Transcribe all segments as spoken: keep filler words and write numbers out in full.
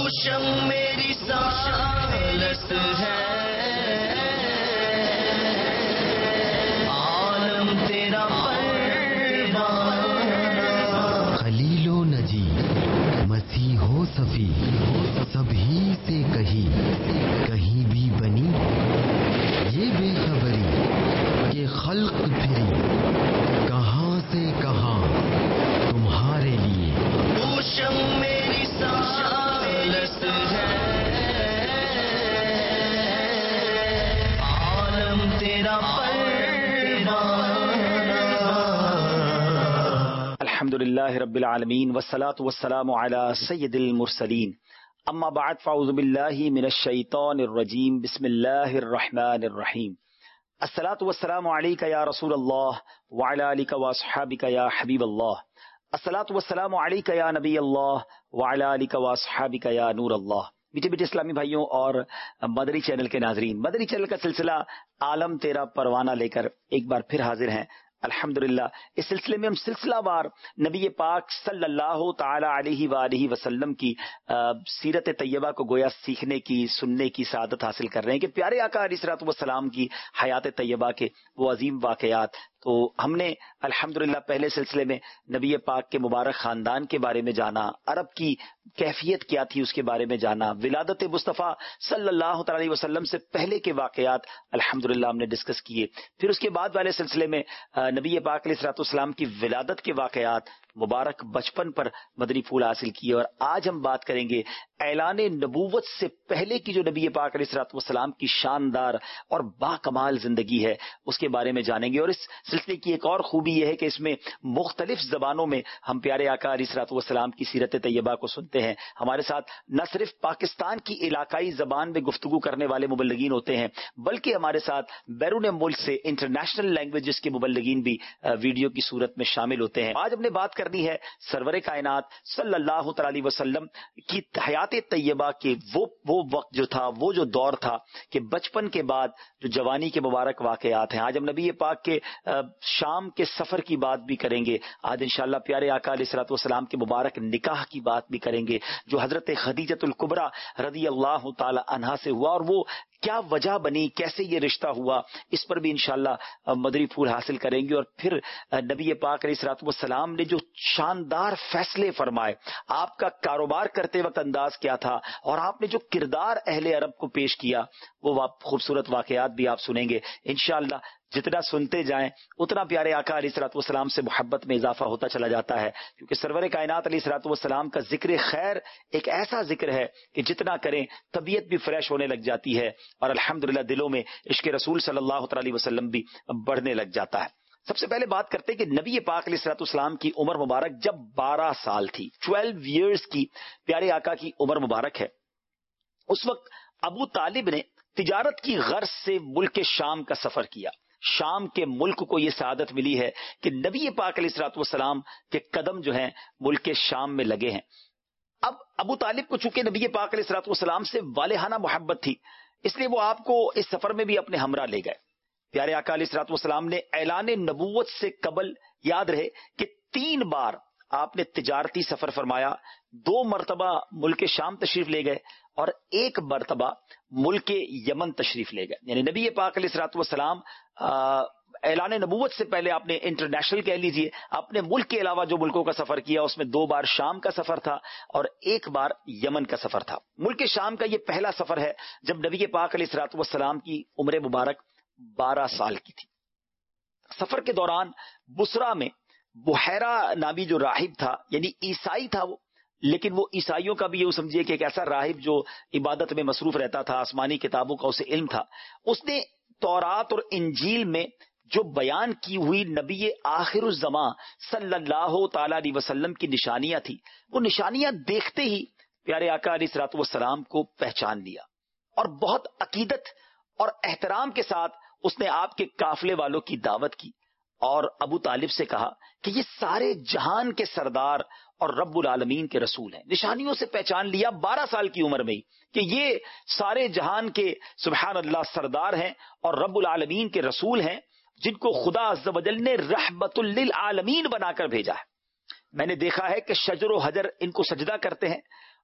شم میری سالس ہے، عالم تیرا پروانہ، خلیل و نجی مسیح و صفی سبھی سے کہیں کہیں بھی بنی یہ بے خبری کہ خلق پھری کہاں سے کہاں تمہارے لیے. تو شم میری سالس ہے، عالم تیرا پروانہ. الحمدللہ رب العالمین والصلاة والسلام علی سید المرسلین، اما بعد فاعوذ باللہ من الشیطان الرجیم، بسم اللہ الرحمن الرحیم. الصلاة والسلام علیک یا رسول اللہ وعلی آلک واصحابک یا حبیب اللہ. الصلاة والسلام علیک یا نبی اللہ وعلی آلک واصحابک یا نور اللہ. میٹھے میٹھے اسلامی بھائیوں اور مدری چینل کے ناظرین، مدری چینل کا سلسلہ عالم تیرا پروانہ لے کر ایک بار پھر حاضر ہیں. الحمدللہ اس سلسلے میں ہم سلسلہ وار نبی پاک صلی اللہ تعالی علیہ وآلہ وسلم کی سیرت طیبہ کو گویا سیکھنے کی، سننے کی سعادت حاصل کر رہے ہیں کہ پیارے آقا علیہ الصلوۃ والسلام کی حیات طیبہ کے وہ عظیم واقعات. تو ہم نے الحمدللہ پہلے سلسلے میں نبی پاک کے مبارک خاندان کے بارے میں جانا، عرب کی کیفیت کیا تھی اس کے بارے میں جانا، ولادت مصطفیٰ صلی اللہ تعالی علیہ وسلم سے پہلے کے واقعات الحمدللہ ہم نے ڈسکس کیے. پھر اس کے بعد والے سلسلے میں نبی پاک علیہ الصلوۃ والسلام کی ولادت کے واقعات، مبارک بچپن پر مدنی پھول حاصل کیے. اور آج ہم بات کریں گے اعلان نبوت سے پہلے کی جو نبی پاک علیہ الصلوۃ والسلام کی شاندار اور با کمال زندگی ہے اس کے بارے میں جانیں گے. اور اس سلسلے کی ایک اور خوبی یہ ہے کہ اس میں مختلف زبانوں میں ہم پیارے آقا علیہ الصلوۃ والسلام کی سیرت طیبہ کو سنتے ہیں. ہمارے ساتھ نہ صرف پاکستان کی علاقائی زبان میں گفتگو کرنے والے مبلغین ہوتے ہیں بلکہ ہمارے ساتھ بیرون ملک سے انٹرنیشنل لینگویجز کے مبلغین بھی ویڈیو کی صورت میں شامل ہوتے ہیں. آج ہم نے بات کرنی ہے سرور کائنات صلی اللہ تعالی علیہ وسلم کی حیات طیبہ کے وہ وہ وقت جو تھا، وہ جو دور تھا کہ بچپن کے بعد جو جوانی کے مبارک واقعات ہیں. آج ہم نبی پاک کے شام کے سفر کی بات بھی کریں گے. آج انشاءاللہ پیارے آقا علیہ الصلوۃ والسلام کے مبارک نکاح کی بات بھی کریں گے جو حضرت خدیجۃ الکبریٰ رضی اللہ تعالی عنہا سے ہوا، اور وہ کیا وجہ بنی، کیسے یہ رشتہ ہوا، اس پر بھی انشاءاللہ مدری پھول حاصل کریں گے. اور پھر نبی پاک علیہ الصلوۃ والسلام نے جو شاندار فیصلے فرمائے، آپ کا کاروبار کرتے وقت انداز کیا تھا، اور آپ نے جو کردار اہل عرب کو پیش کیا، وہ خوبصورت واقعات بھی آپ سنیں گے انشاءاللہ. جتنا سنتے جائیں اتنا پیارے آقا علیہ الصلوۃ والسلام سے محبت میں اضافہ ہوتا چلا جاتا ہے، کیونکہ سرور کائنات علیہ الصلوۃ والسلام کا ذکر خیر ایک ایسا ذکر ہے کہ جتنا کریں طبیعت بھی فریش ہونے لگ جاتی ہے، اور الحمدللہ دلوں میں عشق رسول صلی اللہ تعالی علیہ وسلم بھی بڑھنے لگ جاتا ہے. سب سے پہلے بات کرتے ہیں کہ نبی پاک علیہ الصلوۃ والسلام کی عمر مبارک جب بارہ سال تھی، بارہ ایئرز کی پیارے آقا کی عمر مبارک ہے. اس وقت ابو طالب نے تجارت کی غرض سے ملک شام کا سفر کیا. شام کے ملک کو یہ سعادت ملی ہے کہ نبی پاک علیہ الصلوۃ والسلام کے قدم جو ہیں ملک شام میں لگے ہیں. اب ابو طالب کو چونکہ نبی پاک علیہ الصلوۃ والسلام سے والہانہ محبت تھی، اس لیے وہ آپ کو اس سفر میں بھی اپنے ہمراہ لے گئے. پیارے آقا علیہ الصلوۃ والسلام نے اعلان نبوت سے قبل یاد رہے کہ تین بار آپ نے تجارتی سفر فرمایا. دو مرتبہ ملک شام تشریف لے گئے اور ایک مرتبہ ملک یمن تشریف لے گئے. یعنی نبی پاک علیہ الصلوۃ والسلام اعلان نبوت سے پہلے آپ نے انٹرنیشنل کہہ لیجئے اپنے ملک کے علاوہ جو ملکوں کا سفر کیا، اس میں دو بار شام کا سفر تھا اور ایک بار یمن کا سفر تھا. ملک شام کا یہ پہلا سفر ہے جب نبی پاک علیہ الصلوۃ والسلام کی عمر مبارک بارہ سال کی تھی. سفر کے دوران بصرہ میں بحیرہ نامی جو راہب تھا، یعنی عیسائی تھا وہ، لیکن وہ عیسائیوں کا بھی یہ سمجھیے کہ ایک ایسا راہب جو عبادت میں مصروف رہتا تھا، آسمانی کتابوں کا اسے علم تھا. اس نے تورات اور انجیل میں جو بیان کی ہوئی نبی آخر الزمان صلی اللہ تعالی علیہ وسلم کی نشانیاں تھی، وہ نشانیاں دیکھتے ہی پیارے آقا علیہ الصلوۃ والسلام کو پہچان لیا، اور بہت عقیدت اور احترام کے ساتھ اس نے آپ کے قافلے والوں کی دعوت کی اور ابو طالب سے کہا کہ یہ سارے جہان کے سردار اور رب العالمین کے رسول ہیں. نشانیوں سے پہچان لیا بارہ سال کی عمر میں ہی کہ یہ سارے جہان کے سبحان اللہ سردار ہیں اور رب العالمین کے رسول ہیں، جن کو خدا عز و جل نے رحمت للعالمین بنا کر بھیجا ہے. میں نے دیکھا ہے کہ شجر و حجر ان کو سجدہ کرتے ہیں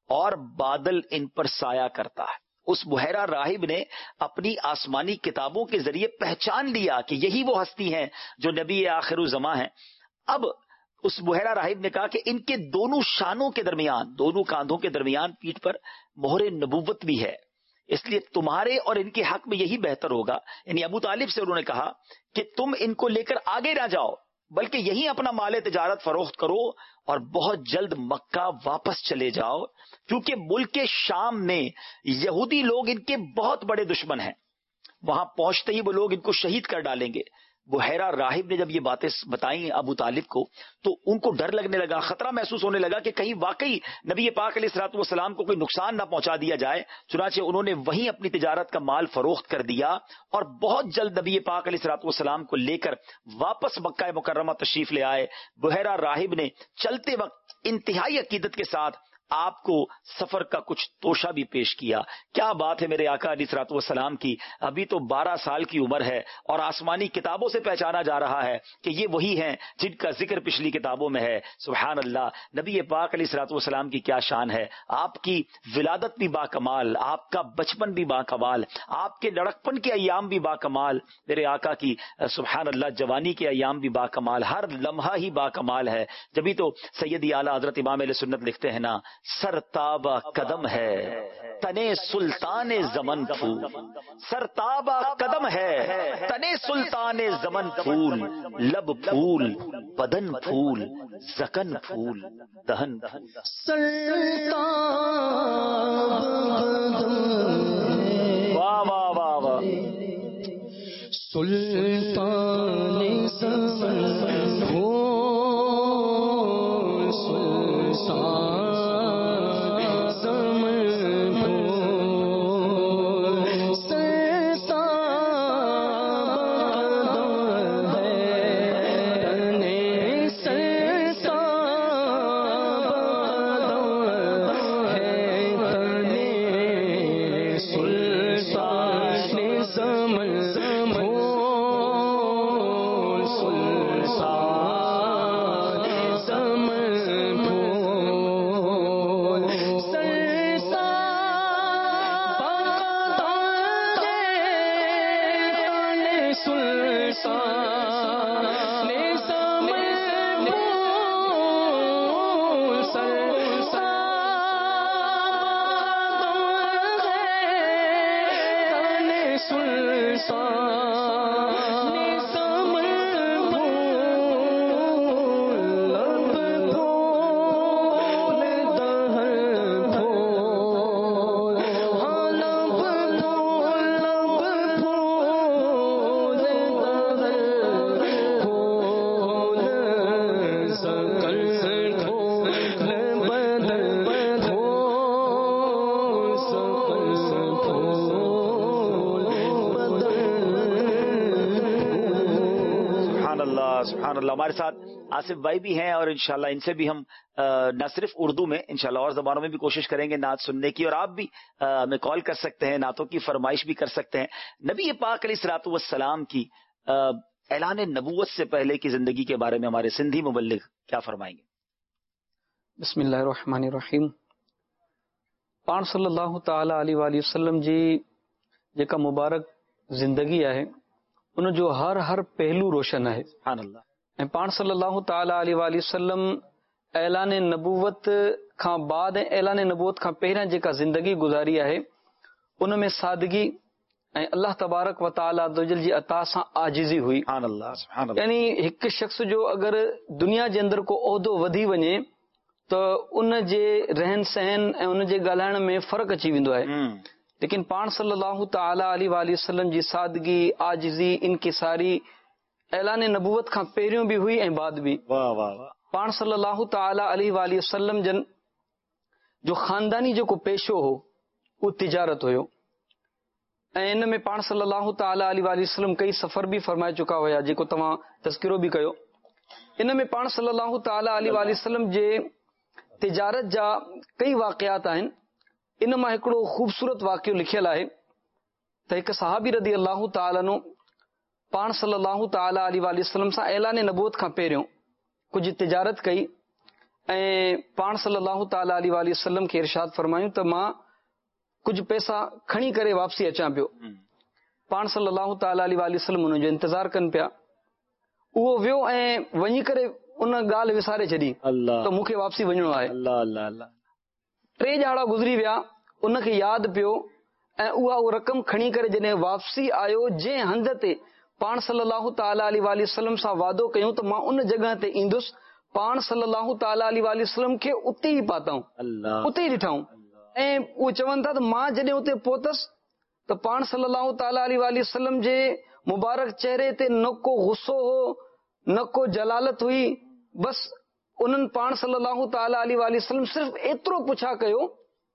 اور بادل ان پر سایہ کرتا ہے. اس بحیرہ راہب نے اپنی آسمانی کتابوں کے ذریعے پہچان لیا کہ یہی وہ ہستی ہیں جو نبی آخر الزماں ہیں. اب اس بحیرہ راہب نے کہا کہ ان کے دونوں شانوں کے درمیان، دونوں کاندھوں کے درمیان پیٹھ پر مہر نبوت بھی ہے، اس لیے تمہارے اور ان کے حق میں یہی بہتر ہوگا. یعنی ابو طالب سے انہوں نے کہا کہ تم ان کو لے کر آگے نہ جاؤ، بلکہ یہیں اپنا مال تجارت فروخت کرو اور بہت جلد مکہ واپس چلے جاؤ، کیونکہ ملک شام میں یہودی لوگ ان کے بہت بڑے دشمن ہیں. وہاں پہنچتے ہی وہ لوگ ان کو شہید کر ڈالیں گے. بحیرہ راہب نے جب یہ باتیں بتائیں ابو طالب کو تو ان کو ڈر لگنے لگا، خطرہ محسوس ہونے لگا کہ کہیں واقعی نبی پاک علیہ الصلوۃ والسلام کو کوئی نقصان نہ پہنچا دیا جائے. چنانچہ انہوں نے وہیں اپنی تجارت کا مال فروخت کر دیا اور بہت جلد نبی پاک علیہ الصلوۃ والسلام کو لے کر واپس مکہ مکرمہ تشریف لے آئے. بحیرہ راہب نے چلتے وقت انتہائی عقیدت کے ساتھ آپ کو سفر کا کچھ توشہ بھی پیش کیا. کیا بات ہے میرے آقا علیہ الصلوۃ والسلام کی، ابھی تو بارہ سال کی عمر ہے اور آسمانی کتابوں سے پہچانا جا رہا ہے کہ یہ وہی ہیں جن کا ذکر پچھلی کتابوں میں ہے. سبحان اللہ. نبی پاک علیہ الصلوۃ والسلام کی کیا شان ہے. آپ کی ولادت بھی با کمال، آپ کا بچپن بھی با کمال، آپ کے لڑکپن کے ایام بھی با کمال، میرے آقا کی سبحان اللہ جوانی کے ایام بھی با کمال، ہر لمحہ ہی با کمال ہے. جبھی تو سیدی اعلیٰ حضرت امام اہل سنت لکھتے ہیں نا، سرتابہ قدم ہے تنے سلطان زمن پھول، سرتابہ قدم ہے تنے سلطان زمن پھول، لب پھول بدن پھول زکن پھول دہن سرتاب واہ واہ واہ واہ. سلطان زمن ہو، سلطان سبحان اللہ. ہمارے ساتھ آصف بھائی بھی ہیں اور انشاءاللہ ان سے بھی ہم نہ صرف اردو میں انشاءاللہ اور زبانوں میں بھی کوشش کریں گے نعت سننے کی، اور آپ بھی ہمیں کال کر سکتے ہیں، نعتوں کی فرمائش بھی کر سکتے ہیں. نبی پاک علیہ الصلوۃ والسلام کی اعلان نبوت سے پہلے کی زندگی کے بارے میں ہمارے سندھی مبلغ کیا فرمائیں گے؟ بسم اللہ الرحمن الرحیم. پان صلی اللہ تعالی علیہ وآلہ وسلم جی जेका मुबारक ज़िंदगी आहे उन जो हर हर पहलू रोशन आहे. सुभान अल्लाह. ऐं पाण सल्लल्लाहु ताला अलैहि वसल्लम ऐलान नबूवत खां बाद ऐं ऐलान नबूवत खां पहिरियां जेका ज़िंदगी गुज़ारी आहे उन में सादगी ऐं अल्लाह तबारक व ताला अज़्ज़वजल जी अता सां आजिज़ी हुई. सुभान अल्लाह. सुभान अल्लाह. यानी हिकु शख़्स जो अगरि दुनिया जे अंदरि को उहिदो वधी वञे त उन जे रहन सहन ऐं उन जे ॻाल्हाइण में फ़र्क़ु अची वेंदो आहे. लेकिन पाण सल्लल्लाहु ताला अलैहि वसल्लम जी सादगी, आजिज़ी, इनकिसारी ऐलान नबूवत खां पहिरियों बि हुई ऐं बाद बि. वाह वाह वाह. पाण सल्लल्लाहु ताला अलैहि वसल्लम जन जो ख़ानदानी जेको पेशो हो उहो तिजारत हुयो ऐं इन में पाण सल्लल्लाहु ताला अलैहि वसल्लम कई सफ़र बि फरमाए चुका हुया जेको तव्हां तज़किरो बि कयो. इन में पाण सल्लल्लाहु ताला अलैहि वसल्लम जे तिजारत जा कई वाक़ियात आहिनि. इन मां हिकिड़ो ख़ूबसूरत वाक़ियो लिखियल आहे त हिकु सहाबी रदी अल्लाह ताला नो पाण सल्लल्लाहु ताला अलैहि वसल्लम सां ऐलान नबूवत खां पहिरियों कुझु तिजारत कई ऐं पाण सल्लल्लाहु ताला अलैहि वाली वसल्लम खे इरशाद फरमायूं त मां कुझु पैसा खणी करे वापसी अचां पियो। पाण सल्लल्लाहु ताला अलैहि वाली वसल्लम हुनजो इंतज़ार कनि पिया। उहो वियो ऐं वञी करे उन ॻाल्हि विसारे छॾी त मूंखे वापसी वञिणो आहे। टे ॼाड़ा गुज़री विया, उनखे यादि पियो ऐं उहा उहा रक़म खणी करे जॾहिं वापसी आयो, जंहिं हंध ते पाण सल्लल्लाहु ताला अलैहि वाली वसल्लम सां वादो कयूं त मां उन जॻह ते ईंदुसि, पाण सल्लल्लाहु ताला अलैहि वाली वसल्लम खे उते ई पाताऊं, उते ई ॾिठाऊं। ऐं उहे चवनि था त मां जॾहिं उते पहुतसि त पाण सल्लल्लाहु ताला अलैहि वाली वसल्लम जे मुबारक चेहरे ते न को गुस्सो हो, न को जलालत हुई। बस उन्हनि पाण सल्लल्लाहु ताला अलैहि वाली वसल्लम सिर्फ़ एतिरो पुछा कयो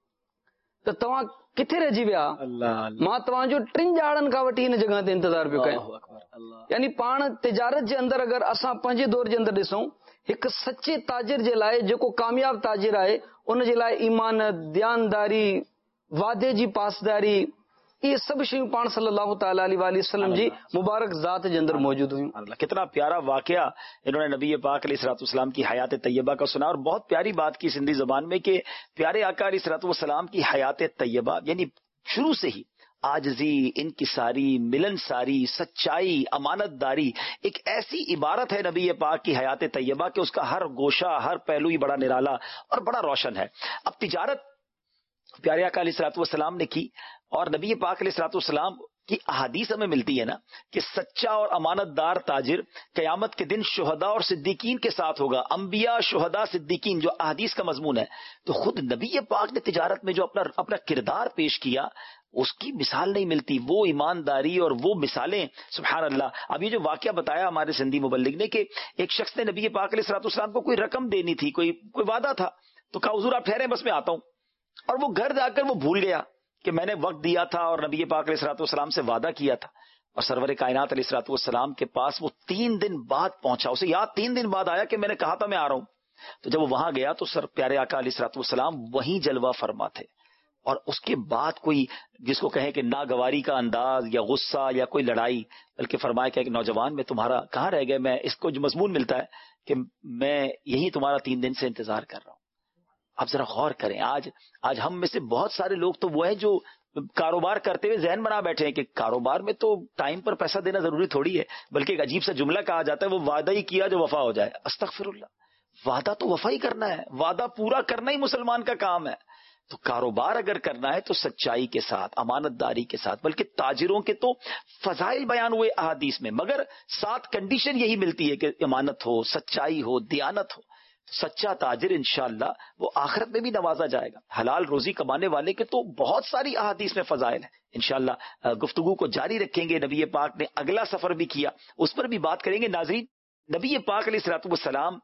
त तव्हां किथे रहिजी विया, मां तव्हांजो टिनि ॼाड़नि खां वठी हिन जॻह ते इंतज़ार पियो कयां। यानी पाण तिजारत जे अंदरि अगरि असां पंहिंजे दौर जे अंदरि ॾिसूं, हिकु सचे ताजिर जे लाइ, जेको कामयाब ताजिर आहे, उन जे लाइ ईमानत, ध्यानदारी, वादे जी पासदारी, इहे सभु शयूं पाण सल्लल्लाहु ताला अलैहि वसल्लम जी मुबारक ज़ात जे अंदर मौजूद हुयूं। कितना प्यारा वाकया इन्होंने नबी पाक अलैहिस्सलाम की हयात तैयबा का सुना, और बहुत प्यारी बात की सिंधी जबान में कि प्यारे आका अलैहिस्सलाम की हयात तैयबा यानी शुरू से ही आजजी, इनकिसारी, मिलनसारी, सच्चाई, अमानतदारी एक ऐसी इबारत है नबी पाक की हयात तैयबा कि उसका हर गोशा, हर पहलू ही बड़ा निराला और बड़ा रोशन है। अब तिजारत प्यारे आका अलैहिस्सलाम ने की, और नबी पाक अलैहिस्सलाम की अहादीस हमें मिलती है ना कि सच्चा और अमानतदार ताजिर कयामत के दिन शुहदा और सिद्दीकीन के साथ होगा। अंबिया, शुहदा, सिद्दीकीन जो अहादीस का मजमून है। तो खुद नबी पाक ने तिजारत में जो अपना अपना किरदार पेश किया, उसकी मिसाल नहीं मिलती। वो ईमानदारी और वो मिसालें, सुभान अल्लाह। अब ये जो वाकया बताया हमारे सिंधी मुबल्लिग ने कि एक शख्स ने नबी पाक अलैहिस्सलाम को कोई रकम देनी थी, कोई कोई वादा था, तो कहा हुजूर आप ठहरे, बस मैं आता हूं। और वो घर जाकर वो भूल गया कि मैंने वक्त दिया था और नबी पाक अलैहिस्सलाम से वादा किया था। और सरवर कायनात अलैहिस्सलाम के पास वो तीन दिन बाद पहुंचा, उसे याद तीन दिन बाद आया कि मैंने कहा था मैं आ रहा हूं। तो जब वो वहां गया तो सर प्यारे आका अलैहिस्सलाम वहीं जलवा फरमा थे। और उसके बाद कोई जिसको कहें कि नागवारी का अंदाज या गुस्सा या कोई लड़ाई, बल्कि फरमाया कि नौजवान मैं तुम्हारा कहाँ रह गए, मैं इसको जो मजमून मिलता है कि मैं यही तुम्हारा तीन दिन से इंतजार कर रहा हूं। आप जरा गौर करें, आज आज हम में से बहुत सारे लोग तो वो है जो कारोबार करते हुए जहन बना बैठे हैं कि कारोबार में तो टाइम पर पैसा देना जरूरी थोड़ी है, बल्कि एक अजीब सा जुमला कहा जाता है, वो वादा ही किया जो वफा हो जाए। अस्तगफिरुल्लाह, वादा तो वफा ही करना है, वादा पूरा करना ही मुसलमान का काम है। तो कारोबार अगर करना है तो सच्चाई के साथ, अमानतदारी के साथ, बल्कि ताजिरों के तो फजाइल बयान हुए अहादीस में, मगर साथ कंडीशन यही मिलती है कि अमानत हो, सच्चाई हो, दियानत हो। सच्चा ताजिर इंशाअल्लाह वो आखिरत में भी नवाजा जाएगा। हलाल रोजी कमाने वाले के तो बहुत सारी अहादीस में फजाइल है। इंशाअल्लाह गुफ्तगू को जारी रखेंगे। नबी पाक ने अगला सफर भी किया, उस पर भी बात करेंगे। नाज़रीन, नबी पाक अलैहिस्सलाम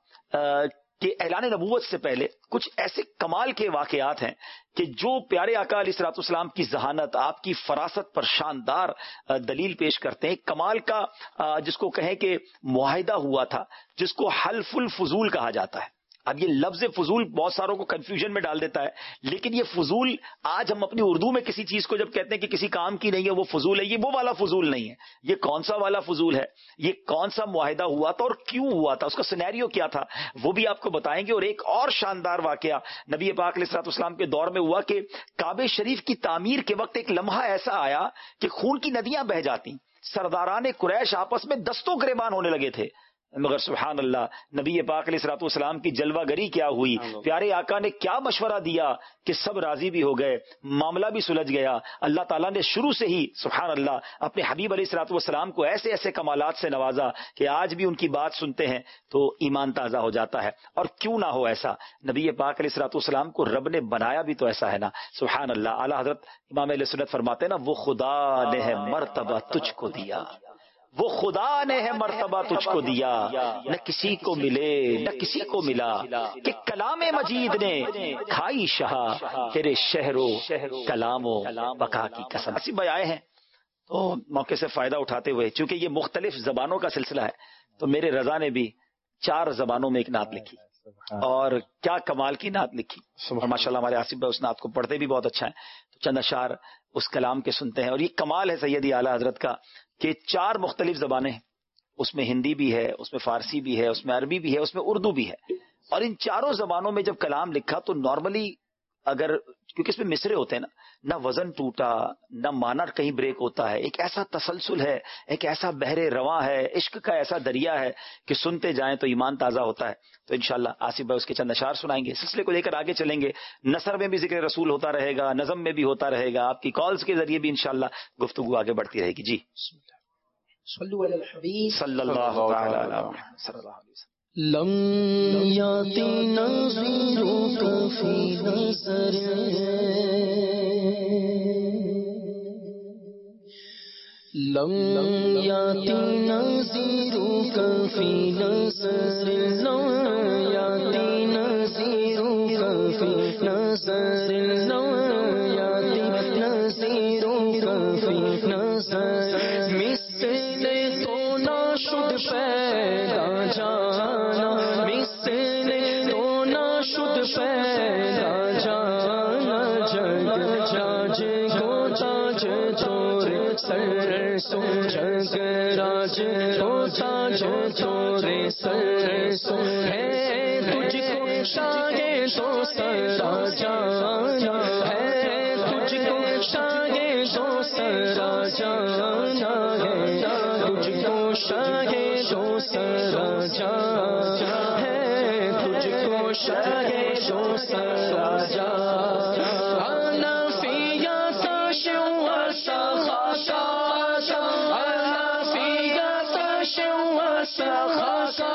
के ऐलान नबूवत से पहले कुछ ऐसे कमाल के वाकयात हैं कि जो प्यारे आका अलैहिस्सलाम की जहानत, आपकी फरासत पर शानदार दलील पेश करते हैं। कमाल का जिसको कहें कि मुआहिदा हुआ था, जिसको हल्फुल फुजूल कहा जाता है। अब ये लफ्ज फजूल बहुत सारों को कंफ्यूजन में डाल देता है, लेकिन ये फजूल आज हम अपनी उर्दू में किसी चीज को जब कहते हैं कि किसी काम की नहीं है वो फजूल है, ये वो वाला फजूल नहीं है। ये कौन सा वाला फजूल है, ये कौन सा मुआहिदा हुआ था और क्यों हुआ था, उसका सिनेरियो क्या था, वो भी आपको बताएंगे। और एक और शानदार वाकया नबी पाक अलैहिस्सलाम के दौर में हुआ कि काबे शरीफ की तामीर के वक्त एक लम्हा ऐसा आया कि खून की नदियां बह जाती, सरदारान कुरैश आपस में दस्तों गिरेबान होने लगे थे। मगर सुभान अल्लाह, नबी पाक अलैहिस्सलाम की जलवागरी क्या हुई, प्यारे आका ने क्या मशवरा दिया कि सब राजी भी हो गए, मामला भी सुलझ गया। अल्लाह ताला ने शुरू से ही सुभान अल्लाह अपने हबीब अलैहिस्सलाम को ऐसे ऐसे कमालात से नवाजा कि आज भी उनकी बात सुनते हैं तो ईमान ताजा हो जाता है। और क्यों ना हो ऐसा, नबी पाक अलैहिस्सलाम को रब ने बनाया भी तो ऐसा है ना। सुभान अल्लाह, आला हजरत इमाम अहले सुन्नत फरमाते हैं ना, वो खुदा ने है मर्तबा तुझको दिया, वो खुदा ने है मर्तबा तुझको दिया, न किसी को मिले न किसी को मिला, कि कलामे मजीद ने खाई शाह तेरे शहरो कलामो बका की कसम। ऐसी बयाए हैं तो मौके से फायदा उठाते हुए, चूंकि ये मुख्तलिफ जबानों का सिलसिला है, तो मेरे रजा ने भी चार जबानों में एक नात लिखी, और क्या कमाल की नात लिखी। और माशाल्लाह हमारे आसिफ भाई उस नात को पढ़ते भी बहुत अच्छा है, तो चंद अशार उस कलाम के सुनते हैं। और ये कमाल है सैयदी आला हजरत का कि चार मुख्तलिफ जबानें हैं, उसमें हिंदी भी है, उसमें फारसी भी है, उसमें अरबी भी है, उसमें उर्दू भी है, اور ان چاروں زبانوں میں جب کلام لکھا تو نارملی اگر کیونکہ اس میں مصرے ہوتے ہیں نا، نہ وزن ٹوٹا نہ معنی کہیں بریک ہوتا ہے، ایک ایسا تسلسل ہے، ایک ایسا بحر رواں ہے، عشق کا ایسا دریا ہے کہ سنتے جائیں تو ایمان تازہ ہوتا ہے. تو انشاءاللہ آصف بھائی اس کے چند اشعار سنائیں گے، سلسلے کو لے کر آگے چلیں گے. نثر میں بھی ذکر رسول ہوتا رہے گا، نظم میں بھی ہوتا رہے گا، آپ کی کالز کے ذریعے بھی انشاءاللہ گفتگو آگے بڑھتی رہے گی. جی صلو علی الحبیب صلی اللہ تعالی علیہ وسلم صلی اللہ علیہ وسلم. لم یاتی نظیرک فی نظر لم یاتی نظیرک فی نظر لم یاتی نظیرک فی نظر لم یاتی نظیرک فی نظر مثل تو نہ شد پیدا جانا مثل تو نہ شد پیدا جانا جگ جاج کو تاج چورے سر سو جگ راج کو تاج چورے سر سو ہے تجھ کو شاگے تو سرا جانا ہے تجھ کو شاگے تو سرا جانا ہے تجھ کو شاگے تو سرا جانا ہے تجھ کو شاگے تو سرا جانا انا فیا تشو سخا انا فیا تشو سخا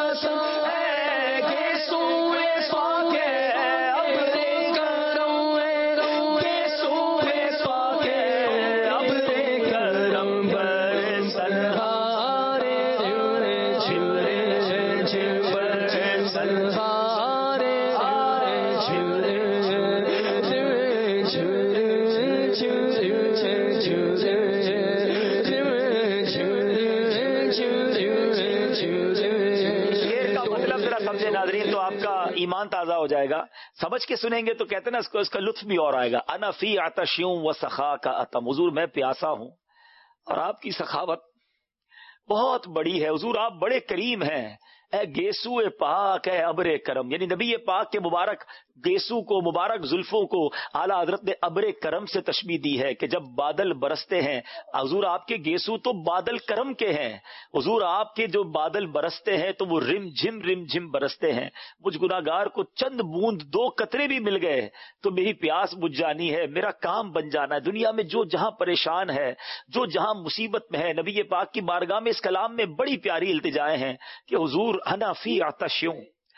ایمان تازہ ہو جائے گا. سمجھ کے سنیں گے تو کہتے ہیں نا اس کو اس کا لطف بھی اور آئے گا. انا فی عطشیوں و سخا کا اتم، حضور میں پیاسا ہوں اور آپ کی سخاوت بہت بڑی ہے. حضور آپ بڑے کریم ہیں. اے گیسو پاک اے ابر کرم، یعنی نبی پاک کے مبارک گیسو کو، مبارک زلفوں کو اعلیٰ حضرت نے ابر کرم سے تشبیہ دی ہے کہ جب بادل برستے ہیں، حضور آپ کے گیسو تو بادل کرم کے ہیں. حضور آپ کے جو بادل برستے ہیں تو وہ رم جھم رم جھم برستے ہیں. مجھ گناہگار کو چند بوند دو قطرے بھی مل گئے تو میری پیاس بجھ جانی ہے، میرا کام بن جانا ہے. دنیا میں جو جہاں پریشان ہے، جو جہاں مصیبت میں ہے، نبی پاک کی بارگاہ میں اس کلام میں بڑی پیاری التجائیں ہیں کہ حضور انا فی عطشیوں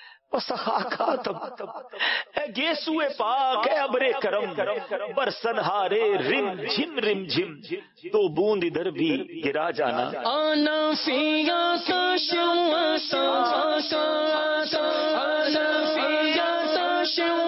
اے گیسو پاک اے ابر کرم برسن ہارے رم جھم رم جھم دو بوند ادھر بھی گرا جانا. انا فی عطشیوں انا فی عطشیوں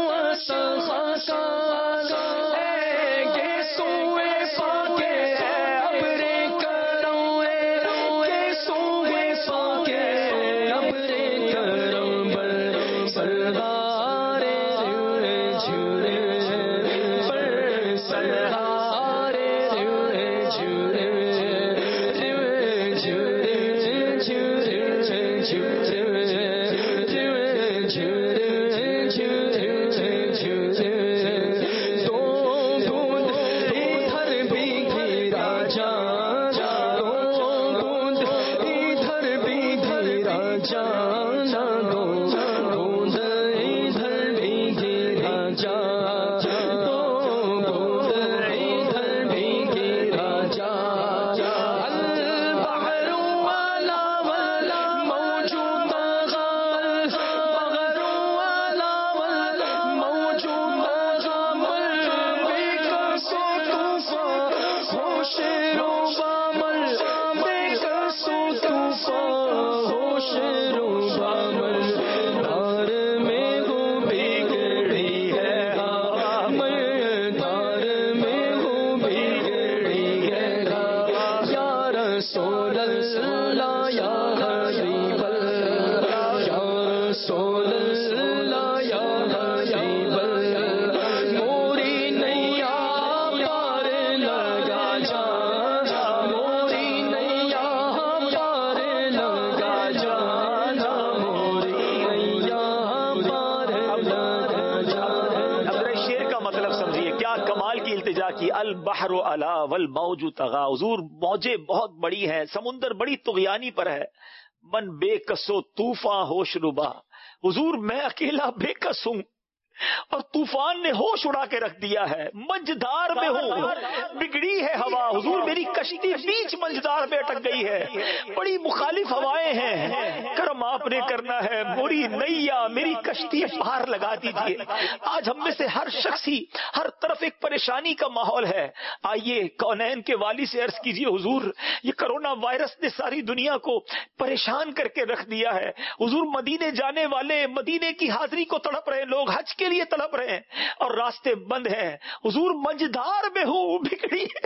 التجا کی البحر علا والموج طغا، حضور موجیں بہت بڑی ہیں، سمندر بڑی طغیانی پر ہے، من بے کسو طوفان ہوش ربا، حضور میں اکیلا بے کس ہوں اور طوفان نے ہوش اڑا کے رکھ دیا ہے، منجدار میں ہوں، بگڑی ہے ہوا، حضور میری کشتی بیچ منجدار میں اٹک گئی ہے، بڑی مخالف ہوائیں ہیں، کرم آپ نے کرنا ہے، موری نیا میری کشتی پار لگا دیجیے۔ آج ہم میں سے ہر شخص ہی ہر طرف ایک پریشانی کا ماحول ہے، آئیے کونین کے والی سے عرض کیجیے حضور یہ کرونا وائرس نے ساری دنیا کو پریشان کر کے رکھ دیا ہے، حضور مدینے جانے والے مدینے کی حاضری کو تڑپ رہے لوگ، حج کے لیے تڑپ رہے ہیں اور راستے بند ہیں، حضور منجدار میں ہوں، بگڑی ہے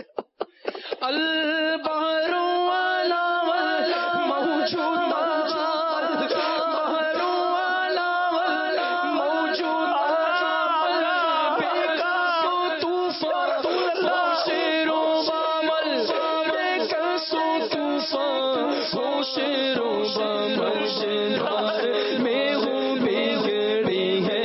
البحر علا والموج طغا، البحر علا والموج طغا، بے کس طوفان ہوش ربا، بے کس طوفان ہوش ربا، منجدار میں ہوں، بگڑی ہے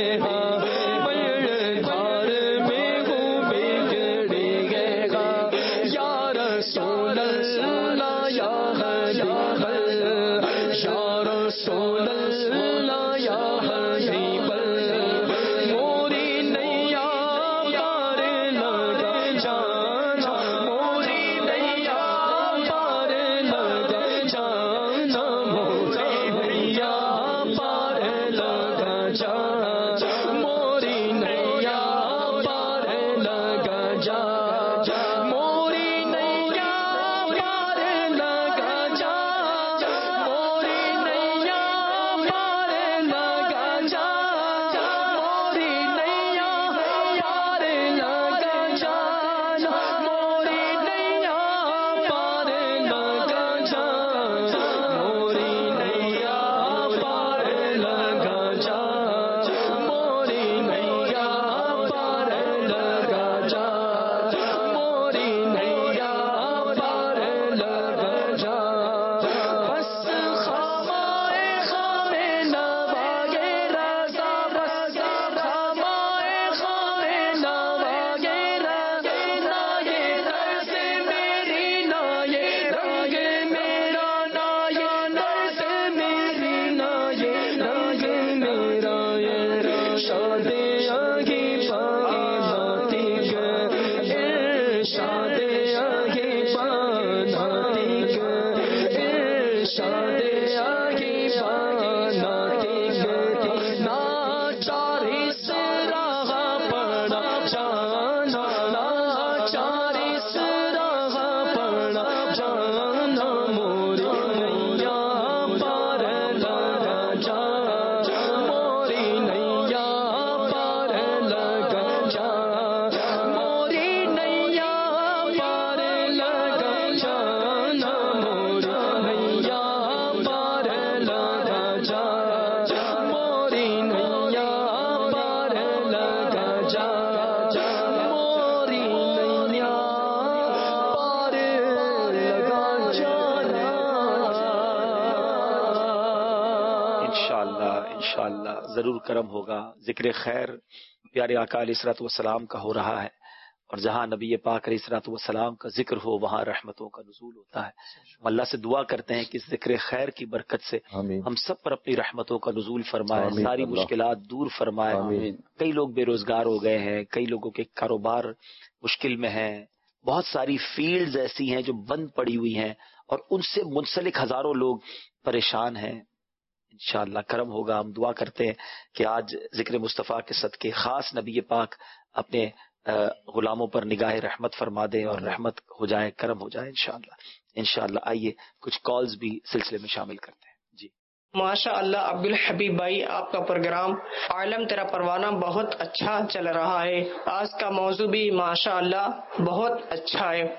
انشاءاللہ ضرور کرم ہوگا. ذکر خیر پیارے آقا علیہ الصلوۃ والسلام کا ہو رہا ہے، اور جہاں نبی پاک علیہ الصلوۃ والسلام کا ذکر ہو وہاں رحمتوں کا نزول ہوتا ہے. ہم اللہ سے دعا کرتے ہیں کہ اس ذکر خیر کی برکت سے آمین. ہم سب پر اپنی رحمتوں کا نزول فرمائے، آمین. ساری اللہ. مشکلات دور فرمائے. آمین. کئی لوگ بے روزگار ہو گئے ہیں، کئی لوگوں کے کاروبار مشکل میں ہیں، بہت ساری فیلڈز ایسی ہیں جو بند پڑی ہوئی ہیں اور ان سے منسلک ہزاروں لوگ پریشان ہیں. انشاءاللہ کرم ہوگا. ہم دعا کرتے ہیں کہ آج ذکر مصطفیٰ کے صدقے خاص نبی پاک اپنے غلاموں پر نگاہ رحمت فرما دیں اور رحمت ہو جائے، کرم ہو جائے انشاءاللہ. انشاءاللہ آئیے کچھ کالز بھی سلسلے میں شامل کرتے ہیں. جی ماشاء اللہ عبد الحبیب بھائی، آپ کا پروگرام عالم تیرا پروانہ بہت اچھا چل رہا ہے. آج کا موضوع بھی ماشاء اللہ بہت اچھا ہے.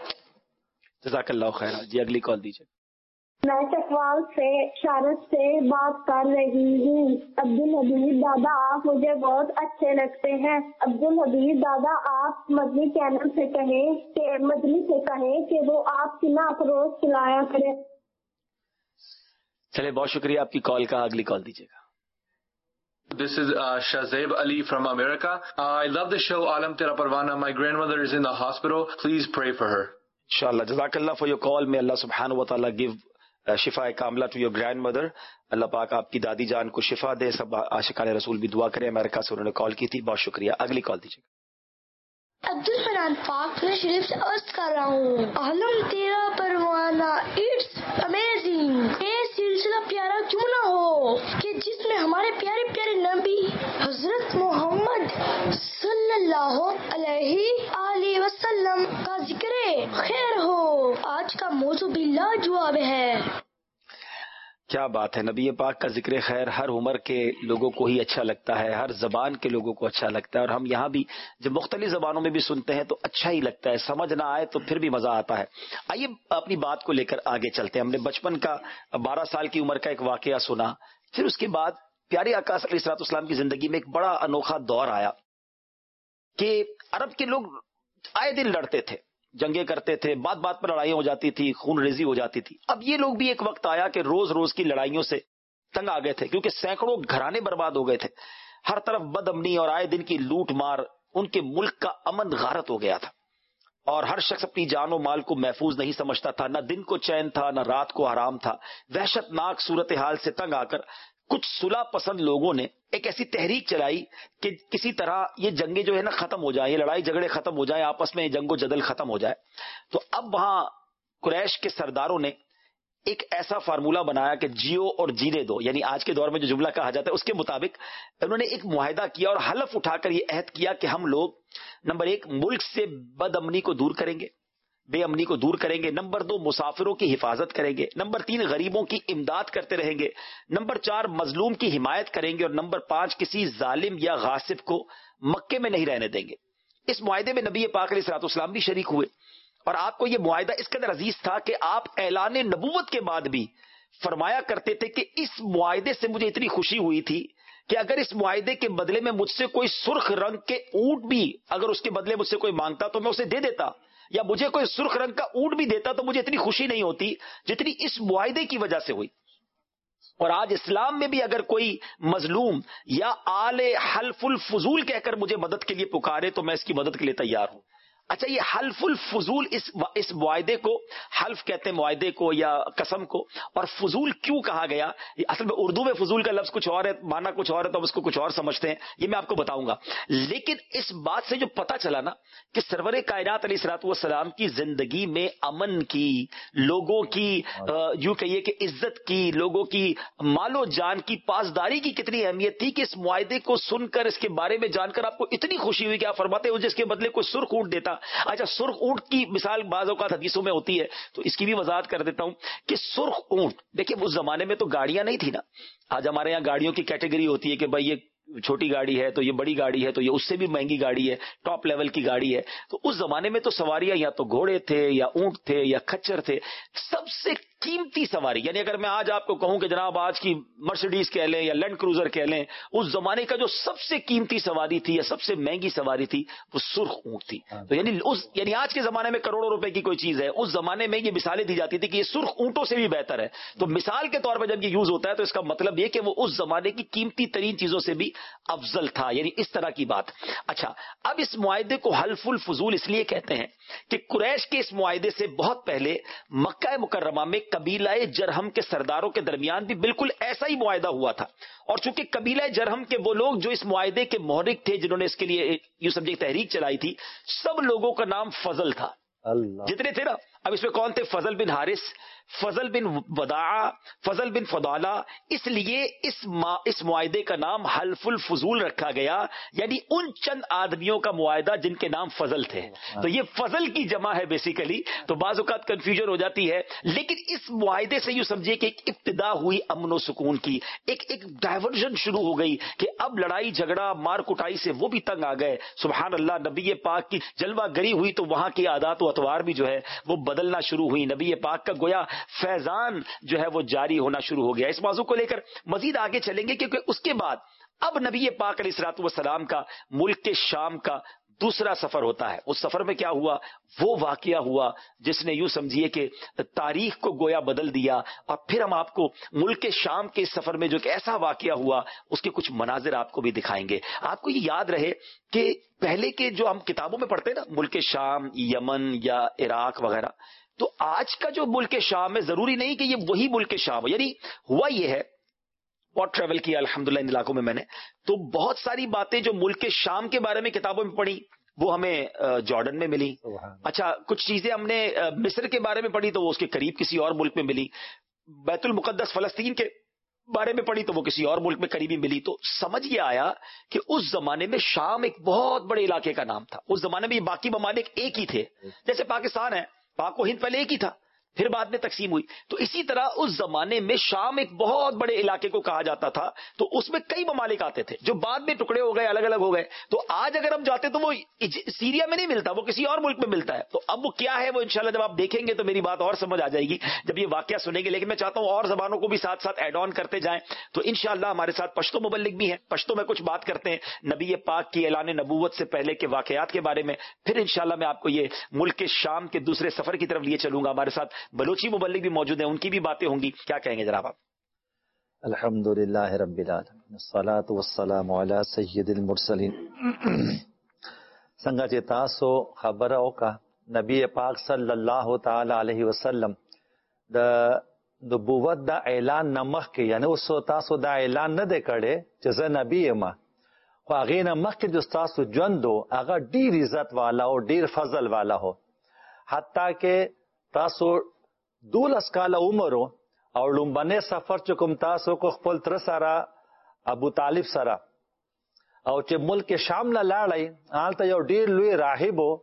جزاک اللہ خیر. جی اگلی کال دیجیے. میں چکوال سے شارت سے بات کر رہی ہوں. عبد الحبیب دادا آپ مجھے بہت اچھے لگتے ہیں. عبد الحبیب دادا آپ مدنی چینل سے کہیں کہ مدنی سے کہیں کہ وہ آپ کی نعت روز چلایا کرے. چلے بہت شکریہ آپ کی کال کا. اگلی کال دیجیے گا. This is uh, Shazeb Ali from America. Uh, I love the show Alam Tera Parwana. My grandmother is in the hospital. Please pray for her. Inshallah. Jazakallah for your call. May Allah subhanahu wa ta'ala give uh, shifa kamla to your grandmother. اللہ پاک آپ کی دادی جان کو شفا دے. سب عاشقان رسول بھی دعا کریں. امریکہ سے انہوں نے کال کی تھی. بہت شکریہ. اگلی کال دیجیے. عبد الحنان پاک میں شریف سے عرض کر رہا ہوں، عالم تیرا پروانہ اٹس امیزنگ. یہ سلسلہ پیارا کیوں نہ ہو کہ جس میں ہمارے پیارے پیارے نبی حضرت محمد صلی اللہ علیہ وآلہ وسلم کا ذکر خیر ہو. آج کا موضوع بھی لاجواب ہے. کیا بات ہے. نبی پاک کا ذکر خیر ہر عمر کے لوگوں کو ہی اچھا لگتا ہے، ہر زبان کے لوگوں کو اچھا لگتا ہے. اور ہم یہاں بھی جب مختلف زبانوں میں بھی سنتے ہیں تو اچھا ہی لگتا ہے. سمجھ نہ آئے تو پھر بھی مزہ آتا ہے. آئیے اپنی بات کو لے کر آگے چلتے ہیں. ہم نے بچپن کا بارہ سال کی عمر کا ایک واقعہ سنا. پھر اس کے بعد پیارے آقا علیہ الصلوۃ والسلام کی زندگی میں ایک بڑا انوکھا دور آیا کہ عرب کے لوگ آئے دن لڑتے تھے، جنگیں کرتے تھے، بات بات پر لڑائیاں ہو جاتی تھی، خون ریزی ہو جاتی تھی. اب یہ لوگ بھی ایک وقت آیا کہ روز روز کی لڑائیوں سے تنگ آ گئے تھے، کیونکہ سینکڑوں گھرانے برباد ہو گئے تھے. ہر طرف بد امنی اور آئے دن کی لوٹ مار، ان کے ملک کا امن غارت ہو گیا تھا. اور ہر شخص اپنی جان و مال کو محفوظ نہیں سمجھتا تھا. نہ دن کو چین تھا، نہ رات کو آرام تھا. وحشت ناک صورتحال سے تنگ آ کر کچھ صلح پسند لوگوں نے ایک ایسی تحریک چلائی کہ کسی طرح یہ جنگیں جو ہے نا ختم ہو جائیں، یہ لڑائی جھگڑے ختم ہو جائیں، آپس میں جنگ و جدل ختم ہو جائے. تو اب وہاں قریش کے سرداروں نے ایک ایسا فارمولہ بنایا کہ جیو اور جینے دو، یعنی آج کے دور میں جو جملہ کہا جاتا ہے اس کے مطابق انہوں نے ایک معاہدہ کیا اور حلف اٹھا کر یہ عہد کیا کہ ہم لوگ نمبر ایک ملک سے بد امنی کو دور کریں گے، بے امنی کو دور کریں گے. نمبر دو مسافروں کی حفاظت کریں گے. نمبر تین غریبوں کی امداد کرتے رہیں گے. نمبر چار مظلوم کی حمایت کریں گے. اور نمبر پانچ کسی ظالم یا غاصب کو مکے میں نہیں رہنے دیں گے. اس معاہدے میں نبی پاک علیہ الصلوۃ والسلام بھی شریک ہوئے. اور آپ کو یہ معاہدہ اس قدر عزیز تھا کہ آپ اعلان نبوت کے بعد بھی فرمایا کرتے تھے کہ اس معاہدے سے مجھے اتنی خوشی ہوئی تھی کہ اگر اس معاہدے کے بدلے میں مجھ سے کوئی سرخ رنگ کے اونٹ بھی اگر اس کے بدلے مجھ سے کوئی مانگتا تو میں اسے دے دیتا، یا مجھے کوئی سرخ رنگ کا اونٹ بھی دیتا تو مجھے اتنی خوشی نہیں ہوتی جتنی اس معاہدے کی وجہ سے ہوئی. اور آج اسلام میں بھی اگر کوئی مظلوم یا آل حلف الفضول کہہ کر مجھے مدد کے لیے پکارے تو میں اس کی مدد کے لیے تیار ہوں. اچھا، یہ حلف الفضول اس اس معاہدے کو حلف کہتے ہیں، معاہدے کو یا قسم کو. اور فضول کیوں کہا گیا؟ اصل میں اردو میں فضول کا لفظ کچھ اور ہے، معنی کچھ اور ہے، تو ہم اس کو کچھ اور سمجھتے ہیں، یہ میں آپ کو بتاؤں گا. لیکن اس بات سے جو پتہ چلا نا کہ سرور کائنات علیہ الصلوۃ والسلام کی زندگی میں امن کی، لوگوں کی یوں کہیے کہ عزت کی، لوگوں کی مال و جان کی پاسداری کی کتنی اہمیت تھی کہ اس معاہدے کو سن کر، اس کے بارے میں جان کر آپ کو اتنی خوشی ہوئی کہ آپ فرماتے ہو جس کے بدلے کوئی سرخ اونٹ دیتا. اچھا، سرخ اونٹ کی مثال بعض اوقات حدیثوں میں ہوتی ہے تو اس کی بھی وضاحت کر دیتا ہوں کہ سرخ اونٹ، دیکھیں اس زمانے میں تو گاڑیاں نہیں تھی نا. آج ہمارے یہاں گاڑیوں کی کیٹیگری ہوتی ہے کہ بھائی یہ چھوٹی گاڑی ہے تو یہ بڑی گاڑی ہے تو یہ اس سے بھی مہنگی گاڑی ہے، ٹاپ لیول کی گاڑی ہے. تو اس زمانے میں تو سواریاں یا تو گھوڑے تھے یا اونٹ تھے یا کچر تھے. سب سے قیمتی سواری، یعنی اگر میں آج آپ کو کہوں کہ جناب آج کی مرسیڈیز کہہ لیں یا لینڈ کروزر کہہ لیں، اس زمانے کا جو سب سے قیمتی سواری تھی یا سب سے مہنگی سواری تھی وہ سرخ اونٹ تھی. تو یعنی اس یعنی آج کے زمانے میں کروڑوں روپے کی کوئی چیز ہے، اس زمانے میں یہ مثالیں دی جاتی تھی کہ یہ سرخ اونٹوں سے بھی بہتر ہے. تو مثال کے طور پر جب یہ یوز ہوتا ہے تو اس کا مطلب یہ کہ وہ اس زمانے کی قیمتی ترین چیزوں سے بھی افضل تھا، یعنی اس طرح کی بات. اچھا، اب اس معاہدے کو حلف الفضول اس لیے کہتے ہیں کہ قریش کے اس معاہدے سے بہت پہلے مکہ مکرمہ میں قبیلہ جرہم کے سرداروں کے درمیان بھی بالکل ایسا ہی معاہدہ ہوا تھا. اور چونکہ قبیلہ جرہم کے وہ لوگ جو اس معاہدے کے محرک تھے، جنہوں نے اس کے لیے یوں سمجھے تحریک چلائی تھی، سب لوگوں کا نام فضل تھا. جتنے تھے نا، اب اس میں کون تھے؟ فضل بن حارث، فضل بن وداع، فضل بن فضالہ. اس لیے اس ما اس معاہدے کا نام حلف الفضول رکھا گیا، یعنی ان چند آدمیوں کا معاہدہ جن کے نام فضل تھے. تو یہ فضل کی جمع ہے بیسیکلی، تو بعض اوقات کنفیوژن ہو جاتی ہے. لیکن اس معاہدے سے یوں سمجھیے کہ ایک ابتدا ہوئی امن و سکون کی، ایک ایک ڈائیورژن شروع ہو گئی کہ اب لڑائی جھگڑا مار کٹائی سے وہ بھی تنگ آ گئے. سبحان اللہ، نبی پاک کی جلوہ گری ہوئی تو وہاں کی عادات و اطوار بھی جو ہے وہ بدلنا شروع ہوئی. نبی پاک کا گویا فیضان جو ہے وہ جاری ہونا شروع ہو گیا. اس موضوع کو لے کر مزید آگے چلیں گے کیونکہ اس کے بعد اب نبی پاک علیہ الصلوۃ والسلام کا ملک کے شام کا دوسرا سفر ہوتا ہے. اس سفر میں کیا ہوا؟ وہ واقعہ ہوا جس نے یوں سمجھیے کہ تاریخ کو گویا بدل دیا. اور پھر ہم آپ کو ملک شام کے سفر میں جو کہ ایسا واقعہ ہوا اس کے کچھ مناظر آپ کو بھی دکھائیں گے. آپ کو یہ یاد رہے کہ پہلے کے جو ہم کتابوں میں پڑھتے ہیں نا ملک شام، یمن یا عراق وغیرہ، تو آج کا جو ملک شام ہے ضروری نہیں کہ یہ وہی ملک شام ہو. یعنی ہوا یہ ہے، بہت ٹریول کیا الحمدللہ ان علاقوں میں میں نے، تو بہت ساری باتیں جو ملک شام کے بارے میں کتابوں میں پڑھی وہ ہمیں جارڈن میں ملی. اچھا کچھ چیزیں ہم نے مصر کے بارے میں پڑھی تو وہ اس کے قریب کسی اور ملک میں ملی. بیت المقدس فلسطین کے بارے میں پڑھی تو وہ کسی اور ملک میں قریبی ملی. تو سمجھ یہ آیا کہ اس زمانے میں شام ایک بہت بڑے علاقے کا نام تھا. اس زمانے میں باقی ممالک ایک ہی تھے، جیسے پاکستان ہے، پاک و ہند پہلے ایک ہی تھا، پھر بعد میں تقسیم ہوئی. تو اسی طرح اس زمانے میں شام ایک بہت بڑے علاقے کو کہا جاتا تھا. تو اس میں کئی ممالک آتے تھے جو بعد میں ٹکڑے ہو گئے، الگ الگ ہو گئے. تو آج اگر ہم جاتے تو وہ سیریا میں نہیں ملتا، وہ کسی اور ملک میں ملتا ہے. تو اب وہ کیا ہے وہ انشاءاللہ جب آپ دیکھیں گے تو میری بات اور سمجھ آ جائے گی جب یہ واقعہ سنیں گے. لیکن میں چاہتا ہوں اور زبانوں کو بھی ساتھ ساتھ ایڈ آن کرتے جائیں. تو انشاءاللہ ہمارے ساتھ پشتو مبلغ بھی ہیں، پشتو میں کچھ بات کرتے ہیں نبی پاک کی اعلان نبوت سے پہلے کے واقعات کے بارے میں. پھر انشاءاللہ میں آپ کو یہ ملک شام کے دوسرے سفر کی طرف لیے چلوں گا. ہمارے ساتھ بلوچی مبلغ بھی موجود ہیں، ان کی بھی باتیں ہوں گی. کیا کہیں گے جناب آپ؟ الحمدللہ رب العالمین، الصلاۃ والسلام علی سید المرسلین. څنګه چې تاسو خبره وکړه نبی پاک صلی الله تعالی علیه وسلم د نبوت د اعلان نمخ کې، یعنی اوس تاسو دا اعلان نه دی کړی چې زه نبی یم، خو هغې نه مخکې چې تاسو ژوند و هغه ډیر عزت والا او ډیر فضل والا هو. حتی کې تاسو دولس کاله عمر او لومبنی سفر چې کوم تاسو کو خپل تر سره ابو طالب سره، او چې ملک شام له لاړی هلته یو ډیر لوی راهب و،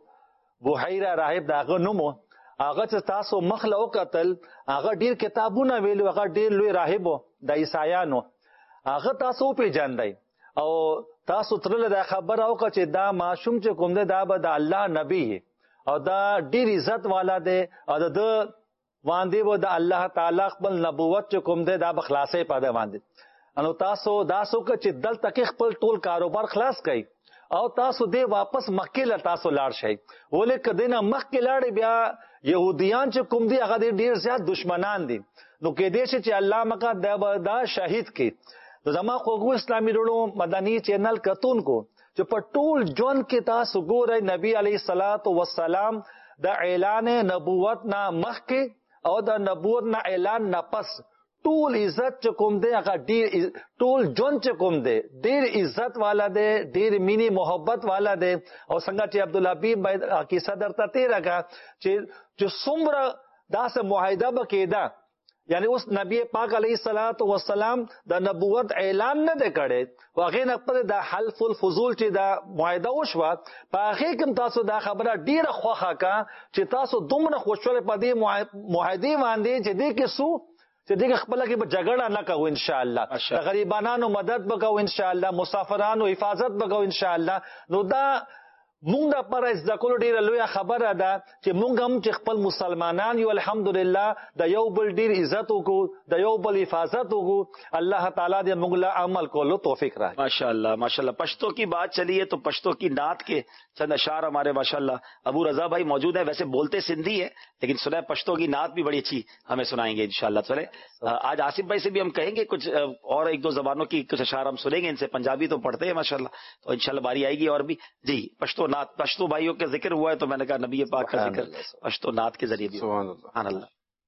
بحیره راهب د هغه نوم و. هغه چې تاسو مخ له وکتل هغه ډیر کتابونه ویلو، هغه ډیر لوی راهب و د عیسایانو. هغه تاسو وپېژندئ او تاسو ترله دا خبره وکړه چې دا ماشوم چې کوم دی دا به د الله نبی او دا ډیر عزت والا دی او د باندې و د الله تعالی خپل نبوت چې کوم دی دا به خلاصې په ده باندې. نو تاسو دا څوک چې دلته کې خپل ټول کاروبار خلاص کړئ او تاسو دې واپس مکې له تاسو لاړ شئ. ولې که دې نه مخکې لاړې بیا یهودیان چې کوم دي هغه ډېر زیات دشمنان دي، نو کېدای شي چې الله مکه دا به دا شهید کړي. نو زما خوږو اسلامي وروڼو مدني چینل کتونکو چې په ټول ژوند کې تاسو ګورئ نبی علیه الصلاۃ والسلام د اعلان نبوت نه مخکې او د نبوت نه اعلان نه پس ټول عزت چې کوم دی هغه ډیر، ټول ژوند چې کوم دی ډیر عزت والا دی، ډیر مینی محبت والا دی. او څنګه چې عبدالحبیب بھائی کیسه درته تیره کړه چې چې څومره داسې معاهده به کېده، یعنی اوس نبی پاک علیه الصلاۃ والسلام د نبوت اعلان نه دی کړی، هغې نه خپل د حلف الفضول چې دا معاهده وشوه په هغې کې هم تاسو دا خبره ډېره خوښه کړه چې تاسو دومره خوشحاله په دې معاهدې باندې چې دې کې څو چې دې کې خپله کې به جګړه نه کوو انشاءالله، د غریبانانو مدد به کوو انشاءالله، مسافرانو حفاظت به کوو انشاءالله. نو دا مونږ دپاره زده کولو ډېره لویه خبره ده چې مونږ هم چې خپل مسلمانان یو الحمدلله د یو بل ډېر عزت وکړو، د یو بل حفاظت وکړو. اللہ تعالیٰ دې مونږ له عمل کولو توفیق راکړي. ماشاء اللہ ماشاء اللہ. پشتو کی بات چلی ہے تو پشتو کی نعت کے چند اشعار ہمارے ماشاء اللہ ابو رضا بھائی موجود ہیں. ویسے بولتے سندھی ہے لیکن سنیں پشتو کی نعت بھی بڑی اچھی ہمیں سنائیں گے انشاءاللہ. چلے آج آصف بھائی سے بھی ہم کہیں گے کچھ اور ایک دو زبانوں کی کچھ اشعار ہم سنیں گے ان سے. پنجابی تو پڑھتے ہیں ماشاء اللہ، تو انشاءاللہ باری آئے گی اور بھی. جی پشتو نعت، پشتو بھائیوں کا ذکر ہوا ہے تو میں نے کہا نبی پاک کا ذکر پشتو نعت کے ذریعے بھی. سبحان اللہ.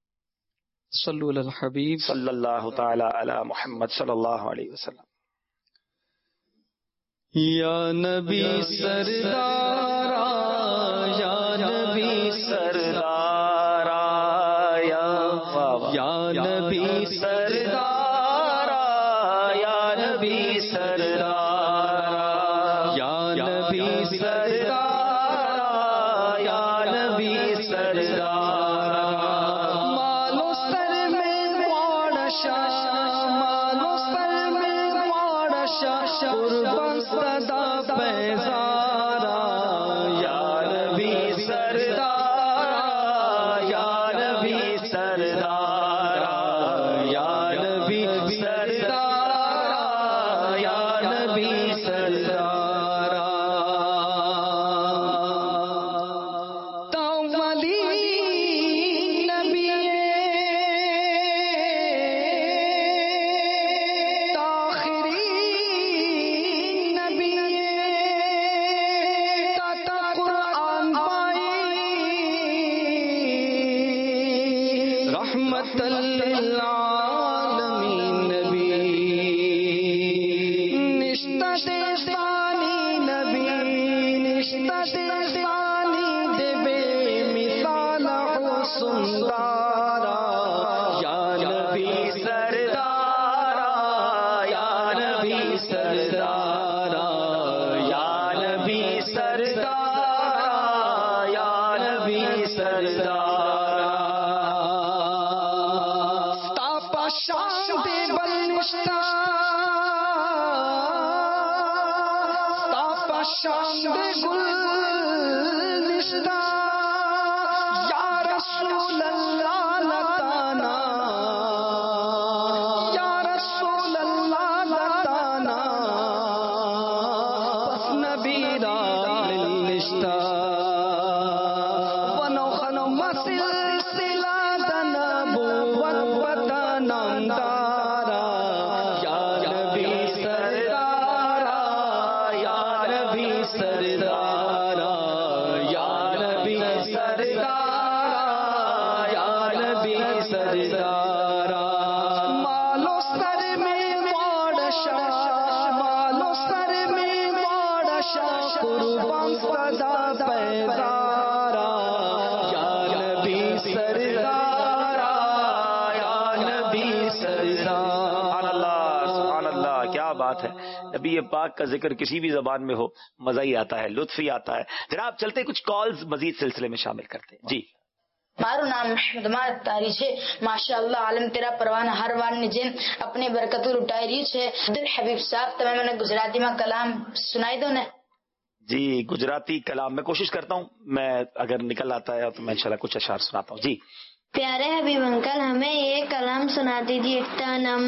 صلو علی الحبیب صلی اللہ تعالی علی محمد صلی اللہ علیہ وسلم. یا نبی سردارا یا نبی سردارا یا نبی سردارا یا نبی سردارا یا نبی سردارا یا نبی سردارا. مالو سر میں واڑشا مالو سر میں واڑشا قربان صدا پیزارا یا نبی سردارا یا نبی سردارا یا نبی سردارا یا نبی سردارا. رحمت للعالمین نبی نشتا دیسانی نبی نشتا دیسانی دے بے مثال حسن دارا یا نبی سردارا یا نبی سردارا یا نبی سردارا یا نبی سردارا ستاپا شان دے بلنشتا ستاپا شان دے گلنشتا یا رسول اللہ لتانا یا رسول اللہ لتانا پس نبی را للنشتا ونو خنم سلسلہ دنبوت وطنم دارا یا نبی سردارا یا نبی سردارا یا نبی سردارا یا نبی سردارا مالو سر میں موڑشا مالو سر میں موڑشا قربان صدا پیدارا یا نبی سردارا یا نبی سردارا. سبحان اللہ سبحان اللہ، کیا بات ہے. نبی پاک کا ذکر کسی بھی زبان میں ہو مزہ ہی آتا ہے، لطف ہی آتا ہے. جناب چلتے کچھ کالز مزید سلسلے میں شامل کرتے ہیں. جی મારું નામ મહેમદ માતારી છે. માશાઅલ્લાહ આલમ તેરા પરવાના હર વારની જેમ अपनी बरकत लुटाई रही છે. અબ્દુલ હબીબ સાહેબ તમે મને ગુજરાતીમાં કલામ સુનાઈ દો ને. جی गुजराती कलाम मैं कोशिश करता हूँ, मैं अगर निकल आता है तो मैं इंशाल्लाह कुछ अशार सुनाता हूँ. जी प्यारे हबीब अंकल हमें ये कलाम सुना दीजिए. तनम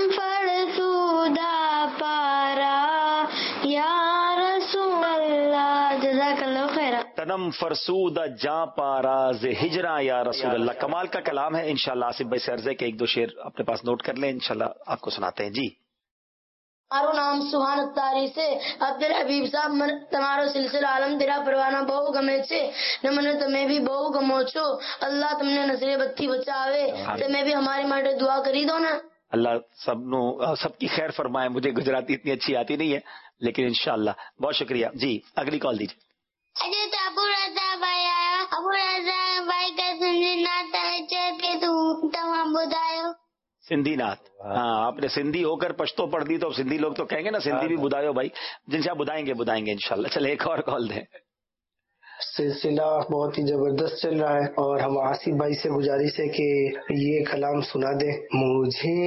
फरसूदा पारा या रसूल अल्लाह जज़ाकल्लाह खैरा. तनम फरसूद जा पारा जे हिजरा या रसूल अल्लाह. कमाल का कलाम है. इंशाल्लाह आसिफ भाई से अर्ज है कि एक दो शेर अपने पास नोट कर लें, इंशाल्लाह आपको सुनाते हैं. जी મારું નામ સુહાન અત્તારી છે. અબ્દુલ હબીબ સાહેબ તમારો સિલસિલો આલમ તેરા પરવાના બહુ ગમે છે ને મને તમે બી બહુ ગમો છો. અલ્લાહ તમને નસીબતથી બચાવે. તમે બી અમારી માટે દુઆ કરી દો ને. अल्लाह सबनो सबकी खैर फरमाए. मुझे गुजराती इतनी अच्छी आती नहीं है लेकिन इंशाल्लाह. बहुत शुक्रिया. जी अगली कॉल दीजिए. अजय तो अबू रजा भाई आया. अबू रजा भाई का सिंधी नात के तू तमाम बुधायो. सिंधी नात, हाँ आपने सिंधी होकर पश्तो पढ़ दी तो सिंधी लोग तो कहेंगे ना सिंधी भी बुधायो भाई. जिनसे आप बुधाएंगे बुधाएंगे इंशाल्लाह. चले एक और कॉल दें. सिलसिला बहुत ही जबरदस्त चल रहा है और हम आसिफ भाई से गुजारिश है कि ये कलाम सुना दे. मुझे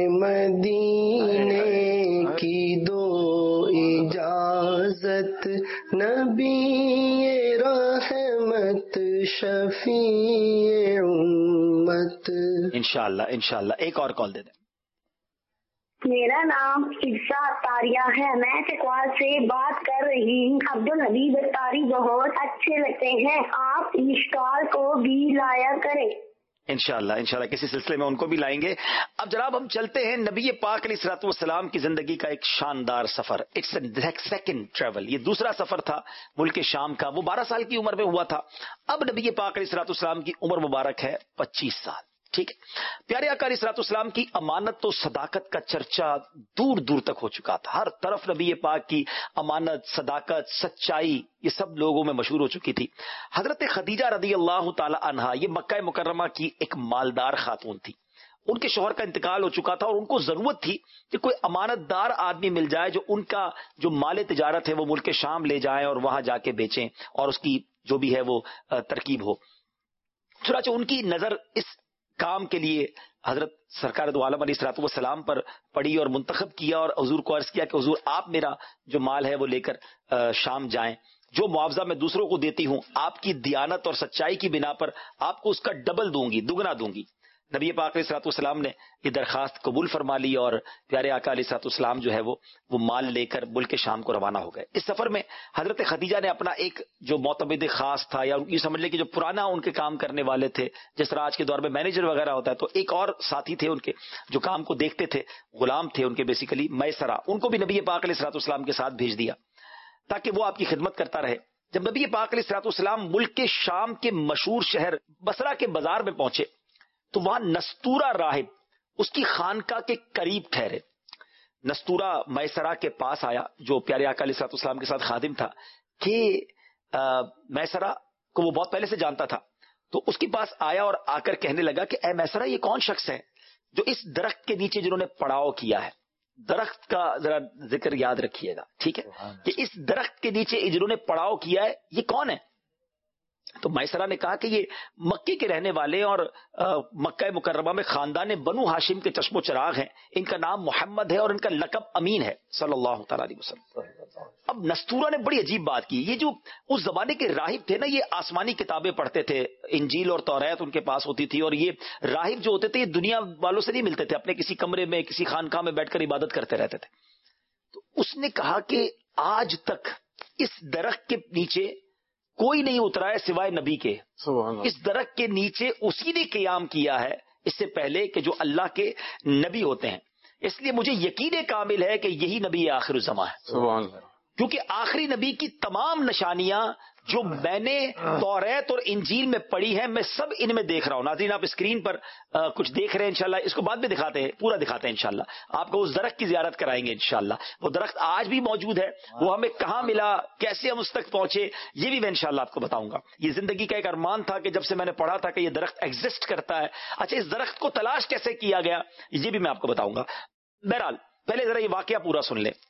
मदीने की दो इजाजत नबी रहमत शफी उम्मत. इंशाल्लाह इंशाल्लाह एक और कॉल दे दें. मेरा नाम इफ्सा तारिया है. मैं चकवाल से बात कर रही हूँ. अब्दुल हबीब तारी बहुत अच्छे लगते हैं. आप इश्काल को भी लाया करें. इंशाल्लाह इंशाल्लाह किसी सिलसिले में उनको भी लाएंगे. अब जनाब हम चलते हैं नबी पाक अलैहिस्सलातु वस्सलाम की जिंदगी का एक शानदार सफर. It's second travel. ये दूसरा सफर था मुल्क शाम का. वो बारह साल की उम्र में हुआ था. अब नबी पाक अलैहिस्सलातु वस्सलाम की उम्र मुबारक है पच्चीस साल. ठीक है. प्यारे आका अलैहिस्सलातु वस्सलाम की अमानत तो सदाकत का चर्चा दूर दूर तक हो चुका था. हर तरफ नबी पाक की अमानत, सदाकत, सच्चाई ये सब लोगों में मशहूर हो चुकी थी. हजरत खदीजा रदी अल्लाह ताला अन्हा ये मक्का मुकर्रमा की एक मालदार खातून थी. उनके शौहर का इंतकाल हो चुका था और उनको जरूरत थी कि कोई अमानतदार आदमी मिल जाए जो उनका जो माल तिजारत है वो मुल्क शाम ले जाए और वहां जाके बेचें और उसकी जो भी है वो तरकीब हो. चुनांचे उनकी नजर इस काम के लिए हजरत सरकार दो आलम अलैहिस्सलातु वस्सलाम पर पड़ी और मुंतखब किया और हुजूर को अर्ज किया कि हुजूर आप मेरा जो माल है वो लेकर शाम जाएं. जो मुआवजा मैं दूसरों को देती हूं आपकी दियानत और सच्चाई की बिना पर आपको उसका डबल दूंगी, दुगना दूंगी. नबी पाक अलैहिस्सलाम ने ये दरखास्त कबूल फरमा ली और प्यारे आका अलैहिस्सलाम जो है वो वो माल लेकर मुल्क शाम को रवाना हो गए. इस सफर में हजरत खदीजा ने अपना एक जो मोतमिद खास था या ये समझ ले कि जो पुराना उनके काम करने वाले थे, जिस तरह आज के दौर में मैनेजर वगैरह होता है, तो एक और साथी थे उनके जो काम को देखते थे, गुलाम थे उनके बेसिकली मैसरा, उनको भी नबी पाक अलैहिस्सलाम के साथ भेज दिया ताकि वो आपकी खिदमत करता रहे. जब नबी पाक अलैहिस्सलाम मुल्क के शाम के मशहूर शहर बसरा के बाजार में पहुंचे تو وہاں نستورہ راہب اس کی خانقاہ کے قریب ٹھہرے. نستورہ میسرہ کے پاس آیا جو پیارے آقا علیہ الصلوۃ والسلام کے ساتھ خادم تھا کہ میسرہ کو وہ بہت پہلے سے جانتا تھا. تو اس کے پاس آیا اور آ کر کہنے لگا کہ اے میسرہ یہ کون شخص ہے جو اس درخت کے نیچے جنہوں نے پڑاؤ کیا ہے. درخت کا ذرا ذکر یاد رکھیے گا, ٹھیک ہے, کہ اس درخت کے نیچے جنہوں نے پڑاؤ کیا ہے یہ کون ہے؟ تو میسرہ نے کہا کہ یہ مکے کے رہنے والے اور مکہ مکرمہ میں خاندان بنو ہاشم کے چشم و چراغ ہیں. ان کا نام محمد ہے اور ان کا لقب امین ہے صلی اللہ تعالی علیہ وسلم. اب نستورہ نے بڑی عجیب بات کی. یہ جو اس زمانے کے راہب تھے نا, یہ آسمانی کتابیں پڑھتے تھے, انجیل اور توریت ان کے پاس ہوتی تھی, اور یہ راہب جو ہوتے تھے یہ دنیا والوں سے نہیں ملتے تھے, اپنے کسی کمرے میں کسی خانقاہ میں بیٹھ کر عبادت کرتے رہتے تھے. تو اس نے کہا کہ آج تک اس درخت کے نیچے کوئی نہیں اترا ہے سوائے نبی کے. اس درخت کے نیچے اسی نے قیام کیا ہے اس سے پہلے کہ جو اللہ کے نبی ہوتے ہیں. اس لیے مجھے یقین کامل ہے کہ یہی نبی آخر الزماں ہے, کیونکہ آخری نبی کی تمام نشانیاں جو میں نے توریت اور انجیل میں پڑھی ہیں میں سب ان میں دیکھ رہا ہوں. ناظرین آپ اسکرین پر آ, کچھ دیکھ رہے ہیں, انشاءاللہ اس کو بعد میں دکھاتے ہیں, پورا دکھاتے ہیں انشاءاللہ. آپ کو اس درخت کی زیارت کرائیں گے انشاءاللہ. وہ درخت آج بھی موجود ہے, وہ ہمیں کہاں ملا, کیسے ہم اس تک پہنچے, یہ بھی میں انشاءاللہ آپ کو بتاؤں گا. یہ زندگی کا ایک ارمان تھا کہ جب سے میں نے پڑھا تھا کہ یہ درخت ایگزسٹ کرتا ہے. اچھا اس درخت کو تلاش کیسے کیا گیا یہ بھی میں آپ کو بتاؤں گا. بہرحال پہلے ذرا یہ واقعہ پورا سن لیں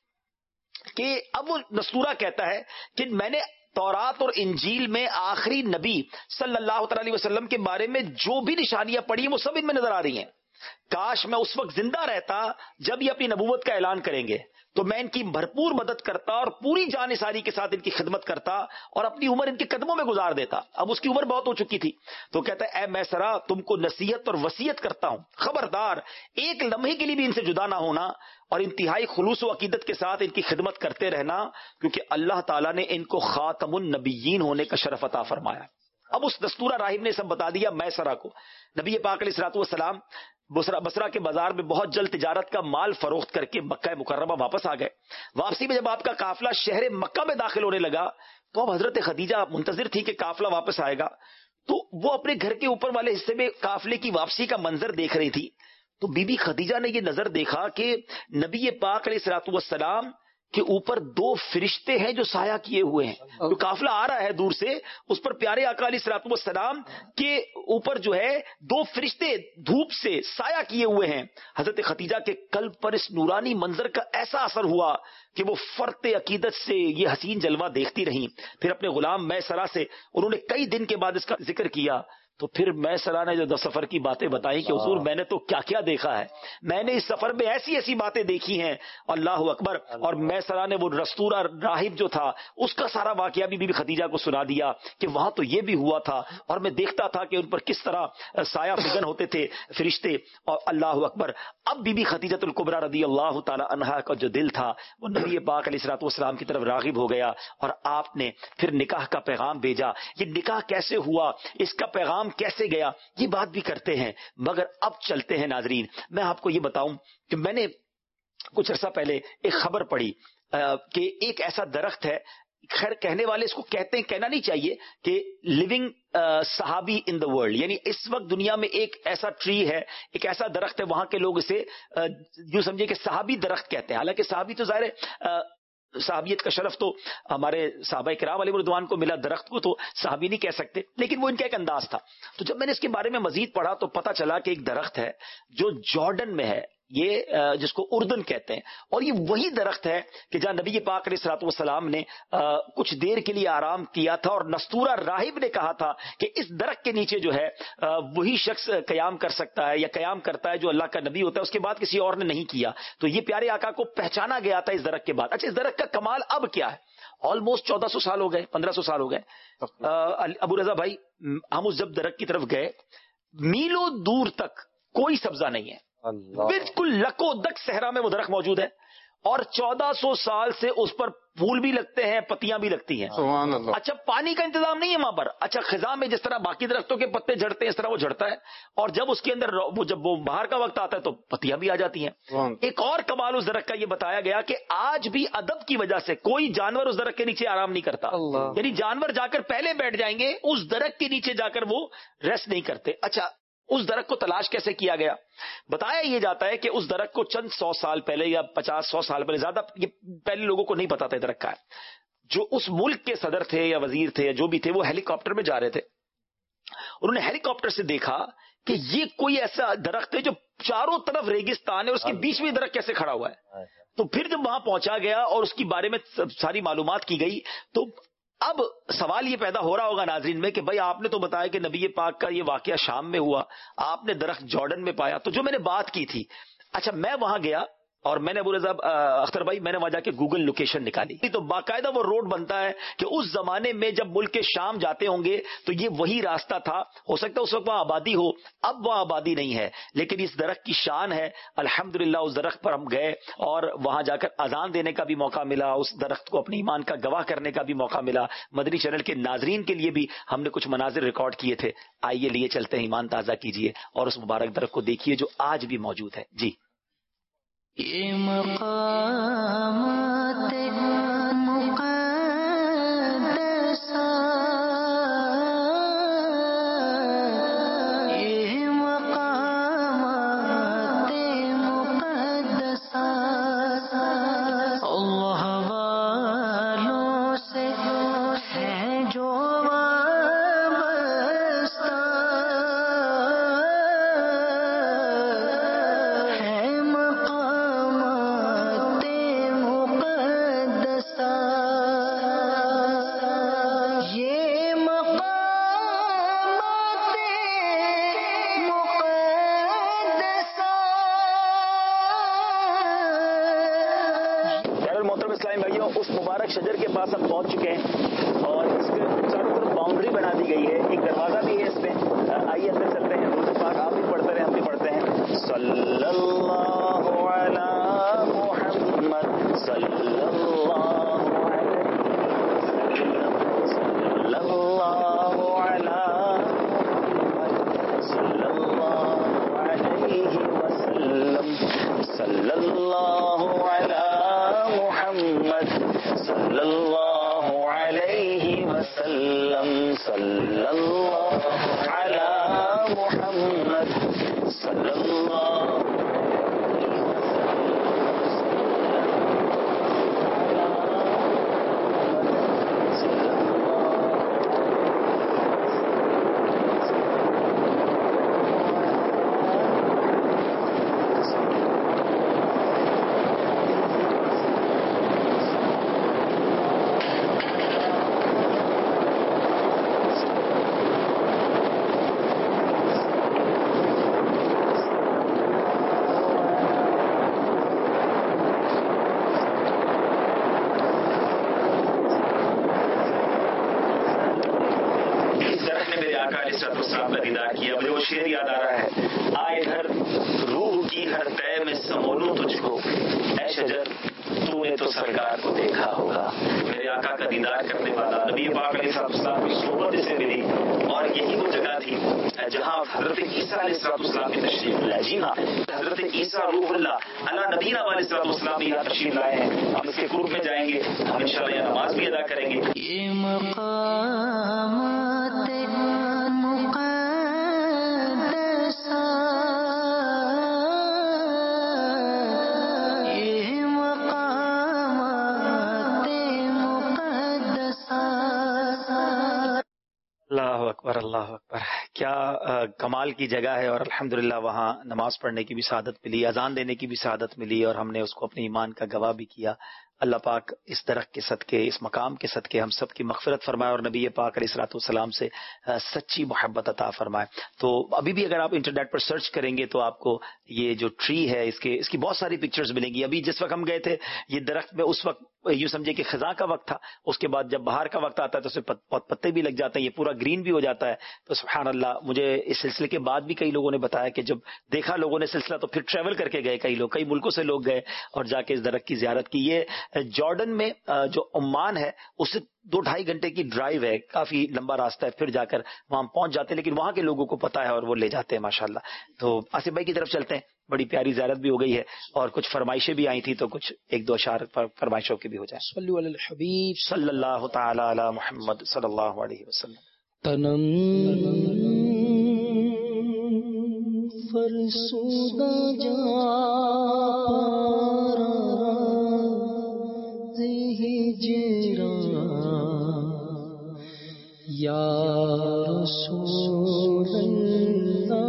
کہ اب وہ نستورہ کہتا ہے کہ میں نے تورات اور انجیل میں آخری نبی صلی اللہ تعالی علیہ وسلم کے بارے میں جو بھی نشانیاں پڑھی ہیں وہ سب ان میں نظر آ رہی ہیں. کاش میں اس وقت زندہ رہتا جب یہ اپنی نبوت کا اعلان کریں گے, تو میں ان کی بھرپور مدد کرتا اور پوری جان نثاری کے ساتھ ان کی خدمت کرتا اور اپنی عمر ان کے قدموں میں گزار دیتا. اب اس کی عمر بہت ہو چکی تھی. تو کہتا ہے اے میسرہ تم کو نصیحت اور وصیت کرتا ہوں, خبردار ایک لمحے کے لیے بھی ان سے جدا نہ ہونا اور انتہائی خلوص و عقیدت کے ساتھ ان کی خدمت کرتے رہنا, کیونکہ اللہ تعالیٰ نے ان کو خاتم النبیین ہونے کا شرف عطا فرمایا. اب اس دستورہ راہب نے سب بتا دیا میسرہ کو. نبی پاک علیہ الصلوۃ والسلام بصرہ کے بازار میں بہت جلد تجارت کا مال فروخت کر کے مکہ مکرمہ واپس آ گئے. واپسی میں جب آپ کا قافلہ شہر مکہ میں داخل ہونے لگا تو اب حضرت خدیجہ منتظر تھی کہ قافلہ واپس آئے گا, تو وہ اپنے گھر کے اوپر والے حصے میں قافلے کی واپسی کا منظر دیکھ رہی تھی. تو بی بی خدیجہ نے یہ نظر دیکھا کہ نبی پاک علیہ الصلوۃ والسلام کے اوپر دو فرشتے ہیں جو سایہ کیے ہوئے ہیں. جو قافلہ آ رہا ہے دور سے, اس پر پیارے آقا علیہ الصلوۃ والسلام کے اوپر جو ہے دو فرشتے دھوپ سے سایہ کیے ہوئے ہیں. حضرت خدیجہ کے قلب پر اس نورانی منظر کا ایسا اثر ہوا کہ وہ فرط عقیدت سے یہ حسین جلوہ دیکھتی رہیں. پھر اپنے غلام میسرہ سے انہوں نے کئی دن کے بعد اس کا ذکر کیا. تو پھر میسرہ نے جو سفر کی باتیں بتائی کہ حضور میں نے تو کیا کیا دیکھا ہے, میں نے اس سفر میں ایسی ایسی باتیں دیکھی ہیں, اللہ اکبر. اور میسرہ نے وہ نستورہ راہب جو تھا اس کا سارا واقعہ بھی بی بی خدیجہ کو سنا دیا کہ وہاں تو یہ بھی ہوا تھا اور میں دیکھتا تھا کہ ان پر کس طرح سایہ فگن ہوتے تھے فرشتے, اور اللہ اکبر. اب بی بی خدیجہ الکبریٰ رضی اللہ تعالی عنہا کا جو دل تھا وہ نبی پاک علیہ الصلوۃ والسلام کی طرف راغب ہو گیا, اور آپ نے پھر نکاح کا پیغام بھیجا. یہ نکاح کیسے ہوا, اس کا پیغام کیسے گیا, یہ بات بھی کرتے ہیں. مگر اب چلتے ہیں ناظرین, میں آپ کو یہ بتاؤں کہ میں نے کچھ عرصہ پہلے ایک خبر پڑھی کہ ایک ایسا درخت ہے, خیر کہنے والے اس کو کہتے ہیں, کہنا نہیں چاہیے, کہ لیونگ صحابی ان دا ورلڈ, یعنی اس وقت دنیا میں ایک ایسا ٹری ہے, ایک ایسا درخت ہے, وہاں کے لوگ اسے یوں سمجھے کہ صحابی درخت کہتے ہیں. حالانکہ صحابی تو ظاہر ہے صحابیت کا شرف تو ہمارے صحابہ کرام علیہ رضوان کو ملا, درخت کو تو صحابی نہیں کہہ سکتے, لیکن وہ ان کا ایک انداز تھا. تو جب میں نے اس کے بارے میں مزید پڑھا تو پتا چلا کہ ایک درخت ہے جو جارڈن میں ہے, یہ جس کو اردن کہتے ہیں, اور یہ وہی درخت ہے کہ جہاں نبی پاک علیہ الصلوۃ والسلام نے کچھ دیر کے لیے آرام کیا تھا, اور نستورہ راہب نے کہا تھا کہ اس درخت کے نیچے جو ہے وہی شخص قیام کر سکتا ہے یا قیام کرتا ہے جو اللہ کا نبی ہوتا ہے, اس کے بعد کسی اور نے نہیں کیا. تو یہ پیارے آقا کو پہچانا گیا تھا اس درخت کے بعد. اچھا اس درخت کا کمال اب کیا ہے, آلموسٹ چودہ سو سال ہو گئے, پندرہ سو سال ہو گئے. ابو رضا بھائی ہم اس جب درخت کی طرف گئے, میلوں دور تک کوئی سبزہ نہیں ہے, بالکل لکو دک صحرا میں وہ درخت موجود ہے, اور چودہ سو سال سے اس پر پھول بھی لگتے ہیں, پتیاں بھی لگتی ہیں. سبحان اللہ. اچھا پانی کا انتظام نہیں ہے وہاں پر. اچھا خزاں میں جس طرح باقی درختوں کے پتے جھڑتے ہیں اس طرح وہ جھڑتا ہے, اور جب اس کے اندر وہ جب وہ باہر کا وقت آتا ہے تو پتیاں بھی آ جاتی ہیں. ایک اور کمال اس درخت کا یہ بتایا گیا کہ آج بھی ادب کی وجہ سے کوئی جانور اس درخت کے نیچے آرام نہیں کرتا, یعنی جانور جا کر پہلے بیٹھ جائیں گے, اس درخت کے نیچے جا کر وہ ریسٹ نہیں کرتے. اچھا اس درخت کو تلاش کیسے کیا گیا؟ بتایا یہ جاتا ہے کہ اس درخت کو چند سو سال پہلے یا پچاس سو سال پہلے، زیادہ یہ پہلے لوگوں کو نہیں پتا تھا درخت کا ہے، جو اس ملک کے صدر تھے یا وزیر تھے یا جو بھی تھے وہ ہیلی کاپٹر میں جا رہے تھے، انہوں نے ہیلی کاپٹر سے دیکھا کہ یہ کوئی ایسا درخت ہے جو چاروں طرف ریگستان ہے اور اس کے بیچ میں درخت کیسے کھڑا ہوا ہے. تو پھر جب وہاں پہنچا گیا اور اس کے بارے میں ساری معلومات کی گئی تو اب سوال یہ پیدا ہو رہا ہوگا ناظرین میں کہ بھائی آپ نے تو بتایا کہ نبی پاک کا یہ واقعہ شام میں ہوا، آپ نے درخت جارڈن میں پایا، تو جو میں نے بات کی تھی، اچھا میں وہاں گیا اور میں نے ابو رضا اختر بھائی میں نے وہاں جا کے گوگل لوکیشن نکالی تو باقاعدہ وہ روڈ بنتا ہے کہ اس زمانے میں جب ملک کے شام جاتے ہوں گے تو یہ وہی راستہ تھا. ہو سکتا ہے اس وقت وہاں آبادی ہو، اب وہاں آبادی نہیں ہے، لیکن اس درخت کی شان ہے. الحمدللہ اس درخت پر ہم گئے اور وہاں جا کر اذان دینے کا بھی موقع ملا، اس درخت کو اپنے ایمان کا گواہ کرنے کا بھی موقع ملا. مدنی چینل کے ناظرین کے لیے بھی ہم نے کچھ مناظر ریکارڈ کیے تھے. آئیے لیے چلتے ہیں، ایمان تازہ کیجیے اور اس مبارک درخت کو دیکھیے جو آج بھی موجود ہے. جی یہ مقامات مقدسہ، یہ مقامات مقدسہ اللہ والوں سے ہے جو وابستہ ہے. اس مبارک شجر کے پاس ہم پہنچ چکے ہیں اور اس کے چاروں طرف باؤنڈری بنا دی گئی ہے، ایک دروازہ بھی ہے اس میں. آئیے اندر چلتے ہیں. درود پاک آپ بھی پڑھتے رہے، ہم بھی پڑھتے ہیں. صلی اللہ علی محمد صلی اللہ صلی اللہ علی محمد صلی اللہ علیہ وسلم صلی اللہ علی محمد صلی اللہ شعر یاد آ رہا ہے. آئے گھر روح کی ہر طے میں سمولوں تجھ کو، اے شجر تو نے تو سرکار کو دیکھا ہوگا. میرے آقا کا دیدار کرنے والا نبی پاک علیہ السلام کی صحبت سے ملی اور یہی وہ جگہ تھی جہاں حضرت عیسیٰ علیہ السلام کی تشریف لائے. جی ہاں، حضرت عیسیٰ روح اللہ علی نبینا علیہ السلام یہاں تشریف لائے ہیں. ہم اس کے قرب میں جائیں گے، ہم انشاءاللہ یہ نماز بھی ادا کریں گے. یہ مقامات اللہ اکبر اللہ اکبر. کیا کمال کی جگہ ہے اور الحمدللہ وہاں نماز پڑھنے کی بھی سعادت ملی، اذان دینے کی بھی سعادت ملی اور ہم نے اس کو اپنے ایمان کا گواہ بھی کیا. اللہ پاک اس درخت کے صدقے، اس مقام کے صدقے ہم سب کی مغفرت فرمائے اور نبی پاک علیہ الصلوۃ والسلام سے سچی محبت عطا فرمائے. تو ابھی بھی اگر آپ انٹرنیٹ پر سرچ کریں گے تو آپ کو یہ جو ٹری ہے اس کے اس کی بہت ساری پکچرز ملیں گی. ابھی جس وقت ہم گئے تھے یہ درخت میں اس وقت یوں سمجھے کہ خزاں کا وقت تھا، اس کے بعد جب بہار کا وقت آتا ہے تو اسے بہت پتے بھی لگ جاتے ہیں، یہ پورا گرین بھی ہو جاتا ہے. تو سبحان اللہ، مجھے اس سلسلے کے بعد بھی کئی لوگوں نے بتایا کہ جب دیکھا لوگوں نے سلسلہ تو پھر ٹریول کر کے گئے، کئی لوگ کئی ملکوں سے لوگ گئے اور جا کے اس درخت کی زیارت کی. یہ جارڈن میں جو عمان ہے اس سے دو ڈھائی گھنٹے کی ڈرائیو ہے، کافی لمبا راستہ ہے، پھر جا کر وہاں پہنچ جاتے ہیں، لیکن وہاں کے لوگوں کو پتا ہے اور وہ لے جاتے ہیں ماشاءاللہ. تو آصف بھائی کی طرف چلتے ہیں. بڑی پیاری زیارت بھی ہو گئی ہے اور کچھ فرمائشیں بھی آئی تھی، تو کچھ ایک دو اشعار فرمائشوں کی بھی ہو جائے. صلو علی الحبیب صلی اللہ تعالی علی محمد صلی اللہ علیہ وسلم. تنم فرسودہ جا یا رسول اللہ.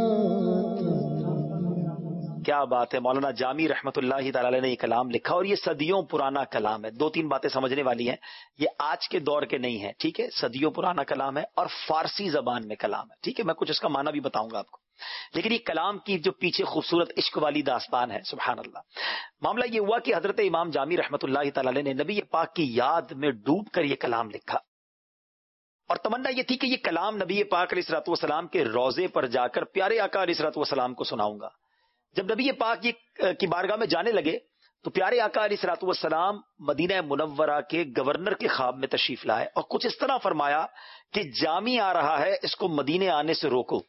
کیا بات ہے. مولانا جامی رحمت اللہ تعالی علیہ نے یہ کلام لکھا اور یہ صدیوں پرانا کلام ہے. دو تین باتیں سمجھنے والی ہیں. یہ آج کے دور کے نہیں ہیں, ٹھیک ہے, صدیوں پرانا کلام ہے اور فارسی زبان میں کلام ہے, ٹھیک ہے. میں کچھ اس کا معنی بھی بتاؤں گا آپ کو, لیکن یہ کلام کی جو پیچھے خوبصورت عشق والی داستان ہے, سبحان اللہ. معاملہ یہ ہوا کہ حضرت امام جامی رحمت اللہ تعالی علیہ نے نبی پاک کی یاد میں ڈوب کر یہ کلام لکھا, اور تمنا یہ تھی کہ یہ کلام نبی پاک علیہ الصلوۃ والسلام کے روضے پر جا کر پیارے آقا علیہ الصلوۃ والسلام کو سناؤں گا. جب نبی پاک کی بارگاہ میں جانے لگے تو پیارے آقا علیہ الصلوۃ والسلام مدینہ منورہ کے گورنر کے خواب میں تشریف لائے اور کچھ اس طرح فرمایا کہ جامی آ رہا ہے, اس کو مدینے آنے سے روکو.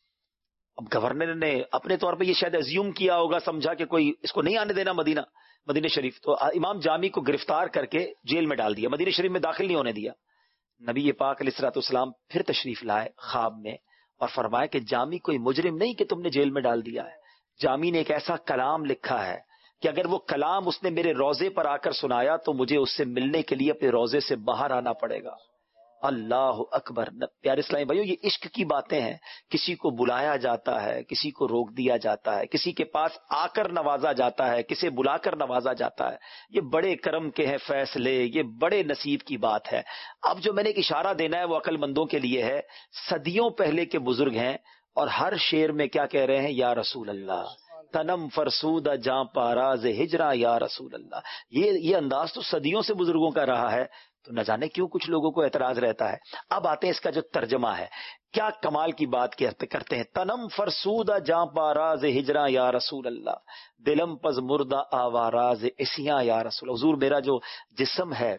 اب گورنر نے اپنے طور پہ یہ شاید ایزیوم کیا ہوگا, سمجھا کہ کوئی اس کو نہیں آنے دینا مدینہ مدینہ شریف, تو امام جامی کو گرفتار کر کے جیل میں ڈال دیا, مدینہ شریف میں داخل نہیں ہونے دیا. نبی پاک علیہ الصلوۃ والسلام پھر تشریف لائے خواب میں اور فرمایا کہ جامی کوئی مجرم نہیں کہ تم نے جیل میں ڈال دیا ہے. جامی نے ایک ایسا کلام لکھا ہے کہ اگر وہ کلام اس نے میرے روضے پر آ کر سنایا تو مجھے اس سے ملنے کے لیے اپنے روضے سے باہر آنا پڑے گا. اللہ اکبر. پیارے اسلامی بھائیو, یہ عشق کی باتیں ہیں. کسی کو بلایا جاتا ہے, کسی کو روک دیا جاتا ہے, کسی کے پاس آ کر نوازا جاتا ہے, کسے بلا کر نوازا جاتا ہے. یہ بڑے کرم کے ہیں فیصلے, یہ بڑے نصیب کی بات ہے. اب جو میں نے ایک اشارہ دینا ہے وہ عقل مندوں کے لیے ہے. صدیوں پہلے کے بزرگ ہیں اور ہر شعر میں کیا کہہ رہے ہیں, یا رسول اللہ, تنم فرسود جاں پاراز ہجرا یا رسول اللہ. یہ یہ انداز تو صدیوں سے بزرگوں کا رہا ہے, تو نہ جانے کیوں کچھ لوگوں کو اعتراض رہتا ہے. اب آتے ہیں اس کا جو ترجمہ ہے, کیا کمال کی بات کرتے ہیں. تنم فرسودہ جاں پاراز ہجرا یا رسول اللہ, دلم پز مردہ آواراز اسیاں یا رسول اللہ. حضور میرا جو جسم ہے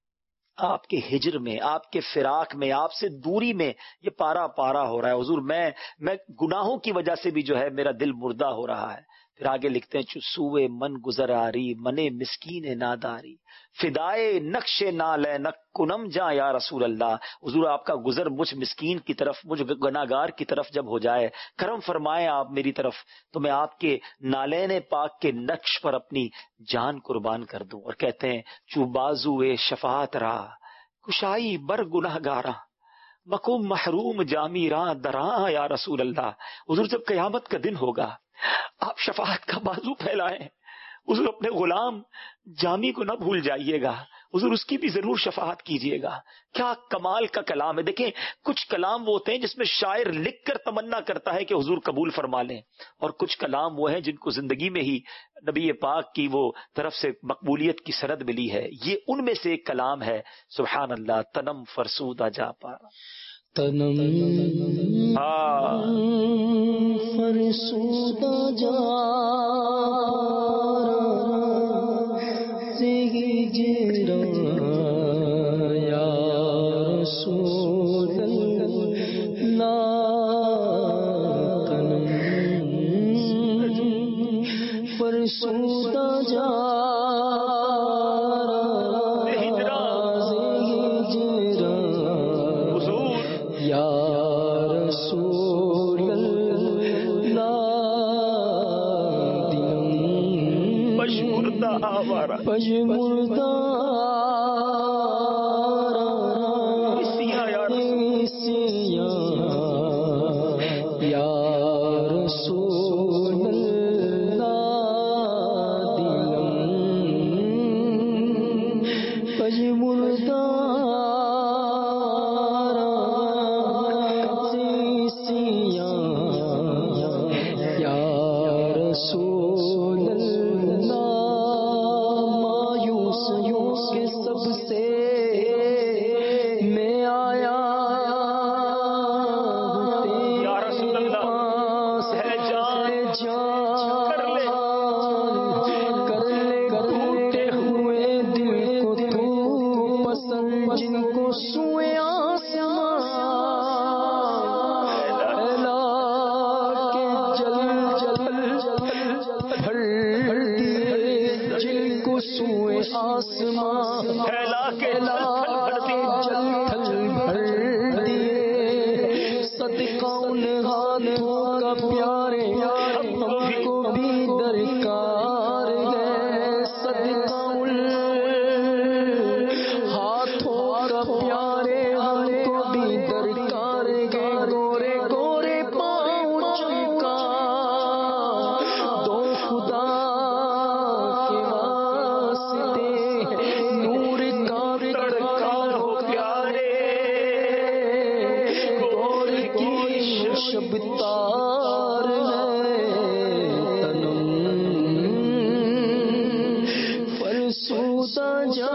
آپ کے ہجر میں, آپ کے فراق میں, آپ سے دوری میں یہ پارا پارا ہو رہا ہے. حضور میں میں گناہوں کی وجہ سے بھی جو ہے میرا دل مردہ ہو رہا ہے. پھر آگے لکھتے ہیں, چسوے من گزراری منے مسکین ناداری, فدائے نقش نالے نک کنم جا یا رسول اللہ. حضور آپ کا گزر مجھ مسکین کی طرف, مجھ گناہگار کی طرف جب ہو جائے, کرم فرمائیں آپ میری طرف, تو میں آپ کے نالین پاک کے نقش پر اپنی جان قربان کر دوں. اور کہتے ہیں, چو بازو شفاعت را کشائی بر گناہ گارا مکم محروم جامی راں دراں یا رسول اللہ. حضور جب قیامت کا دن ہوگا آپ شفاعت کا بازو پھیلائیں. حضور اپنے غلام جامی کو نہ بھول جائیے گا, حضور اس کی بھی ضرور شفاعت کیجیے گا. کیا کمال کا کلام ہے. دیکھیں کچھ کلام وہ ہوتے ہیں جس میں شاعر لکھ کر تمنا کرتا ہے کہ حضور قبول فرما لیں, اور کچھ کلام وہ ہیں جن کو زندگی میں ہی نبی پاک کی وہ طرف سے مقبولیت کی سند ملی ہے. یہ ان میں سے ایک کلام ہے. سبحان اللہ. تنم فرسودہ جا پارا, تنم فرسودہ جا سے ہجرا یا رسول اللہ. تنم فرسودہ جا پج مردہ یا رسول اللہ, دلم پج مردہ یا رسول اللہ. سب سے میں آیا یا رسول اللہ, ہے جان کر لے ٹوٹے ہوئے دل کو تو پسند, جن کو سوئے آسمان کے جل جل بھر دیے, جن کو سوئے آسمان پھیلا کے جل تھل بھر دیے. صدقہ ان ہاتھوں کا پیارے شب تار ہے تنم فرسودہ جا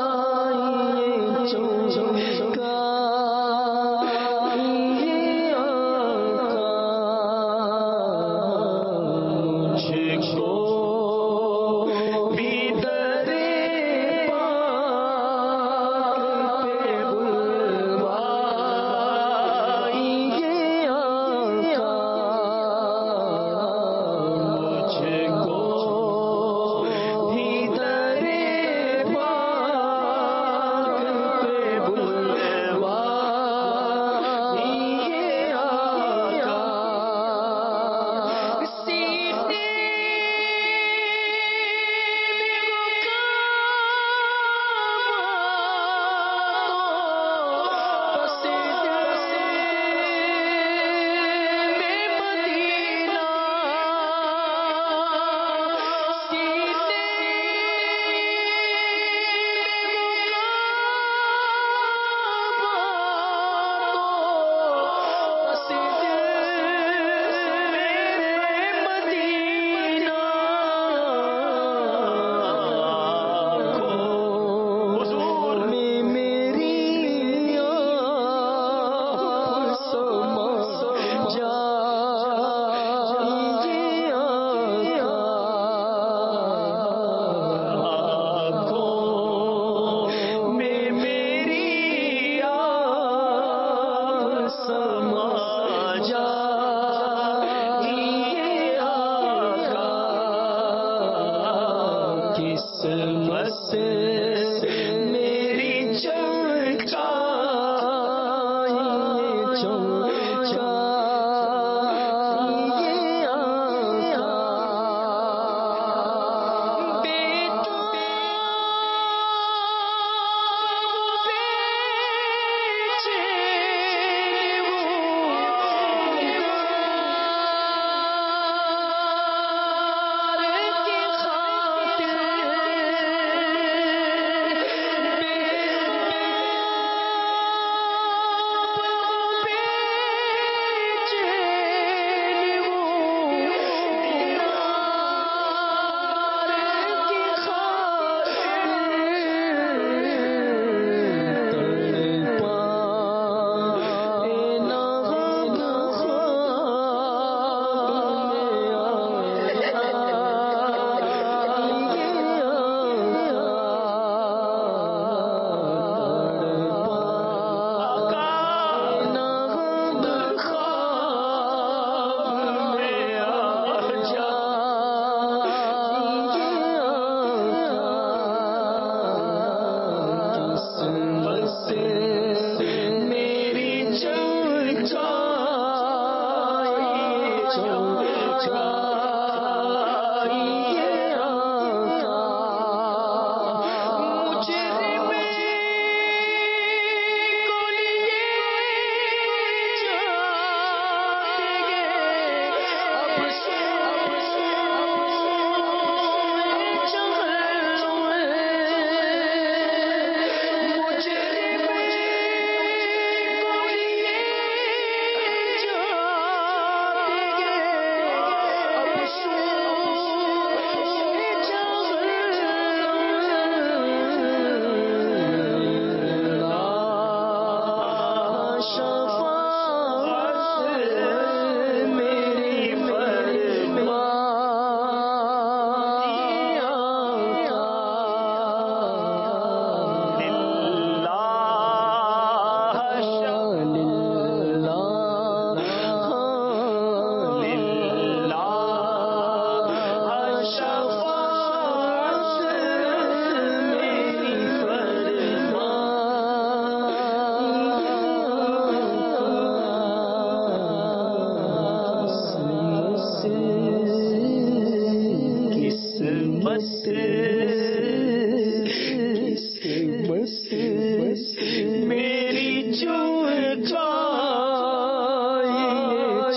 کا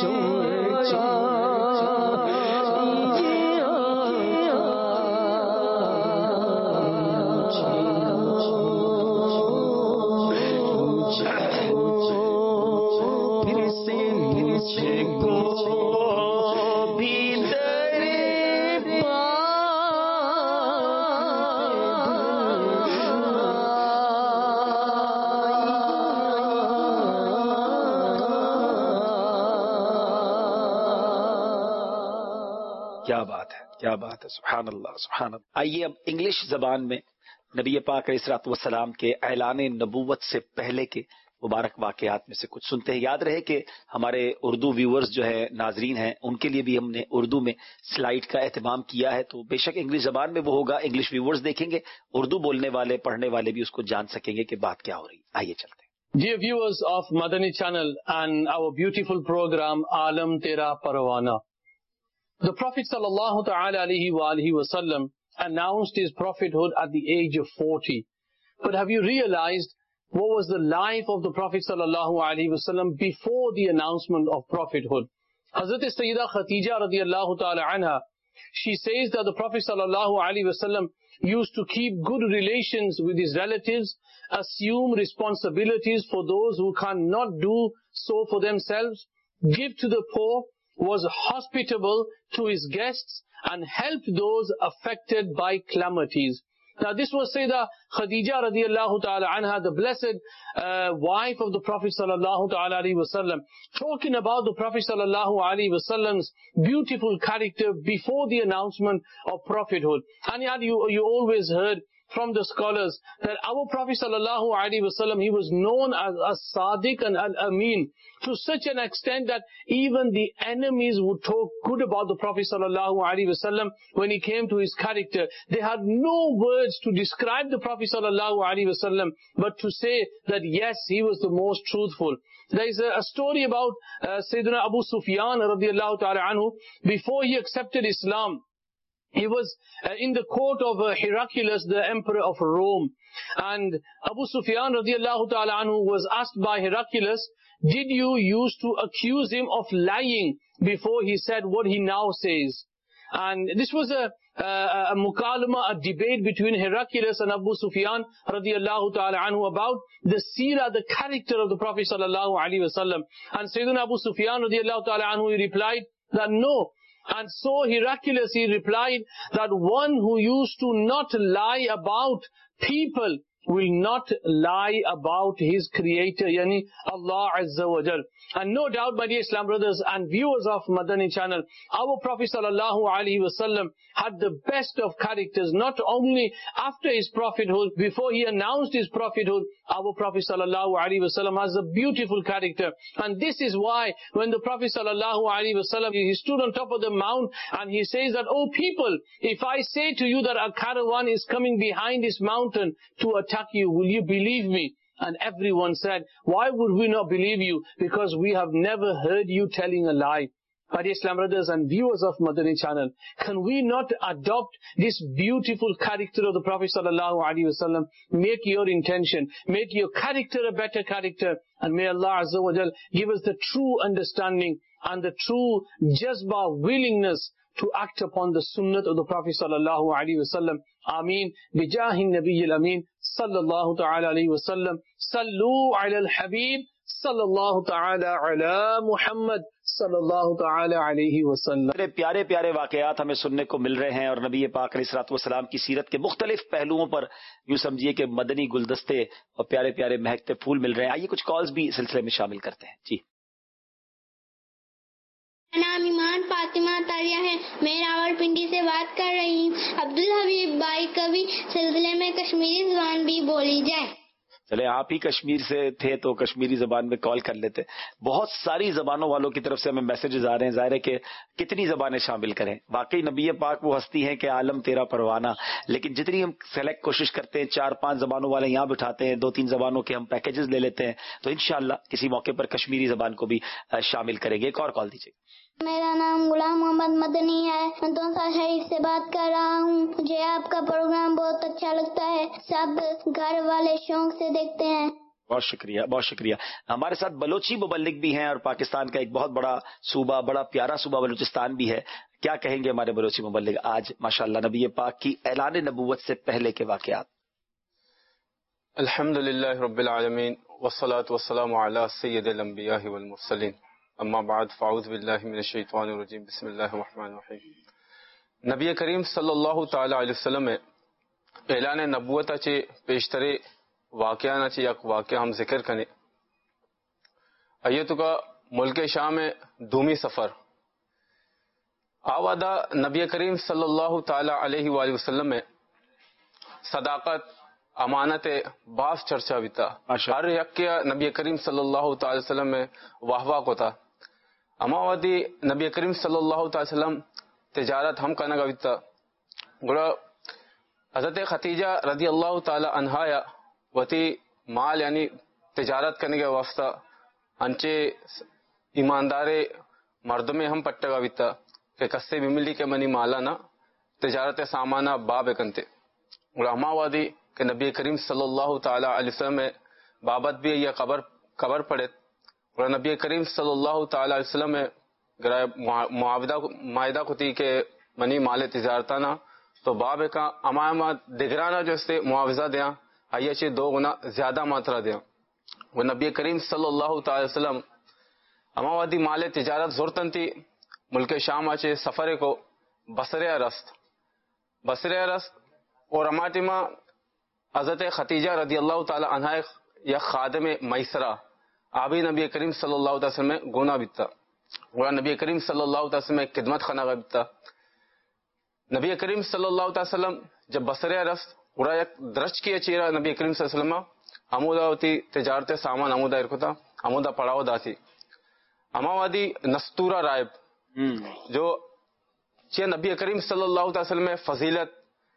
क्या बात है, क्या बात है, सुभान अल्लाह, सुभान अल्लाह। आइए अब इंग्लिश जबान में नबी पाक अलैहिस्सलातु वस्सलाम के ऐलान नबूवत से पहले के मुबारक वाकयात में से कुछ सुनते हैं। याद रहे कि हमारे उर्दू व्यूअर्स जो है, नाजरीन हैं, उनके लिए भी हमने उर्दू में स्लाइड का एहतमाम किया है, तो बेशक इंग्लिश जबान में वो होगा, इंग्लिश व्यूअर्स देखेंगे, उर्दू बोलने वाले पढ़ने वाले भी उसको जान सकेंगे कि बात क्या हो रही। आइए चलते हैं। Dear viewers of Madani channel and our beautiful program Alam Tera Parwana, the Prophet sallallahu ta'ala alayhi wa alihi wasallam announced his prophethood at the age of forty. But have you realized what was the life of the Prophet sallallahu alayhi wasallam before the announcement of prophethood? Hazrat Sayyida Khatija radiyallahu ta'ala anha, she says that the Prophet sallallahu alayhi wasallam used to keep good relations with his relatives, assume responsibilities for those who cannot do so for themselves, give to the poor, was hospitable to his guests, and helped those affected by calamities. Now this was Sayyidah Khadija radiallahu ta'ala anha, the blessed uh, wife of the Prophet sallallahu ta'ala alayhi wasallam, talking about the Prophet sallallahu alayhi wasallam's beautiful character before the announcement of prophethood. And yet you, you always heard from the scholars that our Prophet sallallahu alaihi wasallam, he was known as a Sadiq and al-Amin, to such an extent that even the enemies would talk good about the Prophet sallallahu alaihi wasallam when he came to his character. They had no words to describe the Prophet sallallahu alaihi wasallam but to say that yes, he was the most truthful. There is a, a story about uh, Sayyidina Abu Sufyan radiallahu ta'ala anhu. Before he accepted Islam, he was uh, in the court of uh, Heraclius, the emperor of Rome. And Abu Sufyan radiallahu ta'ala anhu was asked by Heraclius, did you used to accuse him of lying before he said what he now says? And this was a, a, a mukalama, a debate between Heraclius and Abu Sufyan radiallahu ta'ala anhu about the seerah, the character of the Prophet sallallahu alaihi wasallam. And Sayyidina Abu Sufyan radiallahu ta'ala anhu, he replied that no. And so Heraclius, he replied that one who used to not lie about people will not lie about his creator, yani Allah Azza wa Jal. And no doubt, my dear Islam brothers and viewers of Madani channel, our Prophet sallallahu alaihi wasallam had the best of characters, not only after his prophethood, before he announced his prophethood, our Prophet sallallahu alaihi wasallam has a beautiful character. And this is why when the Prophet sallallahu alaihi wasallam, he stood on top of the mount and he says that, oh people, if I say to you that a caravan is coming behind this mountain to attack you, will you believe me? And everyone said, why would we not believe you? Because we have never heard you telling a lie. But Islam brothers and viewers of Madani channel, can we not adopt this beautiful character of the Prophet sallallahu alaihi wasallam? Make your intention, make your character a better character, and may Allah Azza wa Jal give us the true understanding and the true jazba, willingness to act upon the sunnah of the Prophet sallallahu alaihi wasallam. Ameen. Bijahin Nabiyyil Ameen sallallahu ta'ala alaihi wasallam. Sallu ala al-Habib sallallahu ta'ala ala Muhammad sallallahu ta'ala alaihi wasallam. बड़े प्यारे प्यारे वाकयात हमें सुनने को मिल रहे हैं और नबी पाक अलैहिस्सलातु वस्सलाम की सीरत के मुख्तलिफ पहलुओं पर यूं समझिए कि मदनी गुलदस्ते और प्यारे प्यारे महकते फूल मिल रहे हैं। आइए कुछ कॉल्स भी सिलसिले में शामिल करते हैं। जी, नाम ईमान फातिमा तारिया है, मैं रावलपिंडी से बात कर रही हूँ। अब्दुल हबीब भाई कभी सिलसिले में कश्मीरी ज़बान भी बोली जाए। चले, आप ही कश्मीर से थे तो कश्मीरी जबान में कॉल कर लेते। बहुत सारी जबानों वालों की तरफ से हमें मैसेजेस आ रहे हैं, जाहिर है कि कितनी जबानें शामिल करें। वाकई नबी पाक वो हस्ती हैं कि आलम तेरा परवाना, लेकिन जितनी हम सेलेक्ट कोशिश करते हैं, चार पांच जबानों वाले यहाँ बिठाते हैं, दो तीन जबानों के हम पैकेजेस ले लेते हैं, तो इंशाल्लाह किसी मौके पर कश्मीरी जबान को भी शामिल करेंगे। एक और कॉल दीजिए। मेरा नाम गुलाम मोहम्मद मदनी है, मैं दौसा शरीफ से बात कर रहा हूँ। मुझे आपका प्रोग्राम बहुत अच्छा लगता है, सब घर वाले शौक से देखते हैं। بہت شکریہ بہت شکریہ. ہمارے ساتھ بلوچی مبلغ بھی ہیں اور پاکستان کا ایک بہت بڑا صوبہ, بڑا پیارا صوبہ بلوچستان بھی ہے. کیا کہیں گے ہمارے بلوچی مبلغ آج ماشاءاللہ نبی پاک کی اعلان نبوت سے پہلے کے واقعات؟ الحمدللہ رب العالمین والصلاة والسلام علی سید الانبیاء والمرسلین اما بعد فاعوذ باللہ من الشیطان الرجیم بسم اللہ الرحمن الرحیم. نبی کریم صلی اللہ تعالی علیہ وسلم اعلان نبوت چے پیشترے واقعہ چے یک واقعہ ہم ذکر کنے. ایتو کا ملک شام دومی سفر آوادہ نبی کریم صلی اللہ تعالی علیہ وآلہ وسلم صداقت امانت باس چرچا بیتا. ہر یک نبی کریم صلی اللہ تعالی وسلم میں واہ واہ کو تھا. اماوادی نبی کریم صلی اللہ تعالی وسلم تجارت ہم کا نگا بیتا. گڑا حضرت خدیجہ رضی اللہ تعالی عنہا یا وتی مال یعنی تجارت کرنے کے واسطہ انچے ایماندار مردم ہم پٹگا بیتا کہ کسے بھی ملی کے منی مالا نا تجارت سامانا باب کنتے. گڑا اماوادی کہ نبی کریم صلی اللہ تعالی علیہ وسلم بابت بھی یہ خبر خبر پڑے اور نبی کریم صلی اللہ تعالی علیہ وسلم معاہدہ معاہدہ کو تھی کہ منی مال تجارتانا تو باب کا امام دگرانا جو اس سے معاوضہ دیا آئیے چھ دو گنا زیادہ ماترا دیا. وہ نبی کریم صلی اللہ تعالی وسلم اماوادی مال تجارت زورتن تھی ملک شام آچے سفرے کو بصرے رست بصرے رست اور اماٹما حضرت خدیجہ رضی اللہ تعالی عنہ یا خادم میسرہ آبی نبی کریم صلی اللہ علیہ وسلم گونا بیتا. وہ نبی کریم صلی اللہ علیہ وسلم خدمت خانہ بیتا. نبی کریم صلی اللہ علیہ وسلم جب بصرے رست پورا یک درج کیا چیرا نبی کریم صلی اللہ علیہ وسلم عمودہ ہوتی تجارت سامان عمودہ ارکتا عمودہ پڑاؤ داتی. اماوادی نستورہ رائب جو چیئے نبی کریم صلی اللہ علیہ وسلم فضیلت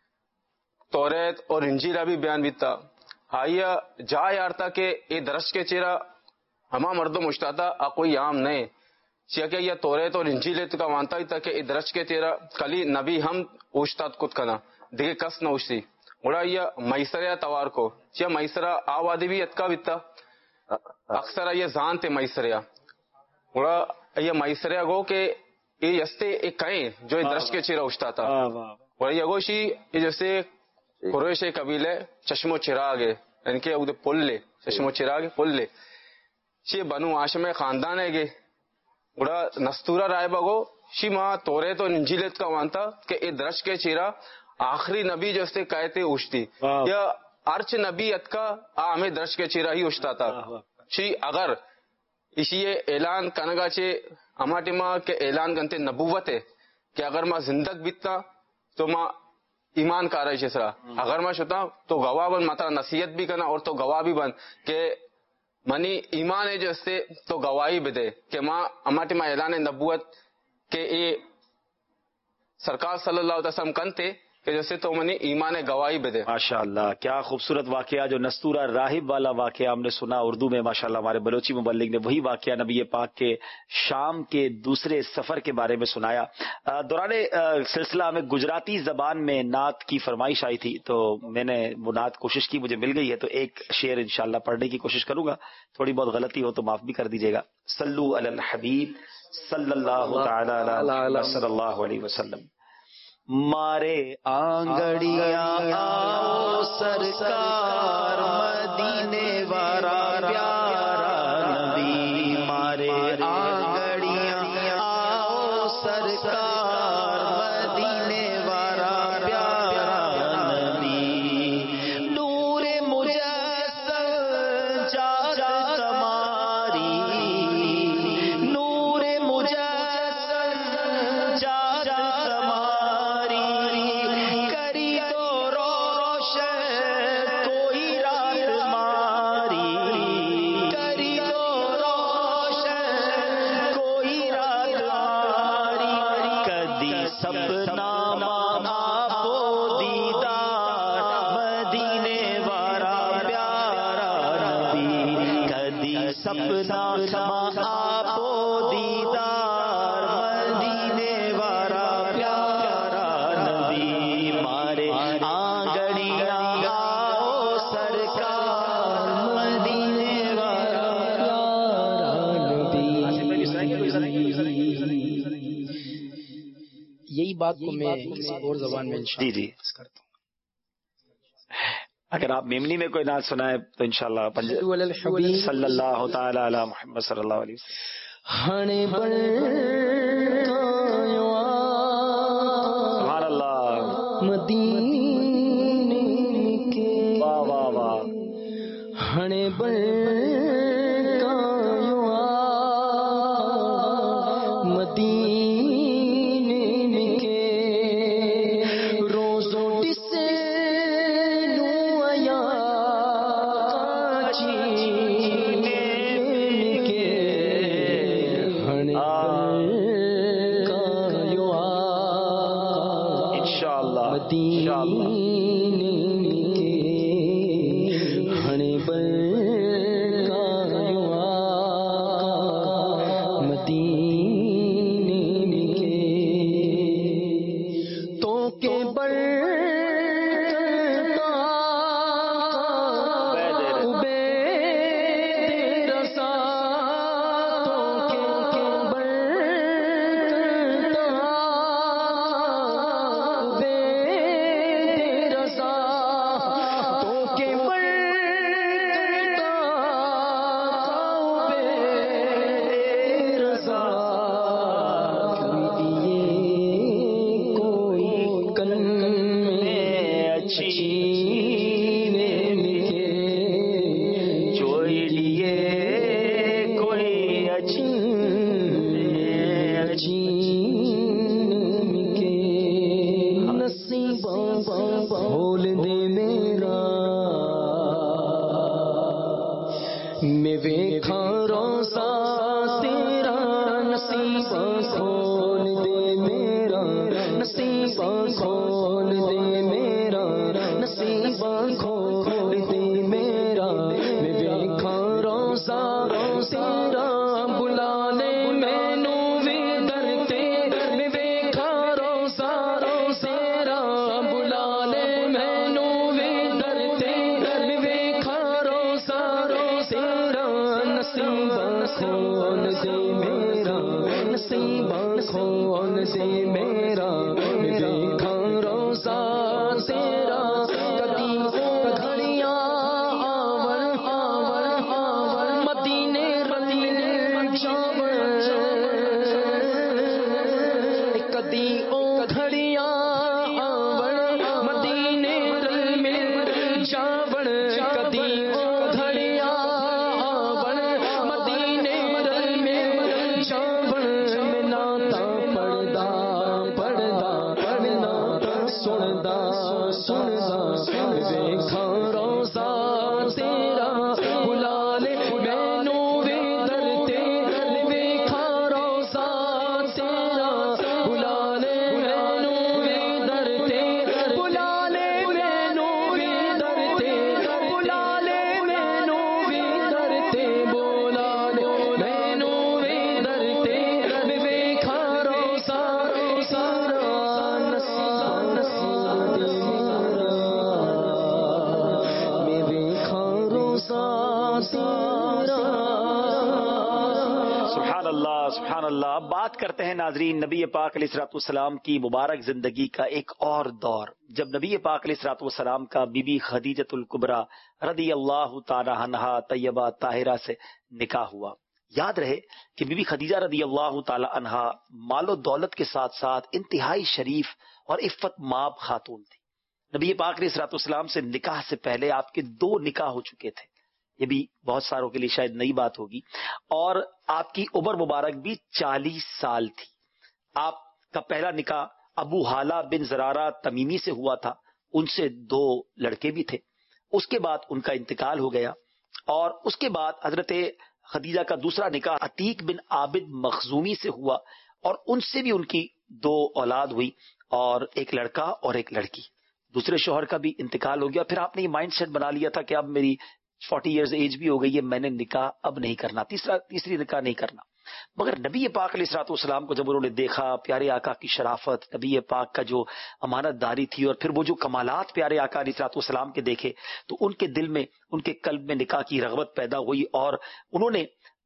توریت اور انجیلہ بھی بیان بیتا. آئیا جا یارتا کہ اے درج کے چیرا ہما مردم اشتاتا آ کوئی عام نہیں چیئے کہ یہ توریت اور انجیلت کا مانتا ہی تھا کہ اے درج کے چیرا کلی نبی ہم اوشتات کت کنا دیکھے کس نہ اوشتی. گوڑا یہ میسرہ توار کو چیئے میسرہ آوادی بھی اتکا بیتا اکثر یہ زانتے میسرہ. گوڑا یہ میسرہ گو کہ یہ یستے ایک کہیں جو درج کے چیرا اشتاتا. گوڑا یہ گوشی یہ جیسے قریش قبیلے چشم و چراغ ہے ان کے پل لے چشم و چراغ پل لے چی بنو ہاشم خاندان ہے گے. گڑا نستورہ رائے بگو شی ماں تورے تو انجیلت کا مانتا کہ اے درج کے چیرا آخری نبی جو اسے کہتے اوشتی یا ارچ نبی ات کا ہمیں درج کے چیرا ہی اوشتا تھا. شی اگر اسی اعلان کنگا چے ہماٹی ماں کے اعلان کنتے نبوت ہے کہ اگر ماں زندگ بیتتا تو ماں ایمان کا رہی چسرا اگر میں شتا تو گواہ بن ماتا نصیحت بھی کرنا اور تو گواہ بھی بن کہ منی ایمان ہے جو اس سے تو گواہی بھی دے کہ ماں اماٹی ماں اعلان نبوت کہ اے سرکار صلی اللہ علیہ وسلم کنتے کہ جیسے تو منی ایمان گواہی بھی دے. ماشاءاللہ کیا خوبصورت واقعہ جو نستورہ راہب والا واقعہ ہم نے سنا اردو میں. ماشاءاللہ ہمارے بلوچی مبلغ نے وہی واقعہ نبی پاک کے شام کے دوسرے سفر کے بارے میں سنایا. دوران سلسلہ ہمیں گجراتی زبان میں نعت کی فرمائش آئی تھی تو میں نے وہ نعت کوشش کی مجھے مل گئی ہے تو ایک شعر انشاءاللہ پڑھنے کی کوشش کروں گا. تھوڑی بہت غلطی ہو تو معاف بھی کر دیجیے گا. صلو علی الحبیب صلی اللہ تعالی صلی اللہ علیہ وسلم. مارے آنگڑیاں آؤ سرکار مدینے وارا پیارا نبی. مارے آنگڑیاں آؤ سرکار مدینے وارا پیارا نبی. نور مجسم جات تمہاری نور مجسم جات تمہاری کری تو روشن کوئی رات ماری کری تو روشن کوئی رات ماری. کدی سپنا آپ دیدار مدینے وارا پیارا نبی. کدی سپنا آپ دیدار مدینے وارا پیارا نبی. مارے آنگڑیاں آؤ سرکار مدینے یہی بات کو میں کسی اور زبان میں جی جی کرتا ہوں. اگر آپ میمنی میں کوئی نعت سنائے تو انشاءاللہ صلی اللہ تعالی علی محمد صلی اللہ علیہ وسلم. سبحان اللہ. مدینے کے واہ واہ واہ ہنے بل کرتے ہیں ناظرین نبی پاک علیہ الصلوۃ والسلام کی مبارک زندگی کا ایک اور دور، جب نبی پاک علیہ الصلوۃ والسلام کا بی بی خدیجۃ الکبریٰ رضی اللہ تعالی عنہا طیبہ طاہرہ سے نکاح ہوا. یاد رہے کہ بی بی خدیجہ رضی اللہ تعالی عنہا مال و دولت کے ساتھ ساتھ انتہائی شریف اور عفت مآب خاتون تھی. نبی پاک علیہ الصلوۃ والسلام سے نکاح سے پہلے آپ کے دو نکاح ہو چکے تھے، یہ بھی بہت ساروں کے لیے شاید نئی بات ہوگی، اور آپ کی عمر مبارک بھی چالیس سال تھی. آپ کا پہلا نکاح ابو حالہ بن زرارہ تمیمی سے ہوا تھا، ان سے دو لڑکے بھی تھے. اس کے بعد ان کا انتقال ہو گیا، اور اس کے بعد حضرت خدیجہ کا دوسرا نکاح عتیق بن عابد مخزومی سے ہوا، اور ان سے بھی ان کی دو اولاد ہوئی، اور ایک لڑکا اور ایک لڑکی. دوسرے شوہر کا بھی انتقال ہو گیا. پھر آپ نے یہ مائنڈ سیٹ بنا لیا تھا کہ اب میری فورٹی ایئرز ایج بھی ہو گئی ہے، میں نے نکاح اب نہیں کرنا، تیسرا تیسری نکاح نہیں کرنا. مگر نبی پاک علیہ الصلوۃ والسلام کو جب انہوں نے دیکھا، پیارے آقا کی شرافت، نبی پاک کا جو امانت داری تھی، اور پھر وہ جو کمالات پیارے آقا علیہ الصلوۃ والسلام کے دیکھے، تو ان کے دل میں، ان کے قلب میں نکاح کی رغبت پیدا ہوئی، اور انہوں نے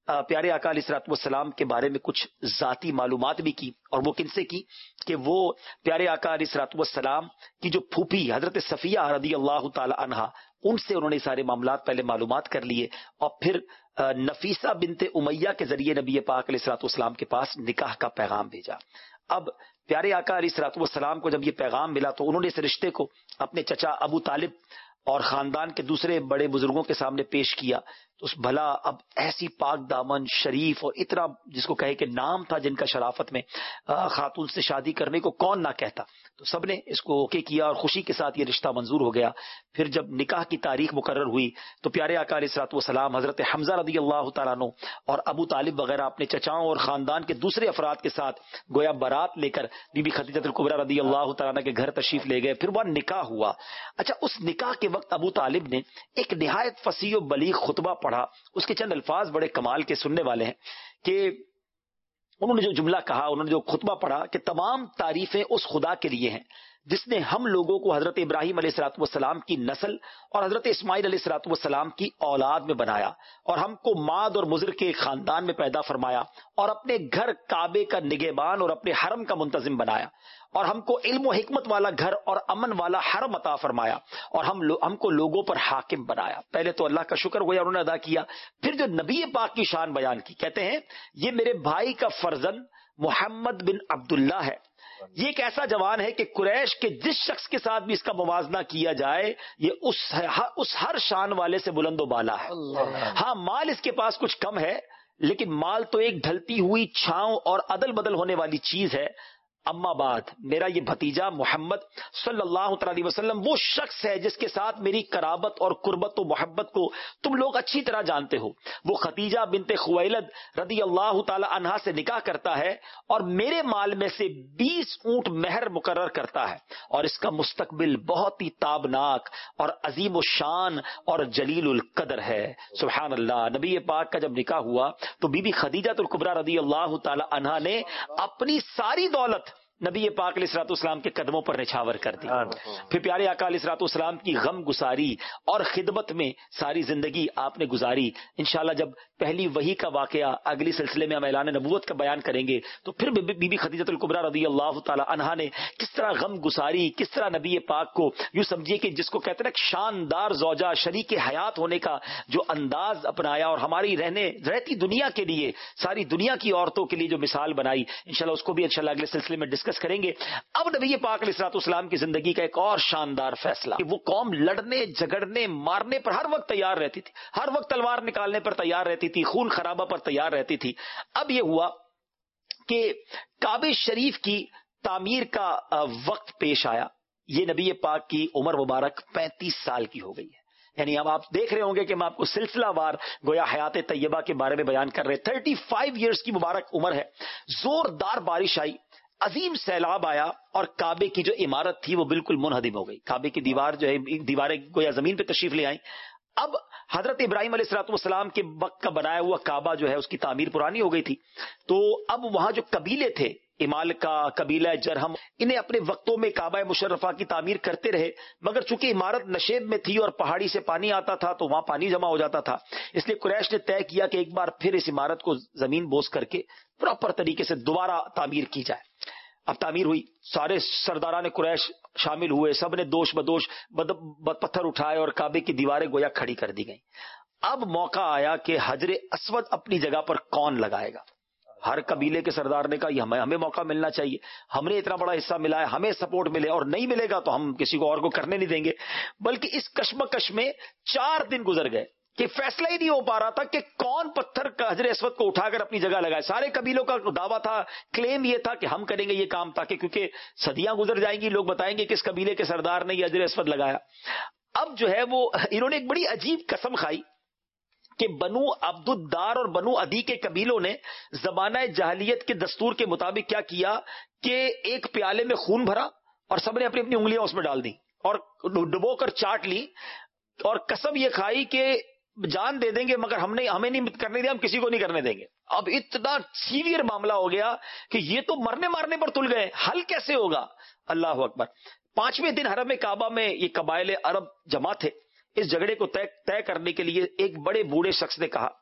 پیارے آقا علیہ الصلوۃ والسلام کے بارے میں کچھ ذاتی معلومات بھی کی، اور وہ کن سے کی کہ وہ پیارے آقا علیہ الصلوۃ والسلام کی جو پھوپھی حضرت صفیہ رضی اللہ تعالی عنہا، ان سے انہوں نے سارے معاملات پہلے معلومات کر لیے، اور پھر نفیسہ بنت امیہ کے ذریعے نبی پاک علیہ الصلوۃ والسلام کے پاس نکاح کا پیغام بھیجا۔ اب پیارے آقا علیہ الصلوۃ والسلام کو جب یہ پیغام ملا تو انہوں نے اس رشتے کو اپنے چچا ابو طالب اور خاندان کے دوسرے بڑے بزرگوں کے سامنے پیش کیا، تو اس بھلا اب ایسی پاک دامن شریف اور اتنا جس کو کہے کہ نام تھا جن کا شرافت میں خاتون سے شادی کرنے کو کون نہ کہتا، تو سب نے اس کو اوکے کیا اور خوشی کے ساتھ یہ رشتہ منظور ہو گیا۔ پھر جب نکاح کی تاریخ مقرر ہوئی تو پیارے آقا علیہ الصلوۃ والسلام حضرت حمزہ رضی اللہ تعالیٰ عنہ اور ابو طالب وغیرہ اپنے چچاؤں اور خاندان کے دوسرے افراد کے ساتھ گویا بارات لے کر بی بی خدیجہ الکبریٰ رضی اللہ تعالیٰ عنہ کے گھر تشریف لے گئے، پھر وہ نکاح ہوا۔ اچھا، اس نکاح کے وقت ابو طالب نے ایک نہایت فصیح و بلیغ خطبہ پڑھا، اس کے چند الفاظ بڑے کمال کے سننے والے ہیں کہ انہوں نے جو جملہ کہا، انہوں نے جو خطبہ پڑھا کہ تمام تعریفیں اس خدا کے لیے ہیں جس نے ہم لوگوں کو حضرت ابراہیم علیہ الصلوۃ والسلام کی نسل اور حضرت اسماعیل علیہ الصلوۃ والسلام کی اولاد میں بنایا، اور ہم کو ماد اور مضر کے خاندان میں پیدا فرمایا، اور اپنے گھر کعبے کا نگہبان اور اپنے حرم کا منتظم بنایا، اور ہم کو علم و حکمت والا گھر اور امن والا حرم عطا فرمایا، اور ہم لو ہم کو لوگوں پر حاکم بنایا۔ پہلے تو اللہ کا شکر گویا انہوں نے ادا کیا، پھر جو نبی پاک کی شان بیان کی، کہتے ہیں یہ میرے بھائی کا فرزند محمد بن عبداللہ ہے، یہ ایک ایسا جوان ہے کہ قریش کے جس شخص کے ساتھ بھی اس کا موازنہ کیا جائے یہ اس اس ہر شان والے سے بلند و بالا ہے۔ ہاں، مال اس کے پاس کچھ کم ہے، لیکن مال تو ایک ڈھلتی ہوئی چھاؤں اور عدل بدل ہونے والی چیز ہے۔ اما بعد، میرا یہ بھتیجا محمد صلی اللہ علیہ وسلم وہ شخص ہے جس کے ساتھ میری قرابت اور قربت و محبت کو تم لوگ اچھی طرح جانتے ہو۔ وہ خدیجہ بنت خویلد رضی اللہ تعالی عنہا سے نکاح کرتا ہے اور میرے مال میں سے بیس اونٹ مہر مقرر کرتا ہے، اور اس کا مستقبل بہت ہی تابناک اور عظیم و شان اور جلیل القدر ہے۔ سبحان اللہ۔ نبی پاک کا جب نکاح ہوا تو بی بی خدیجہ الکبریٰ رضی اللہ تعالی عنہا نے اپنی ساری دولت نبی پاک علیہ الصلوۃ والسلام کے قدموں پر نچھاور کر دی۔ پھر پیارے آقا علیہ الصلوۃ والسلام کی غم گساری اور خدمت میں ساری زندگی آپ نے گزاری۔ انشاءاللہ جب پہلی وحی کا واقعہ اگلی سلسلے میں ہم اعلان نبوت کا بیان کریں گے تو پھر بی بی خدیجہ الکبریٰ رضی اللہ تعالی عنہا نے کس طرح غم گساری، کس طرح نبی پاک کو یوں سمجھیے کہ جس کو کہتے ہیں شاندار زوجہ، شریک حیات ہونے کا جو انداز اپنایا، اور ہماری رہنے رہتی دنیا کے لیے، ساری دنیا کی عورتوں کے لیے جو مثال بنائی، انشاءاللہ اس کو بھی انشاءاللہ اگلے سلسلے میں ڈسکس کریں گے۔ اب نبی پاک علیہ الصلوۃ والسلام کی زندگی کا ایک اور شاندار فیصلہ کہ وہ قوم لڑنے جھگڑنے مارنے پر ہر وقت تیار رہتی تھی، ہر وقت تلوار نکالنے پر تیار رہتی تھی، خون خرابہ پر تیار رہتی تھی۔ اب یہ ہوا کہ کعبہ شریف کی تعمیر کا وقت پیش آیا۔ یہ نبی پاک کی عمر مبارک پینتیس سال کی ہو گئی ہے، یعنی اب آپ دیکھ رہے ہوں گے کہ میں آپ کو سلسلہ وار گویا حیات طیبہ کے بارے میں بیان کر رہے۔ تھرٹی فائیو ایئرس کی مبارک عمر ہے۔ زوردار بارش آئی، عظیم سیلاب آیا، اور کعبے کی جو عمارت تھی وہ بالکل منہدم ہو گئی۔ کعبے کی دیوار جو ہے دیواریں گویا زمین پہ تشریف لے آئیں۔ اب حضرت ابراہیم علیہ الصلوۃ والسلام کے وقت کا بنایا ہوا کعبہ جو ہے اس کی تعمیر پرانی ہو گئی تھی، تو اب وہاں جو قبیلے تھے، امالکا، قبیلہ جرہم، انہیں اپنے وقتوں میں کعبہ مشرفہ کی تعمیر کرتے رہے، مگر چونکہ عمارت نشیب میں تھی اور پہاڑی سے پانی آتا تھا تو وہاں پانی جمع ہو جاتا تھا، اس لیے قریش نے طے کیا کہ ایک بار پھر اس عمارت کو زمین بوس کر کے پراپر طریقے سے دوبارہ تعمیر کی جائے۔ اب تعمیر ہوئی، سارے سرداران قریش شامل ہوئے، سب نے دوش بدوش بد بد پتھر اٹھائے اور کعبے کی دیواریں گویا کھڑی کر دی گئیں۔ اب موقع آیا کہ حجر اسود اپنی جگہ پر کون لگائے گا۔ ہر قبیلے کے سردار نے کہا یہ ہمیں ہمیں موقع ملنا چاہیے، ہم نے اتنا بڑا حصہ ملا ہے، ہمیں سپورٹ ملے، اور نہیں ملے گا تو ہم کسی کو اور کو کرنے نہیں دیں گے۔ بلکہ اس کشمکش میں چار دن گزر گئے کہ فیصلہ ہی نہیں ہو پا رہا تھا کہ کون پتھر حجر اسود کو اٹھا کر اپنی جگہ لگائے۔ سارے قبیلوں کا دعویٰ تھا، کلیم یہ تھا کہ ہم کریں گے یہ کام، تاکہ کیونکہ صدیاں گزر جائیں گی، لوگ بتائیں گے کس قبیلے کے سردار نے یہ حجر اسود لگایا۔ اب جو ہے وہ انہوں نے ایک بڑی عجیب قسم کھائی کہ بنو عبد الدار اور بنو عدی کے قبیلوں نے زمانہ جاہلیت کے دستور کے مطابق کیا کیا کہ ایک پیالے میں خون بھرا اور سب نے اپنی اپنی انگلیاں اس میں ڈال دی اور ڈبو کر چاٹ لی، اور قسم یہ کھائی کہ جان دے دیں گے مگر ہم نے ہمیں نہیں کرنے دیا، ہم کسی کو نہیں کرنے دیں گے۔ اب اتنا سیویئر معاملہ ہو گیا کہ یہ تو مرنے مارنے پر تل گئے، حل کیسے ہوگا؟ اللہ اکبر۔ پانچویں دن حرم کعبہ میں یہ قبائل عرب جمع تھے۔ اس جھگڑے کو طے طے کرنے کے لیے ایک بڑے بوڑھے شخص نے کہا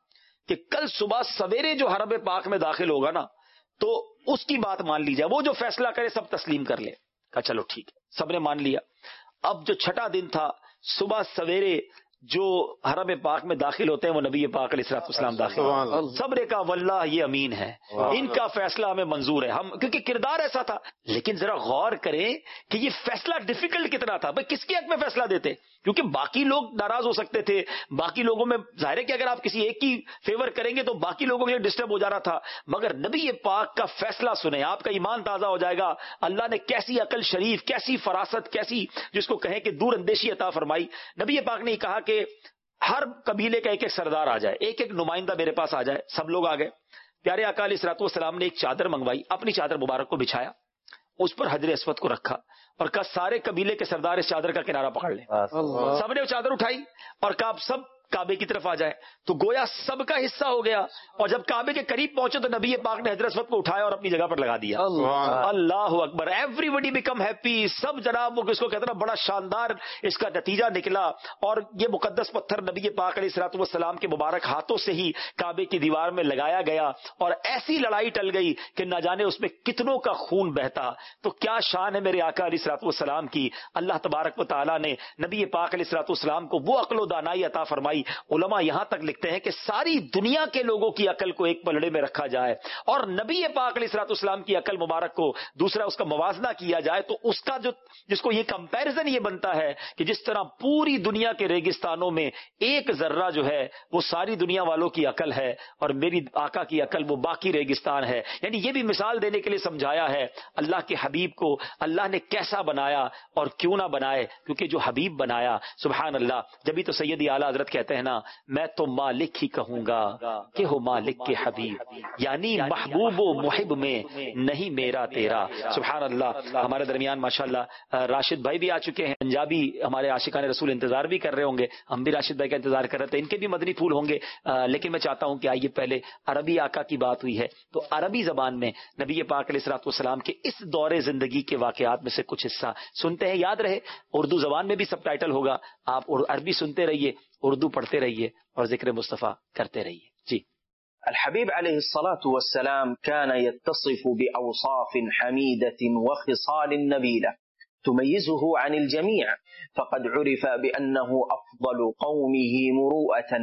کہ کل صبح سویرے جو حرم پاک میں داخل ہوگا نا تو اس کی بات مان لی جائے، وہ جو فیصلہ کرے سب تسلیم کر لے. کہا چلو ٹھیک ہے، سب نے مان لیا. اب جو چھٹا دن تھا، صبح سویرے جو حرم پاک میں داخل ہوتے ہیں وہ نبی پاک علیہ الصلوۃ والسلام داخل ہوتے. سب نے کہا واللہ یہ امین ہے، ان کا فیصلہ ہمیں منظور ہے، ہم کیونکہ کردار ایسا تھا. لیکن ذرا غور کریں کہ یہ فیصلہ ڈیفیکلٹ کتنا تھا. بھائی کس کے حق میں فیصلہ دیتے؟ کیونکہ باقی لوگ ناراض ہو سکتے تھے، باقی لوگوں میں ظاہر ہے کہ اگر آپ کسی ایک کی فیور کریں گے تو باقی لوگوں کے لیے ڈسٹرب ہو جانا تھا. مگر نبی پاک کا فیصلہ سنیں، آپ کا ایمان تازہ ہو جائے گا. اللہ نے کیسی عقل شریف، کیسی فراست، کیسی جس کو کہیں کہ دور اندیشی عطا فرمائی. نبی پاک نے کہا کہ ہر قبیلے کا ایک ایک سردار آ جائے، ایک ایک نمائندہ میرے پاس آ جائے. سب لوگ آ گئے. پیارے آقا علیہ الصلوۃ والسلام نے ایک چادر منگوائی، اپنی چادر مبارک کو بچھایا، اس پر حجر اسود کو رکھا اور کہا سارے قبیلے کے سردار اس چادر کا کنارہ پکڑ لیں. سب نے وہ چادر اٹھائی اور کہا سب کعبے کی طرف آ جائے. تو گویا سب کا حصہ ہو گیا. اور جب کعبے کے قریب پہنچے تو نبی پاک نے حجر اسود کو اٹھایا اور اپنی جگہ پر لگا دیا. اللہ اکبر. Everybody become happy. سب جناب وہ اس کو کہتے ہیں بڑا شاندار اس کا نتیجہ نکلا. اور یہ مقدس پتھر نبی پاک علیہ الصلوۃ والسلام کے مبارک ہاتھوں سے ہی کعبے کی دیوار میں لگایا گیا اور ایسی لڑائی ٹل گئی کہ نہ جانے اس میں کتنوں کا خون بہتا. تو کیا شان ہے میرے آقا علیہ الصلوۃ والسلام کی. اللہ تبارک و تعالیٰ نے نبی پاک علیہ الصلوۃ والسلام کو وہ عقل و دانائی عطا فرمائی. علماء یہاں تک لکھتے ہیں کہ ساری دنیا کے لوگوں کی عقل کو ایک پلڑے میں رکھا جائے اور نبی پاک علیہ الصلوۃ والسلام کی عقل مبارک کو دوسرا اس کا موازنہ کیا جائے تو اس کا جو جس کو یہ کمپیرزن یہ بنتا ہے کہ جس طرح پوری دنیا کے ریگستانوں میں ایک ذرہ جو ہے وہ ساری دنیا والوں کی عقل ہے اور میری آقا کی عقل وہ باقی ریگستان ہے. یعنی یہ بھی مثال دینے کے لیے سمجھایا ہے اللہ کے حبیب کو اللہ نے کیسا بنایا اور کیوں نہ بنائے. کیونکہ جو حبیب بنایا سبحان اللہ. جبھی تو سیدی اعلیٰ حضرت کہتے ہیں نا میں تو مالک ہی کہوں گا کہ ہو مالک کے حبیب، یعنی محبوب و محب میں نہیں میرا تیرا. سبحان اللہ. ہمارے درمیان ماشاءاللہ راشد بھائی بھی آ چکے ہیں، پنجابی ہمارے عاشقان رسول انتظار بھی کر رہے ہوں گے. ہم بھی راشد بھائی کا انتظار کر رہے تھے، ان کے بھی مدنی پھول ہوں گے. لیکن میں چاہتا ہوں کہ آئیے پہلے عربی آقا کی بات ہوئی ہے تو عربی زبان میں نبی پاک علیہ الصلوۃ والسلام کے اس دور زندگی کے واقعات میں سے کچھ حصہ سنتے ہیں. یاد رہے اردو زبان میں بھی سب ٹائٹل ہوگا، آپ عربی سنتے رہیے، اردو پڑھتے رہیے اور ذکر مصطفیٰ کرتے رہیے. جی. الحبيب عليه الصلاة والسلام كان يتصف بأوصاف حميدة وخصال نبيلة تميزه عن الجميع، فقد عرف بأنه أفضل قومه مروءة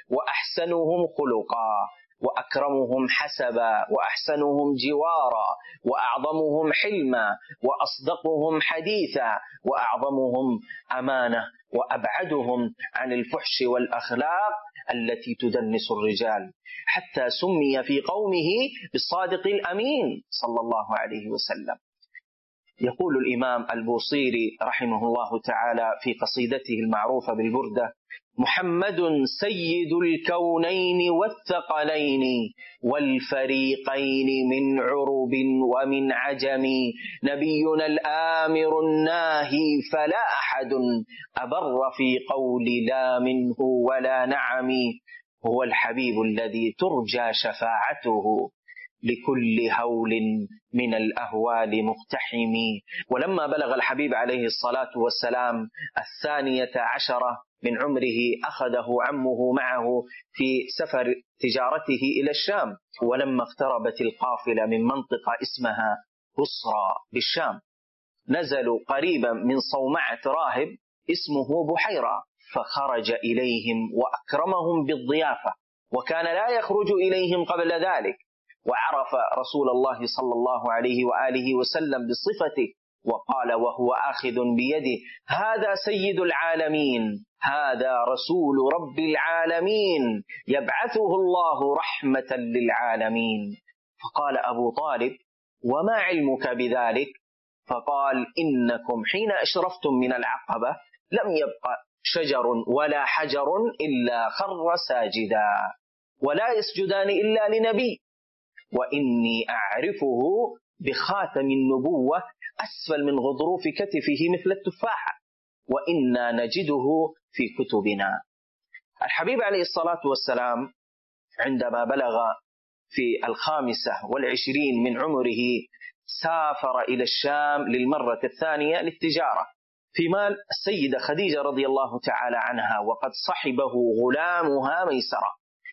وأحسنهم خلقا وأكرمهم حسبا وأحسنهم جوارا وأعظمهم حلما وأصدقهم حديثا وأعظمهم أمانة وأبعدهم عن الفحش والأخلاق التي تدنس الرجال، حتى سمي في قومه بالصادق الأمين صلى الله عليه وسلم. يقول الإمام البوصيري رحمه الله تعالى في قصيدته المعروفة بالبردة: محمد سيد الكونين والثقلين والفريقين من عرب ومن عجم، نبينا الآمر الناهي فلا أحد أبر في قول لا منه ولا نعم، هو الحبيب الذي ترجى شفاعته لكل هول من الأهوال مقتحم. ولما بلغ الحبيب عليه الصلاة والسلام الثانية عشرة من عمره أخذه عمه معه في سفر تجارته إلى الشام، ولما اقتربت القافلة من منطقة اسمها بصرى بالشام نزلوا قريبا من صومعة راهب اسمه بحيرة، فخرج إليهم وأكرمهم بالضيافة، وكان لا يخرج إليهم قبل ذلك، وعرف رسول الله صلى الله عليه وآله وسلم بصفته وقال وهو آخذ بيده: هذا سيد العالمين، هذا رسول رب العالمين، يبعثه الله رحمة للعالمين. فقال أبو طالب: وما علمك بذلك؟ فقال: إنكم حين أشرفتم من العقبة لم يبق شجر ولا حجر إلا خر ساجدا، ولا يسجدان إلا لنبي، وإني أعرفه بخاتم النبوة أسفل من غضروف كتفه مثل التفاحة، وإنا نجده في كتبنا. الحبيب عليه الصلاة والسلام عندما بلغ في الخامسة والعشرين من عمره سافر إلى الشام للمرة الثانية للتجارة في مال السيدة خديجة رضي الله تعالى عنها، وقد صحبه غلامها ميسرة.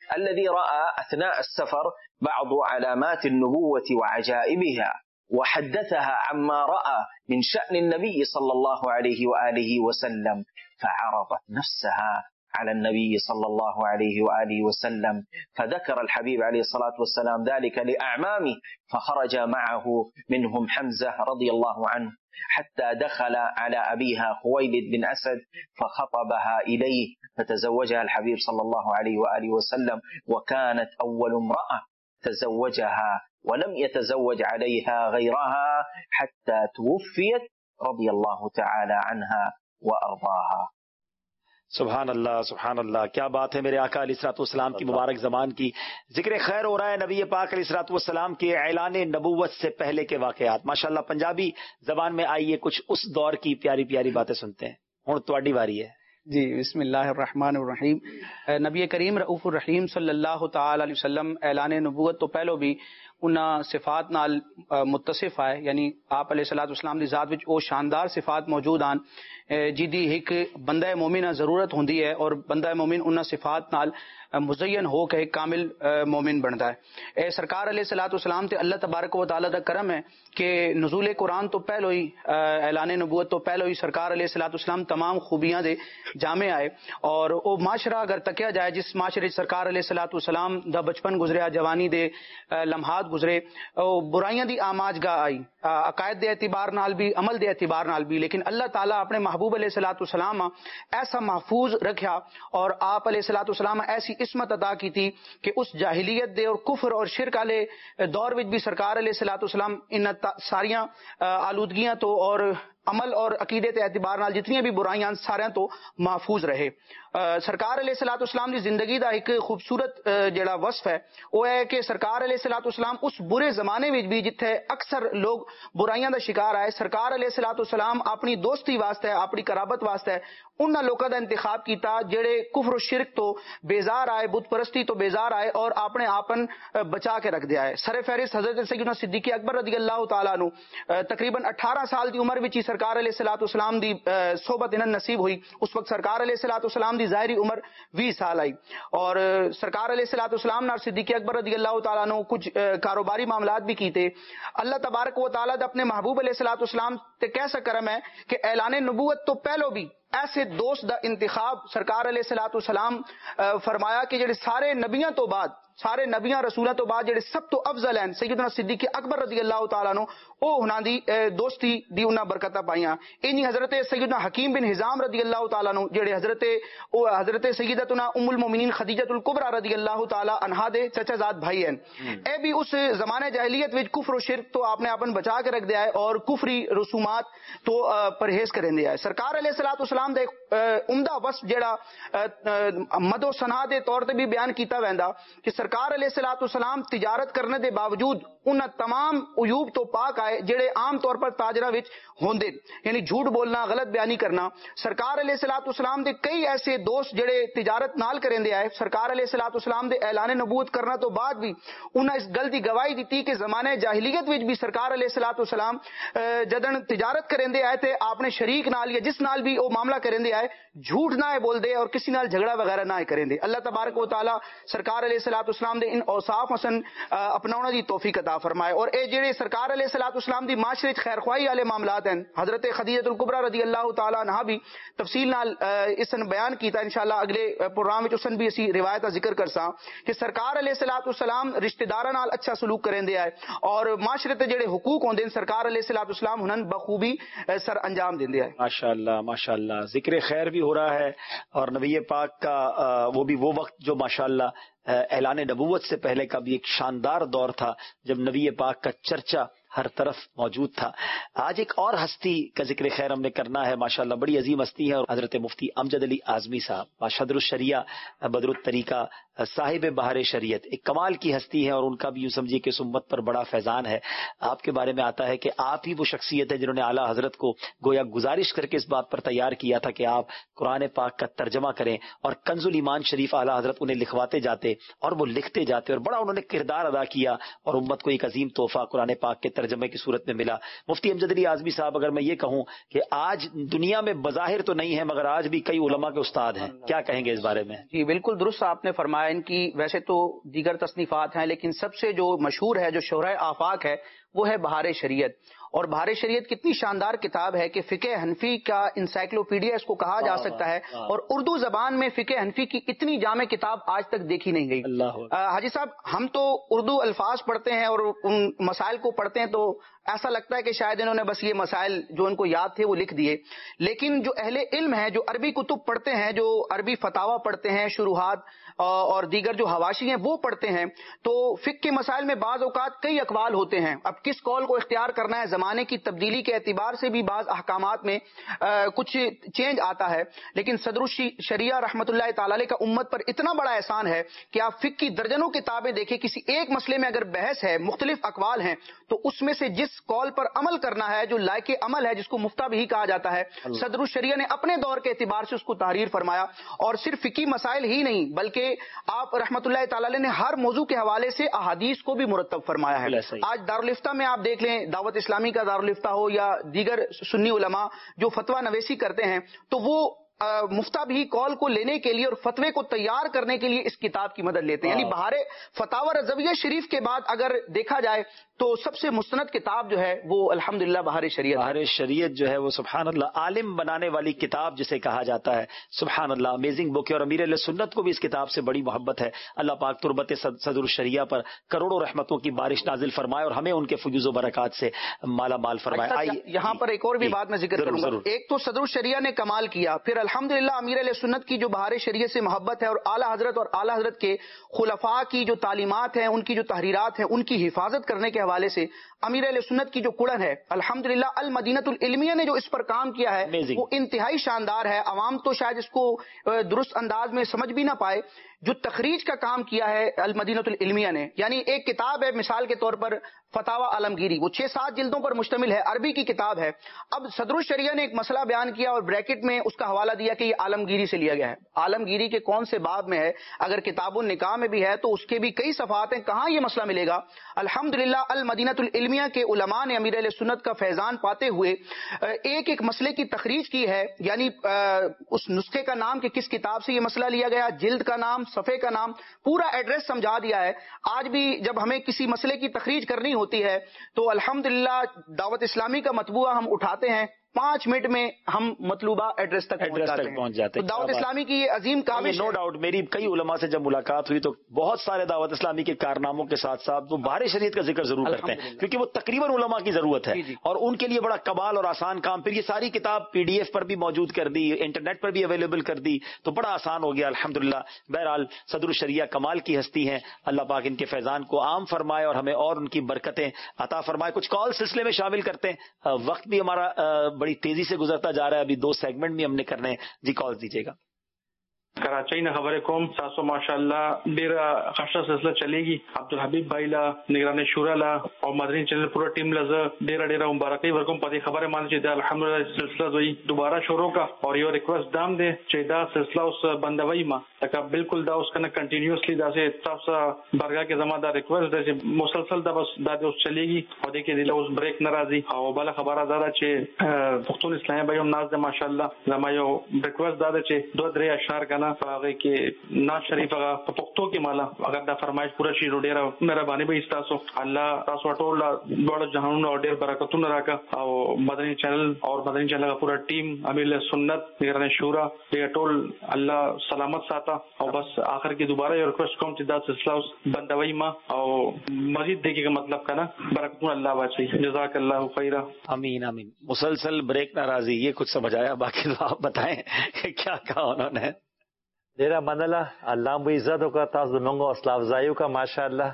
الذي رأى أثناء السفر بعض علامات النبوة وعجائبها وحدثها عما رأى من شأن النبي صلى الله عليه وآله وسلم، فعرضت نفسها على النبي صلى الله عليه وآله وسلم، فذكر الحبيب عليه الصلاة والسلام ذلك لأعمامه، فخرج معه منهم حمزة رضي الله عنه حتى دخل على أبيها خويلد بن أسد فخطبها إليه، فتزوجها الحبيب صلى الله عليه وآله وسلم، وكانت أول امرأة تزوجها ولم يتزوج عليها غيرها حتى توفيت رضي الله تعالى عنها وأرضاها. سبحان اللہ سبحان اللہ، کیا بات ہے میرے آقا علیہ الصلوۃ والسلام کی مبارک زبان کی. ذکر خیر ہو رہا ہے نبی پاک علیہ الصلوۃ والسلام کے اعلان نبوت سے پہلے کے واقعات. ماشاءاللہ پنجابی زبان میں آئیے کچھ اس دور کی پیاری پیاری باتیں سنتے ہیں. ہن تواڈی واری ہے. جی بسم اللہ الرحمن الرحیم. نبی کریم رؤوف الرحیم صلی اللہ تعالی علیہ وسلم اعلان نبوت تو پہلو بھی انہاں صفات نال متصف ہے، یعنی آپ علیہ الصلوۃ والسلام دی ذات وچ او شاندار صفات موجود آن جی دی ایک بندہ مومن ضرورت ہوندی ہے، اور بندہ مومن انہاں صفات نال مزین ہو کے ایک کامل مومن بنتا ہے. اے سرکار علیہ الصلوۃ والسلام تے اللہ تبارک و تعالی دا کرم ہے کہ نزول قرآن تو پہلو ہی اعلان نبوت تو پہلو ہی سرکار علیہ الصلوۃ والسلام تمام خوبیاں دے جامع آئے، اور او معاشرہ اگر تکیا جائے جس معاشرے سرکار علیہ الصلوۃ والسلام دا بچپن گزریا، جوانی دے لمحات گزرے، او برائیاں دی آماج گاہ آئی، عقائد دے اعتبار نال بھی، عمل دے اعتبار نال بھی، لیکن اللہ تعالیٰ اپنے محبوب علیہ الصلوۃ والسلام ایسا محفوظ رکھیا، اور آپ علیہ الصلوۃ والسلام ایسی عصمت عطا کی تھی کہ اس جاہلیت دے اور کفر اور شرک والے دور وچ بھی سرکار علیہ الصلوۃ والسلام ان ساریاں آلودگیاں تو اور عمل اور عقیدے تے اعتبار نال جتنی بھی برائیاں سارے تو محفوظ رہے. سرکار علیہ الصلوۃ والسلام دی زندگی دا ایک خوبصورت جڑا وصف ہے وہ ہے کہ سرکار علیہ الصلوۃ والسلام اس برے زمانے وچ بھی جتھے اکثر لوگ برائیاں دا شکار آئے، سرکار علیہ الصلوۃ والسلام اپنی دوستی واسطے، اپنی قرابت واسطے انہاں لوکاں دا انتخاب کیتا جڑے کفر و شرک تو بیزار آئے، بت پرستی تو بیزار آئے اور اپنے آپن بچا کے رکھ دیا ہے. سر فہرست حضرت سیدنا صدیق اکبر رضی اللہ تعالیٰ عنہ تقریباً اٹھارہ سال دی عمر وچ سرکار علیہ الصلوۃ والسلام دی صحبت انہاں نصیب ہوئی. اس وقت سرکار علیہ الصلوۃ والسلام دی ظاہری عمر بیس سال آئی، اور سرکار علیہ الصلوۃ والسلام نال صدیق اکبر رضی اللہ تعالیٰ عنہ کچھ کاروباری معاملات بھی کیتے. اللہ تبارک و تعالیٰ اپنے محبوب علیہ الصلوۃ والسلام تے کیسا کرم ہے کہ اعلان نبوت تو پہلو بھی ایسے دوست دا انتخاب سرکار علیہ الصلوۃ والسلام فرمایا کہ جڑے سارے نبیاں تو بعد، سارے نبیاں رسولاں تو بعد جڑے سب تو افضل ہیں سیدنا صدیق اکبر رضی اللہ تعالیٰ عنہ، او انہاں دی دوستی دی انہاں برکتاں پائیاں. انہی حضرت سیدنا حکیم بن حزام رضی اللہ تعالیٰ عنہ جڑے حضرت او حضرت سیدتنا ام المومنین خدیجہ الکبریٰ رضی اللہ تعالیٰ عنہا دے چچا زاد بھائی ہیں. اے بھی اس زمانے جاہلیت وچ کفر و شرک تو آپ نے اپن بچا کے رکھ دیا ہے اور کفری رسومات تو پرہیز کرن دیا ہے. سرکار علیہ الصلوۃ والسلام دے عمدہ وصف جڑا مد و ثنا دے طور تے بھی بیان کیتا ویندا کہ سرکار علیہ الصلوۃ والسلام تجارت کرنے دے باوجود انہاں تمام عیوب تو پاک آئے جڑے عام طور پر تاجراں وچ ہوندے، یعنی جھوٹ بولنا، غلط بیانی کرنا. سرکار علیہ الصلوۃ والسلام دے کئی ایسے دوست جڑے تجارت نال کریندے آئے، سرکار علیہ الصلوۃ والسلام دے اعلان نبوت کرنا تو بعد بھی انہاں اس گل دی گواہی دتی کہ زمانے جاہلیت وچ بھی سرکار علیہ الصلوۃ والسلام جدن تجارت کریندے آئے تے آپ نے شریک نال یا جس نال بھی او معاملہ کریندے آئے جھوٹ نہ بول دے اور کسی نال جھگڑا وغیرہ نہ کریندے. اللہ تبارک و تعالی سرکار علیہ الصلوۃ والسلام دے ان اوصاف حسن اپناؤنا دی توفیق عطا فرمائے. اور اے جڑے سرکار علیہ الصلوۃ والسلام دی معاشرے وچ خیر خواہی والے معاملات ہیں، حضرت خدیجہ الکبریٰ رضی اللہ تعالی عنہا بھی تفصیل نال اسن بیان کیتا. انشاءاللہ اگلے پروگرام وچ اسن بھی اسی روایت ذکر کرساں کہ سرکار علیہ الصلوۃ والسلام رشتہ داراں نال اچھا سلوک کریندے آئے اور معاشرے تے جڑے حقوق ہوندے ہیں سرکار علیہ الصلوۃ والسلام انہاں بخوبی سر انجام دیندے آئے. ماشاءاللہ ماشاءاللہ ذکر خیر بھی ہو رہا ہے، اور نبی پاک کا وہ بھی وہ وقت جو ماشاءاللہ اعلان نبوت سے پہلے کا بھی ایک شاندار دور تھا جب نبی پاک کا چرچا ہر طرف موجود تھا. آج ایک اور ہستی کا ذکر خیر ہم نے کرنا ہے، ماشاءاللہ بڑی عظیم ہستی ہے، اور حضرت مفتی امجد علی اعظمی صاحب مشہد الشریعہ بدر الطریقہ صاحب بہار شریعت، ایک کمال کی ہستی ہے، اور ان کا بھی یوں سمجھیے کہ اس امت پر بڑا فیضان ہے. آپ کے بارے میں آتا ہے کہ آپ ہی وہ شخصیت ہے جنہوں نے اعلیٰ حضرت کو گویا گزارش کر کے اس بات پر تیار کیا تھا کہ آپ قرآن پاک کا ترجمہ کریں، اور کنز الایمان شریف اعلیٰ حضرت انہیں لکھواتے جاتے اور وہ لکھتے جاتے، اور بڑا انہوں نے کردار ادا کیا اور امت کو ایک عظیم تحفہ قرآن پاک کے ترجمے ترجمے کی صورت میں ملا. مفتی امجد علی اعظمی صاحب، اگر میں یہ کہوں کہ آج دنیا میں بظاہر تو نہیں ہے مگر آج بھی کئی علماء کے استاد ہیں، کیا کہیں گے اس بارے میں؟ جی بالکل درست آپ نے فرمایا. ان کی ویسے تو دیگر تصنیفات ہیں لیکن سب سے جو مشہور ہے، جو شہرۂ آفاق ہے، وہ ہے بہار شریعت. اور بہار شریعت کتنی شاندار کتاب ہے کہ فقہ حنفی کا انسائکلوپیڈیا اس کو کہا جا سکتا ہے. اور اردو زبان میں فقہ حنفی کی اتنی جامع کتاب آج تک دیکھی نہیں گئی. حاجی صاحب، ہم تو اردو الفاظ پڑھتے ہیں اور ان مسائل کو پڑھتے ہیں تو ایسا لگتا ہے کہ شاید انہوں نے بس یہ مسائل جو ان کو یاد تھے وہ لکھ دیے. لیکن جو اہل علم ہیں، جو عربی کتب پڑھتے ہیں، جو عربی فتاوا پڑھتے ہیں، شروحات اور دیگر جو حواشی ہیں وہ پڑھتے ہیں، تو فقہ کے مسائل میں بعض اوقات کئی اقوال ہوتے ہیں. اب کس قول کو اختیار کرنا ہے، زمانے کی تبدیلی کے اعتبار سے بھی بعض احکامات میں کچھ چینج آتا ہے. لیکن صدر الشریعہ رحمۃ اللہ تعالی علیہ کا امت پر اتنا بڑا احسان ہے کہ آپ فقہ کی درجنوں کتابیں دیکھیں، کسی ایک مسئلے میں اگر بحث ہے، مختلف اقوال ہیں، تو اس میں سے جس قول پر عمل کرنا ہے، جو لائق عمل ہے، جس کو مفتہ بھی کہا جاتا ہے، صدر الشریعہ نے اپنے دور کے اعتبار سے اس کو تحریر فرمایا. اور صرف فقہی مسائل ہی نہیں بلکہ آپ رحمۃ اللہ تعالی علیہ نے ہر موضوع کے حوالے سے احادیث کو بھی مرتب فرمایا ہے. آج دارالفتہ میں آپ دیکھ لیں، دعوت اسلامی کا دارالفتہ ہو یا دیگر سنی علماء جو فتویٰ نویسی کرتے ہیں، تو وہ مفتہ بھی قول کو لینے کے لیے اور فتوے کو تیار کرنے کے لیے اس کتاب کی مدد لیتے ہیں. یعنی بہار فتاوی رضویہ شریف کے بعد اگر دیکھا جائے تو سب سے مستند کتاب جو ہے وہ الحمدللہ بہار شریعت. بہار شریعت جو ہے وہ سبحان اللہ عالم بنانے والی کتاب جسے کہا جاتا ہے. سبحان اللہ، امیزنگ بک ہے. اور امیر اہل سنت کو بھی اس کتاب سے بڑی محبت ہے. اللہ پاک تربت صدر الشریعہ پر کروڑوں رحمتوں کی بارش نازل فرمائے اور ہمیں ان کے فیوز و برکات سے مالا مال فرمائے. یہاں پر ایک اور بھی بات میں ذکر کروں گا. ایک تو صدر الشریعہ نے کمال کیا، پھر الحمدللہ امیر اہل سنت کی جو بہار شریعت سے محبت ہے اور اعلیٰ حضرت اور اعلیٰ حضرت کے خلفاء کی جو تعلیمات ہیں، ان کی جو تحریرات ہیں، ان کی حفاظت کرنے کے حوالے سے امیر اہل سنت کی جو کڑن ہے، الحمدللہ المدینۃ العلمیہ نے جو اس پر کام کیا ہے وہ انتہائی شاندار ہے. عوام تو شاید اس کو درست انداز میں سمجھ بھی نہ پائے. جو تخریج کا کام کیا ہے المدینۃ العلمیہ نے، یعنی ایک کتاب ہے مثال کے طور پر فتاوی عالمگیری، وہ چھ سات جلدوں پر مشتمل ہے، عربی کی کتاب ہے. اب صدر الشریعہ نے ایک مسئلہ بیان کیا اور بریکٹ میں اس کا حوالہ دیا کہ یہ عالمگیری سے لیا گیا ہے. عالمگیری کے کون سے باب میں ہے؟ اگر کتاب النکاح میں بھی ہے تو اس کے بھی کئی صفحات ہیں، کہاں یہ مسئلہ ملے گا؟ الحمدللہ المدینۃ العلمیہ کے علماء نے امیر اہل سنت کا فیضان پاتے ہوئے ایک ایک مسئلے کی تخریج کی ہے. یعنی اس نسخے کا نام کہ کس کتاب سے یہ مسئلہ لیا گیا، جلد کا نام، صفحے کا نام، پورا ایڈریس سمجھا دیا ہے. آج بھی جب ہمیں کسی مسئلے کی تخریج کرنی ہوتی ہے تو الحمدللہ دعوت اسلامی کا مطبوعہ ہم اٹھاتے ہیں، پانچ منٹ میں ہم مطلوبہ ایڈریس تک ایڈریس تک پہنچ جاتے ہیں. دعوت اسلامی کی یہ عظیم کاوش. نو ڈاؤٹ میری کئی علماء سے جب ملاقات ہوئی تو بہت سارے دعوت اسلامی کے کارناموں کے ساتھ ساتھ وہ بہار شریعت کا ذکر ضرور کرتے ہیں کیونکہ وہ تقریباً علماء کی ضرورت ہے اور ان کے لیے بڑا کمال اور آسان کام. پھر یہ ساری کتاب پی ڈی ایف پر بھی موجود کر دی، انٹرنیٹ پر بھی اویلیبل کر دی تو بڑا آسان ہو گیا الحمدللہ. بہرحال صدر الشریعہ کمال کی ہستی ہیں، اللہ پاک ان کے فیضان کو عام فرمائے اور ہمیں اور ان کی برکتیں عطا فرمائے. کچھ کال سلسلے میں شامل کرتے ہیں، وقت بھی ہمارا بڑی تیزی سے گزرتا جا رہا ہے، ابھی دو سیگمنٹ بھی ہم نے کرنے ہیں. جی کال دیجیے گا. کراچی نه خبرې کوم تاسو ماشاءالله ډیره ښه سلسله چلیږي. عبدالحبیب بھائی لا نگران شورا لا او مدني چینل پورا ټیم لا زه ډیره ډیره مبارکي ورکوم په دې خبره باندې چې دا الحمدلله سلسله دوی دوباره شروع کا او یو ریکوست دام دی چې دا سلسله اوس بندوي ما تکه بالکل دا اوس کنه کنټینیوسلی دا سه تاسو برګه کې زما دا ریکوست دی چې مسلسل دا بس دا اوس چلیږي او دې کې د اوس بریک ناراضي او بل خبره دا چې پښتون اسلامي به هم ناز دی ماشاءالله زما یو ریکوست دا چې دوه درې اشعار کنه هغه کې ناز شریف هغه په پښتو کې مالا اگر دا فرمایش پوره شي ډیره مهرباني به تاسو الله تاسو ټول ډول جهانونو او ډیر برکتونه راکا او مدني چینل او مدني چینل کا پورا ټیم امیر سنت نگران شورا دې ټول الله سلامت ساته او بس آخر کې دوباره یو ریکوست کوم چې دا سلسله بندوي ما او مزید دیکھے کا مطلب کا نا برکتونه الله واچي. جزاک اللہ خیرہ. امین امین. مسلسل بریک ناراضی یہ کچھ سمجھ آیا، باقی تو آپ بتائیں کہ کیا کہا انہوں نے. ډیره مننه، الله مو عزت وکړه، تاسو زموږ حوصله افزایي وکړه ماشاءالله.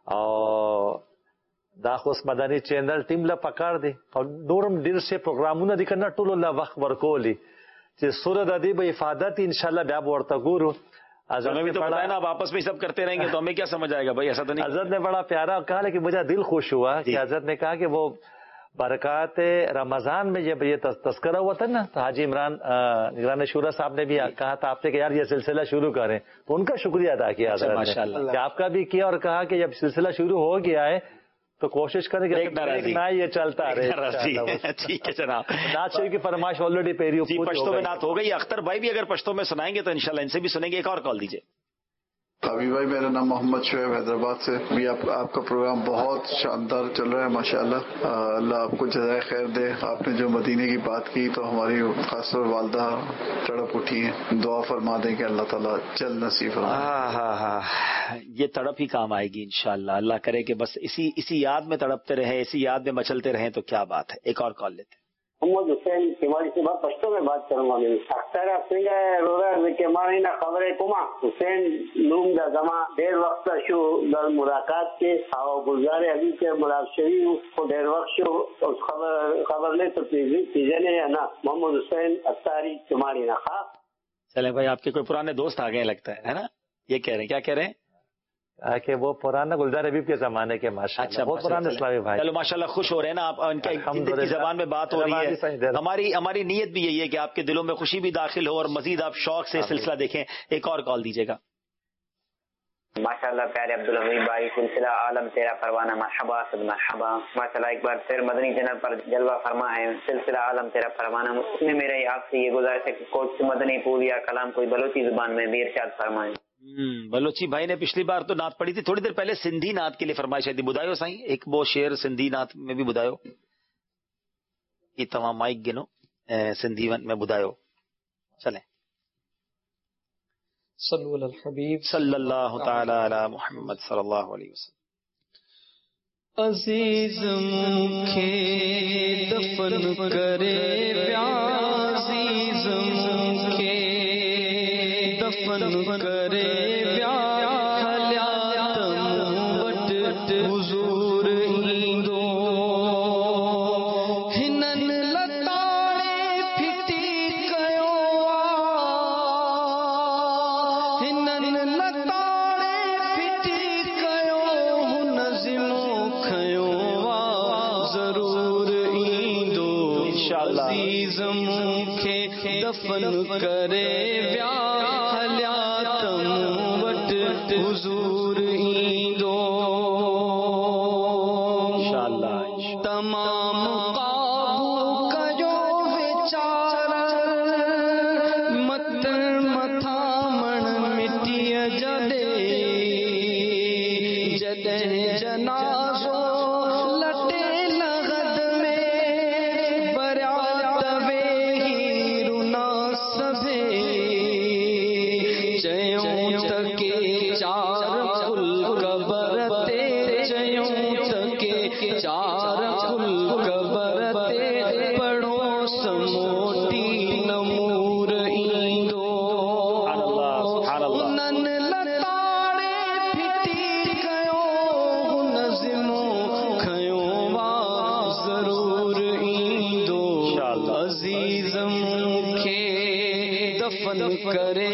او دا خو مدني چینل ټیم له پکار دی او نورم ډیر څه پروګرامونه دي کنه ټول له وخت ورکولي چې سوره د دې به افادت انشاءاللہ بیا ورته ګورو. ہمیں بھی تو پتا ہے نا، آپ آپس میں سب کرتے رہیں گے تو ہمیں کیا سمجھ آئے گا بھائی، ایسا تو نہیں. حضرت نے بڑا پیارا کہا لیکن مجھے دل خوش ہوا کہ حضرت نے کہا کہ وہ برکات رمضان میں جب یہ تذکرہ ہوا تھا نا تو حاجی عمران نگران شورا صاحب نے بھی کہا تھا آپ سے کہ یار یہ سلسلہ شروع کریں، تو ان کا شکریہ ادا کیا حضرت نے کہ آپ کا بھی کیا اور کہا کہ جب سلسلہ شروع ہو گیا ہے تو کوشش کریں کہ نہ یہ چلتا رہے. ٹھیک ہے جناب, نعت شریف کی فرمائش آلریڈی پیری جی پشتو میں نعت ہو گئی. اختر بھائی بھی اگر پشتو میں سنائیں گے تو انشاءاللہ ان سے بھی سنیں گے. ایک اور کال دیجیے. حبیب بھائی, میرا نام محمد شعیب حیدرآباد سے. بھی آپ آپ کا پروگرام بہت شاندار چل رہا ہے ماشاءاللہ. اللہ آپ کو جزائے خیر دے. آپ نے جو مدینے کی بات کی تو ہماری خاص طور والدہ تڑپ اٹھی ہیں. دعا فرما دیں کہ اللہ تعالیٰ جلد نصیب فرمائے. ہاں ہاں ہاں, یہ تڑپ ہی کام آئے گی انشاءاللہ. اللہ کرے کہ بس اسی اسی یاد میں تڑپتے رہیں, اسی یاد میں مچلتے رہیں تو کیا بات ہے. ایک اور کال لیتے ہیں. محمد حسین کیماری سے بات پشتو میں بات کروں گا. اختر سنگھ روزہ کیماری نہ خبر کما حسین نوم دا زما دیر وقت شو در ملاقات کے او گلزار علی کے ملاقات شوی کو دیر وقت شو خبر خبر لے تو پیجنے یا نا. محمد حسین اختاری کیماری نہ خواہ. چلیں بھائی, آپ کے کوئی پرانے دوست آ گئے لگتا ہے نا. یہ کہہ رہے ہیں, کیا کہہ رہے ہیں کہ وہ پرانا گلزار حبیب کے زمانے کے ماشاءاللہ. اچھا, بہت پرانے اسلامی بھائی. چلو ماشاءاللہ, خوش ہو رہے ہیں نا آپ. ان کی زبان میں بات ہو رہی ہے. ہماری ہماری نیت بھی یہی ہے کہ آپ کے دلوں میں خوشی بھی داخل ہو اور مزید آپ شوق سے سلسلہ دیکھیں. ایک اور کال دیجیے گا. ماشاءاللہ پیارے عبدالحمید بھائی, سلسلہ عالم تیرا پروانہ مرحبا صد مرحبا. ماشاءاللہ ایک بار پھر مدنی چینل پر جلوہ فرما ہے سلسلہ عالم تیرا پروانہ. اس میں میرے آپ سے یہ گزارش ہے کہ کوئی مدنی پھول یا کلام کوئی بلوچی زبان میں بھی ارشاد فرمائیں. بلوچی بھائی نے پچھلی بار تو نعت پڑھی تھی, تھوڑی دیر پہلے سندھی نعت کے لیے فرمائش تھی. بدایو سائیں ایک وہ شعر سندھی نعت میں بھی بدایو. یہ تمام مائک گنو سندھی میں بدایو. چلیں. صلو علی الحبیب صلی اللہ تعالی علی محمد صلی اللہ علیہ وسلم. عزیز مکھے دفن کرے پیار, عزیز مکھے دفن کرے پیار, حلیاتم وٹ حضور ہندو ہنن لتاڑے پھٹی کیو, ہنن لتاڑے پھٹی کیو, ہن زمو کھیو ضرور ایندو. عزیز مکھے دفن کرے پیار, حلیاتم وٹ حضور ایندو. تمام قابو کجو وچار مت متھا من مٹی جدے, جدے جنازو لٹے لغد میں برات وے ہی رونا سبے. چیوں تکے چار کل قبر تے, چیوں تکے چار کل قبر تے, پڑھو سموٹی نمور ایندو. انن لتاڑے پھٹی کیو, ہن زمو کھیو وا ضرور ایندو. عزیز مکھے دفن کرے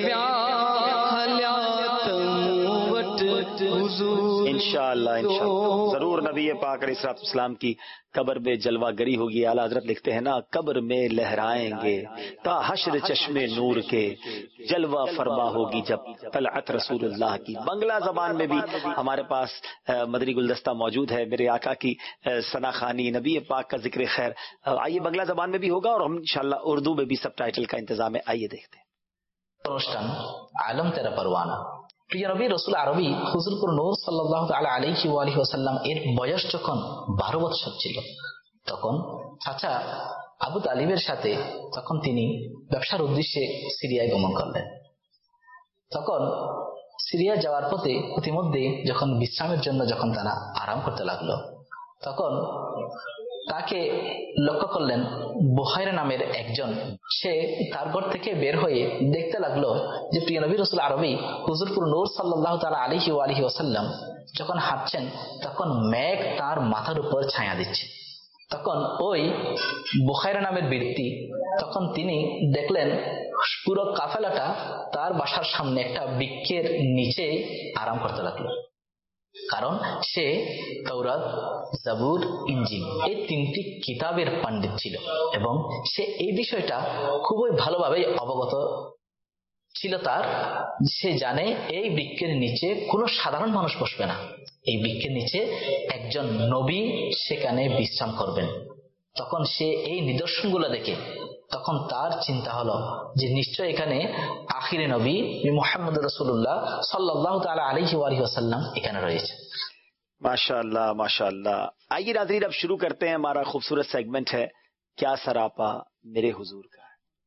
انشاءاللہ انشاءاللہ ضرور. نبی پاک علیہ الصلوۃ والسلام کی قبر میں جلوہ گری ہوگی. اعلیٰ حضرت لکھتے ہیں نا, قبر میں لہرائیں گے تا حشر چشمے نور کے, جلوہ فرما ہوگی جب طلعت رسول اللہ کی. بنگلہ زبان میں بھی ہمارے پاس مدنی گلدستہ موجود ہے. میرے آقا کی ثنا خوانی, نبی پاک کا ذکر خیر. آئیے بنگلہ زبان میں بھی ہوگا اور ہم انشاءاللہ اردو میں بھی سب ٹائٹل کا انتظام ہے. آئیے دیکھتے ہیں. অনুষ্ঠান আলম তেরা পরওয়ানা. প্রিয় নবী রসুল আরবি হুজুরপুর নূর সাল্লাল্লাহু তাআলা আলাইহি ওয়া আলিহি ওয়াসাল্লাম এর বয়স যখন বারো বছর ছিল তখন চাচা আবু তালিবের সাথে তখন তিনি ব্যবসার উদ্দেশ্যে সিরিয়ায় গমন করলেন. তখন সিরিয়া যাওয়ার পথে ইতিমধ্যে যখন বিশ্রামের জন্য যখন তারা আরাম করতে লাগলো তখন তাকে লক্ষ্য করলেন বুহাইরা নামের একজন. সে তার ঘর থেকে বের হয়ে দেখতে লাগলো যে প্রিয় নবী রাসূল আরবি হুজুরপুর নূর সাল্লাল্লাহু তাআলা আলাইহি ওয়া আলিহি ওয়াসাল্লাম যখন হাঁটছেন তখন মেঘ তার মাথার উপর ছায়া দিচ্ছে. তখন ওই বুহাইরা নামের ব্যক্তি তখন তিনি দেখলেন পুরো কাফেলাটা তার বাসার সামনে একটা বৃক্ষের নিচে আরাম করতে লাগলো. কারণ সে তাওরাত, জাবুর, ইনজিল এই তিনটি কিতাবের পণ্ডিত ছিল এবং সে এই বিষয়টা খুবই ভালোভাবে অবগত ছিল তার, সে জানে এই বৃক্ষের নিচে কোনো সাধারণ মানুষ বসবে না, এই বৃক্ষের নিচে একজন নবী সেখানে বিশ্রাম করবেন। তখন সে এই নিদর্শনগুলো দেখে তখন তার চিন্তা হলো যে নিশ্চয় এখানে আখিরে নবী মুহাম্মদ রাসূলুল্লাহ সাল্লাল্লাহু তাআলা আলাইহি ওয়াসাল্লাম এখানে রয়েছে। माशाअल्लाह माशाअल्लाह। आइए नाज़रीन, अब शुरू करते हैं। हमारा खूबसूरत सेगमेंट है क्या सरापा मेरे हुजूर का।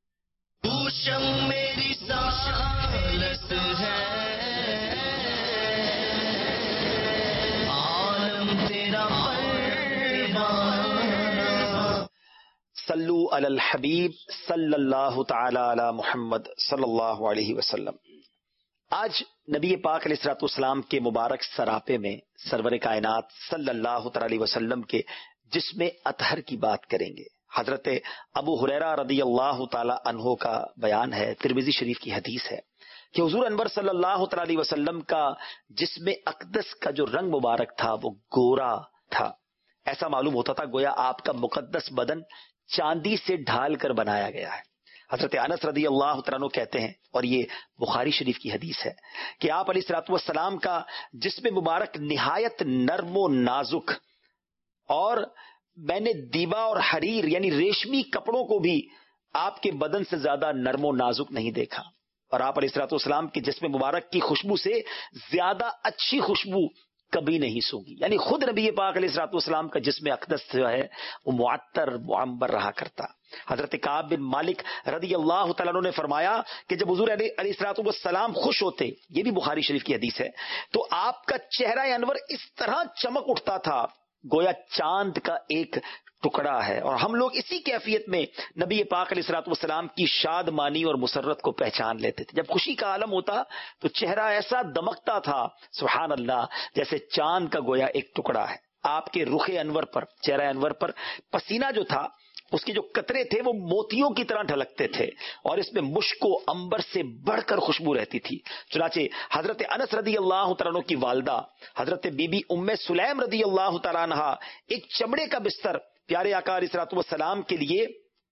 मेरी सालस है, आलम तेरा सल्लू अलल हबीब सल्लल्लाहु तआला अला मुहम्मद सल्लल्लाहु अलैहि वसल्लम। आज नबी पाक अलैहिस्सलाम के मुबारक सरापे में सरवर कायनात सल्लल्लाहु अलैहि वसल्लम के जिस्मे अतहर की बात करेंगे। हजरत अबू हुरैरा रदियल्लाहु ताला अन्हो का बयान है, तिरमिज़ी शरीफ की हदीस है कि हुजूर अनवर सल्लल्लाहु अलैहि वसल्लम का जिस्मे अक़दस का जो रंग मुबारक था वो गोरा था। ऐसा मालूम होता था गोया आपका मुकद्दस बदन चांदी से ढाल कर बनाया गया है। हजरत अनस रदी अल्लाह तआला कहते हैं, और ये बुखारी शरीफ की हदीस है, कि आप अलैहिस्सलातु वस्सलाम का जिस्म मुबारक निहायत नर्मो नाजुक, और मैंने दीबा और हरीर यानी रेशमी कपड़ों को भी आपके बदन से ज्यादा नर्मो नाजुक नहीं देखा, और आप अलैहिस्सलातु वस्सलाम के जिस्म मुबारक की खुशबू से ज्यादा अच्छी खुशबू कभी नहीं सूंघी। यानी खुद नबी पाक अलैहिस्सलातु वस्सलाम का जिस्म अक़दस जो है वो मुअत्तर मुअम्बर रहा करता। हजरत काब बिन मालिक रदी अल्लाह तआला ने फरमाया कि जब हुजूर अलैहिस्सलातु वस्सलाम खुश होते, ये भी बुखारी शरीफ की हदीस है, तो आपका चेहरा अनवर इस तरह चमक उठता था गोया चांद का एक टुकड़ा है। और हम लोग इसी कैफियत में नबी पाक अलैहिस्सलातु वस्सलाम की शादमानी और मुसर्रत को पहचान लेते थे। जब खुशी का आलम होता तो चेहरा ऐसा दमकता था सुभान अल्लाह, जैसे चांद का गोया एक टुकड़ा है। आपके रुखे अनवर पर, चेहरा अनवर पर पसीना जो था उसके जो कतरे थे वो मोतियों की तरह ढलकते थे, और इसमें मुश्को अंबर से बढ़कर खुशबू रहती थी। चुनाचे हजरत अनस रदी अल्लाह तआला की वालदा हजरत बीबी उम्मे सुलैम रदी अल्लाह तआला अन्हा एक चमड़े का बिस्तर प्यारे आका अलैहिस्सलातु वस्सलाम के लिए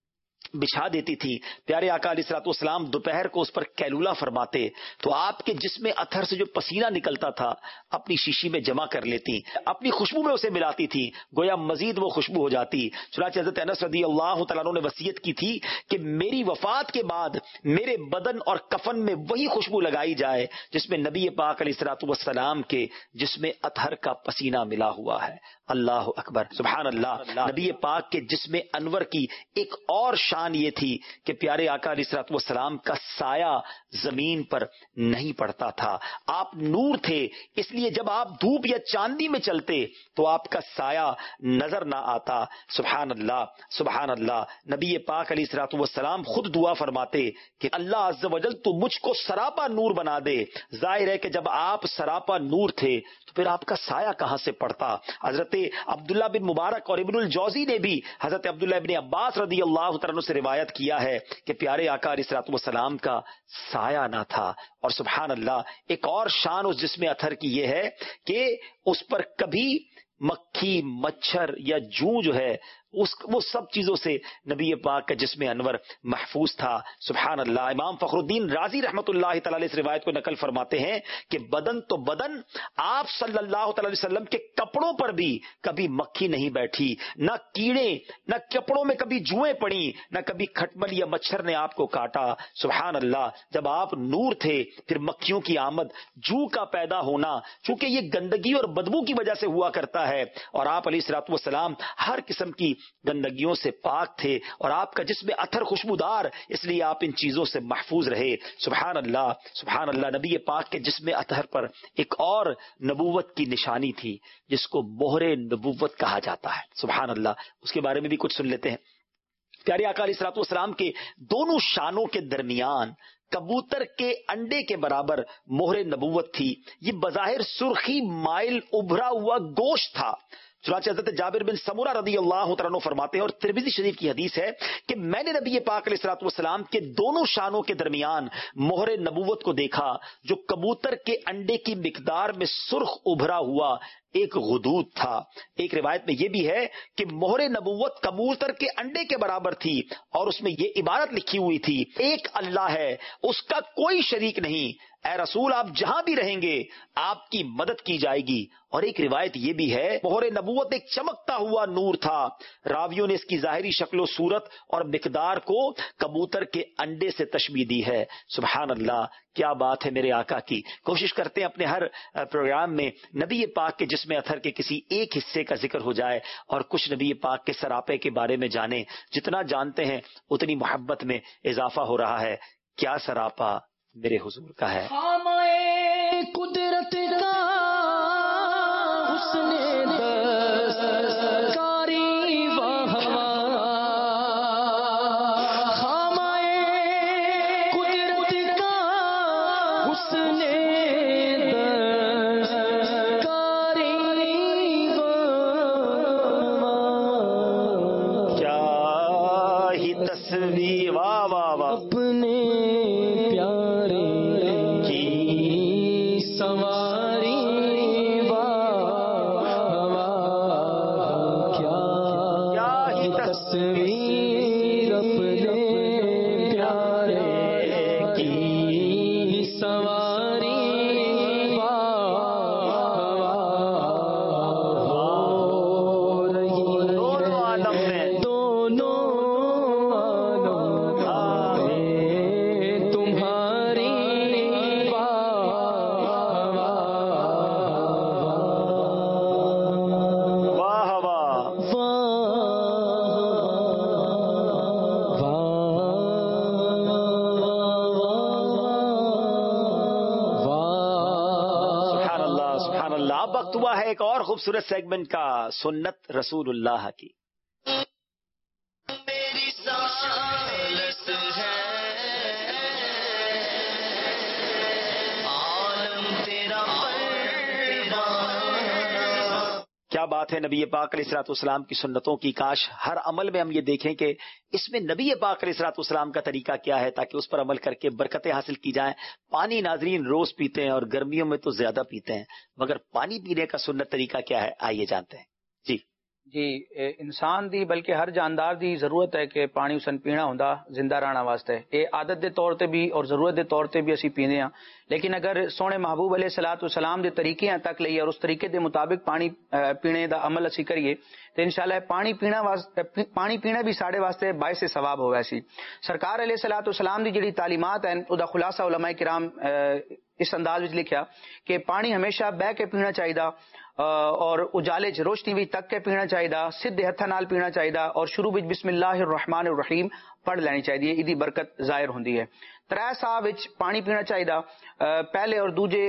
बिछा देती थी। प्यारे आका अलैहिस्सलातु वस्सलाम दोपहर को उस पर कैलूला फरमाते तो आपके जिस्म अथर से जो पसीना निकलता था अपनी शीशी में जमा कर लेती, अपनी खुशबू में उसे मिलाती थी, गोया मजीद वो खुशबू हो जाती। चुनांचे हज़रत अनस रज़ी अल्लाह तआला अन्हु ने वसीयत की थी कि मेरी वफात के बाद मेरे बदन और कफन में वही खुशबू लगाई जाए जिसमें नबी पाक अलैहिस्सलातु वस्सलाम के जिस्म अतहर का पसीना मिला हुआ है। अल्लाह अकबर, सुभान अल्लाह। नबी पाक के जिस्म अनवर की एक और शान ये थी कि प्यारे आका अलैहिस्सलातु वस्सलाम का साया जमीन पर नहीं पड़ता था। आप नूर थे, इसलिए जब आप धूप या चांदी में चलते तो आपका साया नजर ना आता। सुभान अल्लाह, सुभान अल्लाह। नबी पाक अलैहिस्सलातु वस्सलाम खुद दुआ फरमाते कि अल्लाह अज़्ज़ वजल तू मुझको सरापा नूर बना दे। जाहिर है कि जब आप सरापा नूर थे तो फिर आपका साया कहां से पड़ता। हजरत अब्दुल्ला बिन मुबारक और इब्नुल जौजी ने भी हजरत अब्दुल्ला इब्न अब्बास रदी अल्लाह तआला से रिवायत किया है कि प्यारे आका अलैहिस्सलातु वस्सलाम का साया ना था। और सुभान अल्लाह, एक और शान उस जिस्म अथर की ये है कि उस पर कभी मक्खी, मच्छर या जूं जो है उस वो सब चीजों से नबी पाक का जिस्म अनवर महफूज था। सुभान अल्लाह। इमाम फखरुद्दीन राजी रहमतुल्लाह तआला अलैह इस रिवायत को नकल फरमाते हैं कि बदन तो बदन, आप सल्लल्लाहु अलैहि वसल्लम के कपड़ों पर भी कभी मक्खी नहीं बैठी, न कीड़े, न कपड़ों में कभी जुएं पड़ी, न कभी खटमल या मच्छर ने आपको काटा। सुभान अल्लाह। जब आप नूर थे फिर मक्खियों की आमद, जू का पैदा होना, चूंकि ये गंदगी और बदबू की वजह से हुआ करता है और आप अलैहिस्सलातु वस्सलाम हर किस्म की गंदगियों से पाक थे और आपका जिस्म अथर खुशबूदार, इसलिए आप इन चीजों से महफूज रहे। सुभान अल्लाह, सुभान अल्लाह। नबी पाक के जिस्म अथर पर एक और नबूवत की निशानी थी जिसको मोहरे नबूवत कहा जाता है। सुभान अल्लाह। उसके बारे में भी कुछ सुन लेते हैं। प्यारे आका अलैहिस्सलातु वस्सलाम के दोनों शानों के दरमियान कबूतर के अंडे के बराबर मोहरे नबूवत थी। ये बज़ाहिर सुर्खी माइल उभरा हुआ गोश्त था। चुनांचे हज़रत जाबिर बिन समुरा रदी अल्लाह तआला अन्हु फरमाते हैं और तिरमिज़ी शरीफ की हदीस है कि मैंने नबी पाक अलैहिस्सलातु वस्सलाम के दोनों शानों के दरमियान मोहरे नबूवत को देखा जो कबूतर के अंडे की मिकदार में सुर्ख उभरा हुआ ایک غدود تھا. ایک روایت میں یہ بھی ہے کہ مہر نبوت کبوتر کے انڈے کے برابر تھی اور اس میں یہ عبارت لکھی ہوئی تھی، ایک اللہ ہے، اس کا کوئی شریک نہیں، اے رسول آپ جہاں بھی رہیں گے آپ کی مدد کی جائے گی. اور ایک روایت یہ بھی ہے مہر نبوت ایک چمکتا ہوا نور تھا. راویوں نے اس کی ظاہری شکل و صورت اور مقدار کو کبوتر کے انڈے سے تشبیہ دی ہے. سبحان اللہ، کیا بات ہے میرے آقا کی. کوشش کرتے ہیں اپنے ہر پروگرام میں نبی پاک کے جسم اطہر کے کسی ایک حصے کا ذکر ہو جائے اور کچھ نبی پاک کے سراپے کے بارے میں جانیں. جتنا جانتے ہیں اتنی محبت میں اضافہ ہو رہا ہے. کیا سراپا میرے حضور کا ہے. خامے قدرت کا حسن دستکاری وہاں، خامے قدرت کا حسن دستکاری وہاں، کیا ہی تصویر، واہ واہ واہ، اپنے ایک اور خوبصورت سیگمنٹ کا، سنت رسول اللہ کی. کیا بات ہے نبی پاک علیہ الصلوۃ والسلام کی سنتوں کی. کاش ہر عمل میں ہم یہ دیکھیں کہ اس میں نبی پاک علیہ الصلوۃ والسلام کا طریقہ کیا ہے تاکہ اس پر عمل کر کے برکتیں حاصل کی جائیں. پانی ناظرین روز پیتے ہیں اور گرمیوں میں تو زیادہ پیتے ہیں، مگر پانی پینے کا سنت طریقہ کیا ہے آئیے جانتے ہیں. جی جی انسان دی بلکہ ہر جاندار دی ضرورت ہے کہ پانی اسن پینا ہوندا زندہ رہنا واسطے. یہ عادت دے طور تے بھی اور ضرورت دے طور تے بھی اسی پینے ہاں، لیکن اگر سونے محبوب علیہ الصلوۃ والسلام دے طریقے تک لئیے اور اس طریقے دے مطابق پانی پینے دا عمل اسی کریے تو انشاءاللہ پانی پینا واسطے پانی پینا بھی ساڑے واسطے باعث ثواب ہوگا. سی سرکار علیہ الصلوۃ والسلام دی جڑی تعلیمات ہیں او دا خلاصہ علماء کرام اس انداز وچ لکھیا کہ پانی ہمیشہ بہ کے پینا چاہیے اور اجالے چ روشنی بھی تک کے پینا چاہیے، سیدھے ہتھاں نال پینا چاہیے اور شروع وچ بسم اللہ الرحمن الرحیم پڑھ لینی چاہیے. ایدی برکت ظاہر ہوندی ہے. ترے سا وچ پانی پینا چاہیے. پہلے اور دوجے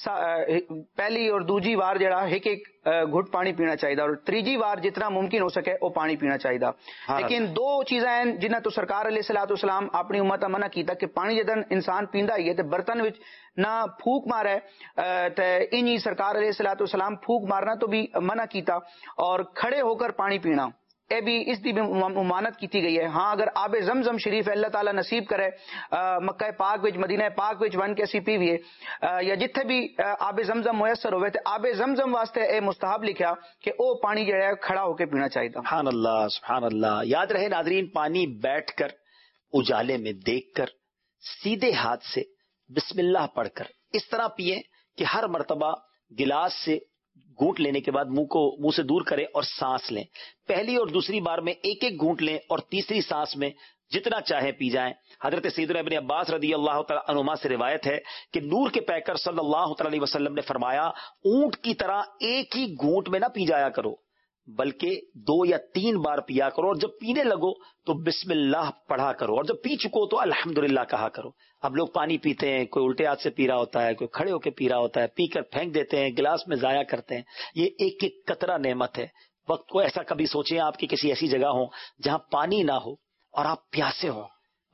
پہلی اور دوجی وار جڑا ایک ایک گھٹ پانی پینا چاہیے اور تیجی وار جتنا ممکن ہو سکے وہ پانی پینا چاہیے. لیکن دو چیزاں ہیں جنہاں تو سرکار علیہ الصلوۃ والسلام اپنی امت منع کیتا کہ پانی جدن انسان پیندا ہی ہے تے برتن وچ نہ پھوک مارے تے انہی سرکار علیہ الصلوۃ والسلام پھوک مارنا تو بھی منع کیتا اور کھڑے ہو کر پانی پینا اے بھی اس دی ممانت کیتی گئی ہے. ہاں اگر آب زمزم شریف اللہ تعالیٰ نصیب کرے مکہ پاک وچ مدینہ پاک وچ ون کے اسی پیویے یا جتھے بھی آب زمزم میسر ہوئے تے آب زمزم واسطے اے مستحب لکھیا کہ او پانی جو ہے کھڑا ہو کے پینا چاہیے. سبحان اللہ سبحان اللہ. یاد رہے ناظرین، پانی بیٹھ کر اجالے میں دیکھ کر سیدھے ہاتھ سے بسم اللہ پڑھ کر اس طرح پیئے کہ ہر مرتبہ گلاس سے گھونٹ لینے کے بعد منہ کو منہ سے دور کریں اور سانس لیں. پہلی اور دوسری بار میں ایک ایک گھونٹ لیں اور تیسری سانس میں جتنا چاہے پی جائیں. حضرت سیدنا ابن عباس رضی اللہ تعالی عنہما سے روایت ہے کہ نور کے پیکر صلی اللہ تعالی علیہ وسلم نے فرمایا اونٹ کی طرح ایک ہی گھونٹ میں نہ پی جایا کرو بلکہ دو یا تین بار پیا کرو، اور جب پینے لگو تو بسم اللہ پڑھا کرو، اور جب پی چکو تو الحمدللہ کہا کرو. اب لوگ پانی پیتے ہیں، کوئی الٹے ہاتھ سے پی رہا ہوتا ہے، کوئی کھڑے ہو کے پی رہا ہوتا ہے، پی کر پھینک دیتے ہیں، گلاس میں ضائع کرتے ہیں. یہ ایک ایک قطرہ نعمت ہے. وقت کو ایسا کبھی سوچیں آپ کی کسی ایسی جگہ ہو جہاں پانی نہ ہو اور آپ پیاسے ہو،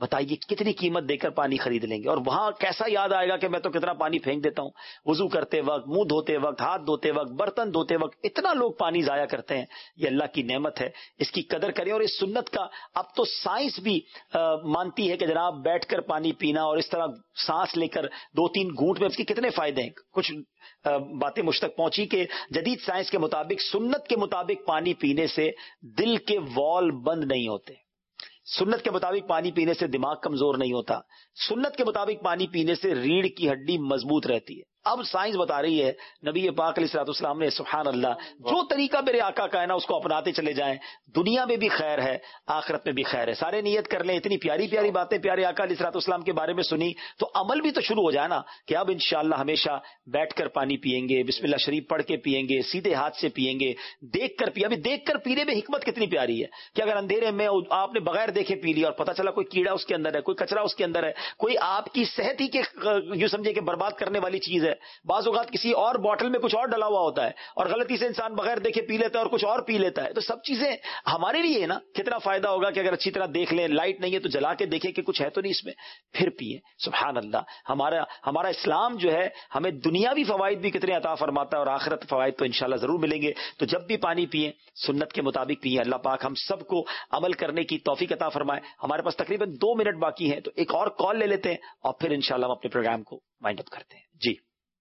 بتائیے کتنی قیمت دے کر پانی خرید لیں گے، اور وہاں کیسا یاد آئے گا کہ میں تو کتنا پانی پھینک دیتا ہوں، وضو کرتے وقت، منہ دھوتے وقت، ہاتھ دھوتے وقت، برتن دھوتے وقت، اتنا لوگ پانی ضائع کرتے ہیں. یہ اللہ کی نعمت ہے، اس کی قدر کریں. اور اس سنت کا اب تو سائنس بھی مانتی ہے کہ جناب بیٹھ کر پانی پینا اور اس طرح سانس لے کر دو تین گھونٹ میں اس کے کتنے فائدے ہیں. کچھ باتیں مجھ تک پہنچی کہ جدید سائنس کے مطابق، سنت کے مطابق پانی پینے سے دل کے وال بند نہیں ہوتے، سنت کے مطابق پانی پینے سے دماغ کمزور نہیں ہوتا، سنت کے مطابق پانی پینے سے ریڑھ کی ہڈی مضبوط رہتی ہے. اب سائنس بتا رہی ہے، نبی پاک علیہ الصلوۃ والسلام نے سبحان اللہ جو طریقہ میرے آقا کا ہے نا اس کو اپناتے چلے جائیں، دنیا میں بھی خیر ہے، آخرت میں بھی خیر ہے. سارے نیت کر لیں. اتنی پیاری پیاری باتیں پیارے آقا علیہ الصلوۃ والسلام کے بارے میں سنی تو عمل بھی تو شروع ہو جائے نا کہ اب انشاءاللہ ہمیشہ بیٹھ کر پانی پئیں گے، بسم اللہ شریف پڑھ کے پئیں گے، سیدھے ہاتھ سے پئیں گے، دیکھ کر پئیں. ابھی دیکھ کر پینے میں حکمت کتنی پیاری ہے کہ اگر اندھیرے میں آپ نے بغیر دیکھے پی لیا اور پتہ چلا کوئی کیڑا اس کے اندر ہے، کوئی کچرا اس کے اندر ہے، کوئی آپ کی صحت ہی کے یوں سمجھے کہ برباد کرنے والی چیز ہے. بعض اوقات کسی اور بوٹل میں کچھ اور ڈلا ہوا ہوتا ہے اور غلطی سے انسان بغیر دیکھے پی لیتا ہے اور کچھ اور پی لیتا ہے. تو سب چیزیں ہمارے لیے نا کتنا فائدہ ہوگا کہ اگر اچھی طرح دیکھ لیں، لائٹ نہیں ہے تو جلا کے دیکھیں کہ کچھ ہے تو نہیں اس میں، پھر پیئیں. سبحان اللہ. ہمارا ہمارا اسلام جو ہے ہمیں دنیاوی فوائد بھی کتنے عطا فرماتا ہے اور آخرت فوائد تو انشاءاللہ ضرور ملیں گے. تو جب بھی پانی پیئیں سنت کے مطابق پیئیں. اللہ پاک ہم سب کو عمل کرنے کی توفیق عطا فرمائے. ہمارے پاس تقریباً دو منٹ باقی ہیں تو ایک اور کال لے لیتے ہیں اور پھر انشاءاللہ ہم اپنے پروگرام کو وائنڈ اپ کرتے ہیں. جی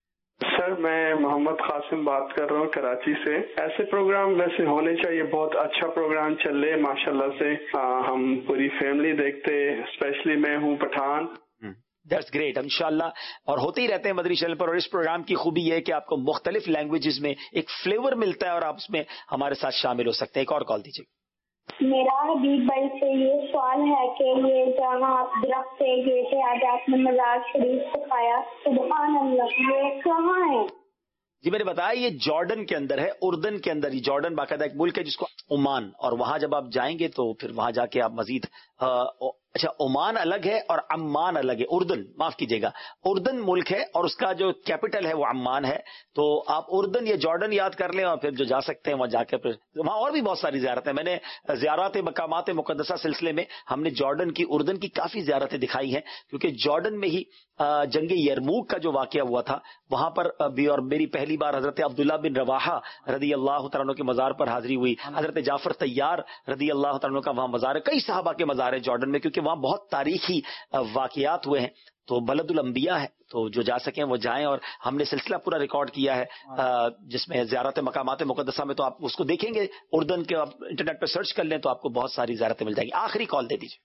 سر، میں محمد قاسم بات کر رہا ہوں کراچی سے. ایسے پروگرام ویسے ہونے چاہیے، بہت اچھا پروگرام چل رہے ماشاءاللہ سے. ہم پوری فیملی دیکھتے، اسپیشلی میں ہوں پٹھان. That's great. انشاءاللہ اور ہوتے ہی رہتے ہیں مدنی چینل پر. اور اس پروگرام کی خوبی یہ ہے کہ آپ کو مختلف لینگویجز میں ایک فلیور ملتا ہے اور آپ اس میں ہمارے ساتھ شامل ہو سکتے ہیں. ایک اور کال دیجیے. میرا حبیب بھائی سے یہ سوال ہے کہ یہ جہاں آپ درخت سے گئے تھے، آج آپ نے مزار شریف دکھایا، سبحان اللہ، یہ کہاں ہے؟ جی میں نے بتایا یہ جارڈن کے اندر ہے، اردن کے اندر. یہ جارڈن باقاعدہ ایک ملک ہے جس کو عمان، اور وہاں جب آپ جائیں گے تو پھر وہاں جا کے آپ مزید اچھا عمان الگ ہے اور عمان الگ ہے. اردن معاف کیجیے گا، اردن ملک ہے اور اس کا جو کیپٹل ہے وہ عمان ہے. تو آپ اردن یا جارڈن یاد کر لیں اور پھر جو جا سکتے ہیں وہاں جا کے پھر وہاں اور بھی بہت ساری زیارتیں. میں نے زیارات مقامات مقدسہ سلسلے میں ہم نے جارڈن کی، اردن کی کافی زیارتیں دکھائی ہیں کیونکہ جارڈن میں ہی جنگ یرموک کا جو واقعہ ہوا تھا وہاں پر بھی، اور میری پہلی بار حضرت عبداللہ بن رواحہ رضی اللہ تعالیٰ عنہ کے مزار پر حاضری ہوئی. حضرت جعفر طیار رضی اللہ تعالیٰ عنہ کا وہاں مزار ہے. کئی صحابہ کے مزار ہیں جارڈن میں کیونکہ وہاں بہت تاریخی واقعات ہوئے ہیں. تو بلد الانبیاء ہے، تو جو جا سکیں وہ جائیں. اور ہم نے سلسلہ پورا ریکارڈ کیا ہے جس میں زیارت مقامات مقدسہ میں، تو آپ اس کو دیکھیں گے اردن کے، انٹرنیٹ پہ سرچ کر لیں تو آپ کو بہت ساری زیارتیں مل جائیں گی. آخری کال دے دیجیے.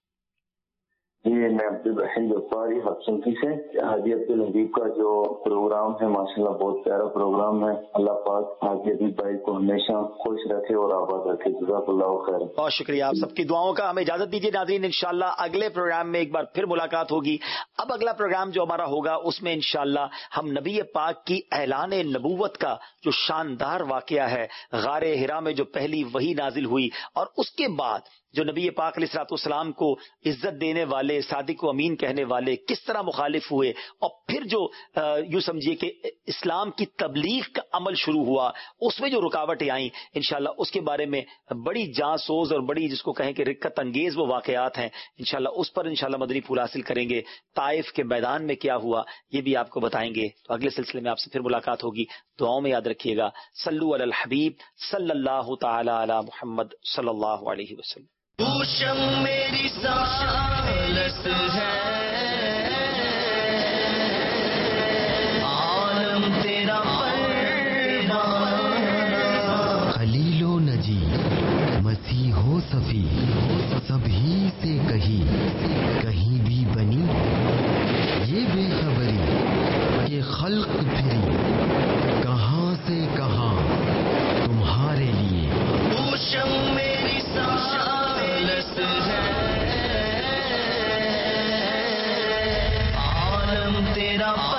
جی میں عبدالرحیم غفاری ہرسنکی سے. حاجی عبدالحبیب کا جو پروگرام ہے ماشاءاللہ بہت پیارا پروگرام ہے. اللہ پاک حاجی عبدالحبیب بھائی کو ہمیشہ خوش رکھے اور آباد رکھے. جزاک اللہ خیر. بہت شکریہ آپ سب کی دعاؤں کا. ہمیں اجازت دیجیے ناظرین، انشاءاللہ اگلے پروگرام میں ایک بار پھر ملاقات ہوگی. اب اگلا پروگرام جو ہمارا ہوگا اس میں انشاءاللہ ہم نبی پاک کی اعلان نبوت کا جو شاندار واقعہ ہے، غار حرا میں جو پہلی وحی نازل ہوئی اور اس کے بعد جو نبی پاک علیہ الصلوۃ والسلام کو عزت دینے والے، صادق و امین کہنے والے کس طرح مخالف ہوئے، اور پھر جو یوں سمجھیے کہ اسلام کی تبلیغ کا عمل شروع ہوا اس میں جو رکاوٹیں آئیں، انشاءاللہ اس کے بارے میں بڑی جاں سوز اور بڑی جس کو کہیں کہ رکت انگیز وہ واقعات ہیں. انشاءاللہ اس پر انشاءاللہ مدنی پھول حاصل کریں گے. طائف کے میدان میں کیا ہوا یہ بھی آپ کو بتائیں گے. تو اگلے سلسلے میں آپ سے پھر ملاقات ہوگی. دعاؤں میں یاد رکھیے گا. صلو علی الحبیب صلی اللہ تعالی علی محمد صلی اللہ علیہ وسلم. دوشم میری سالت ہے، عالم تیرا پروانہ. خلیل و نجی مسیح و صفی سبھی سے کہیں کہیں بھی بنی یہ بے خبری کہ خلق پھری کہاں سے کہاں تمہارے لیے. دوشم میری سالت ہے، عالم تیرا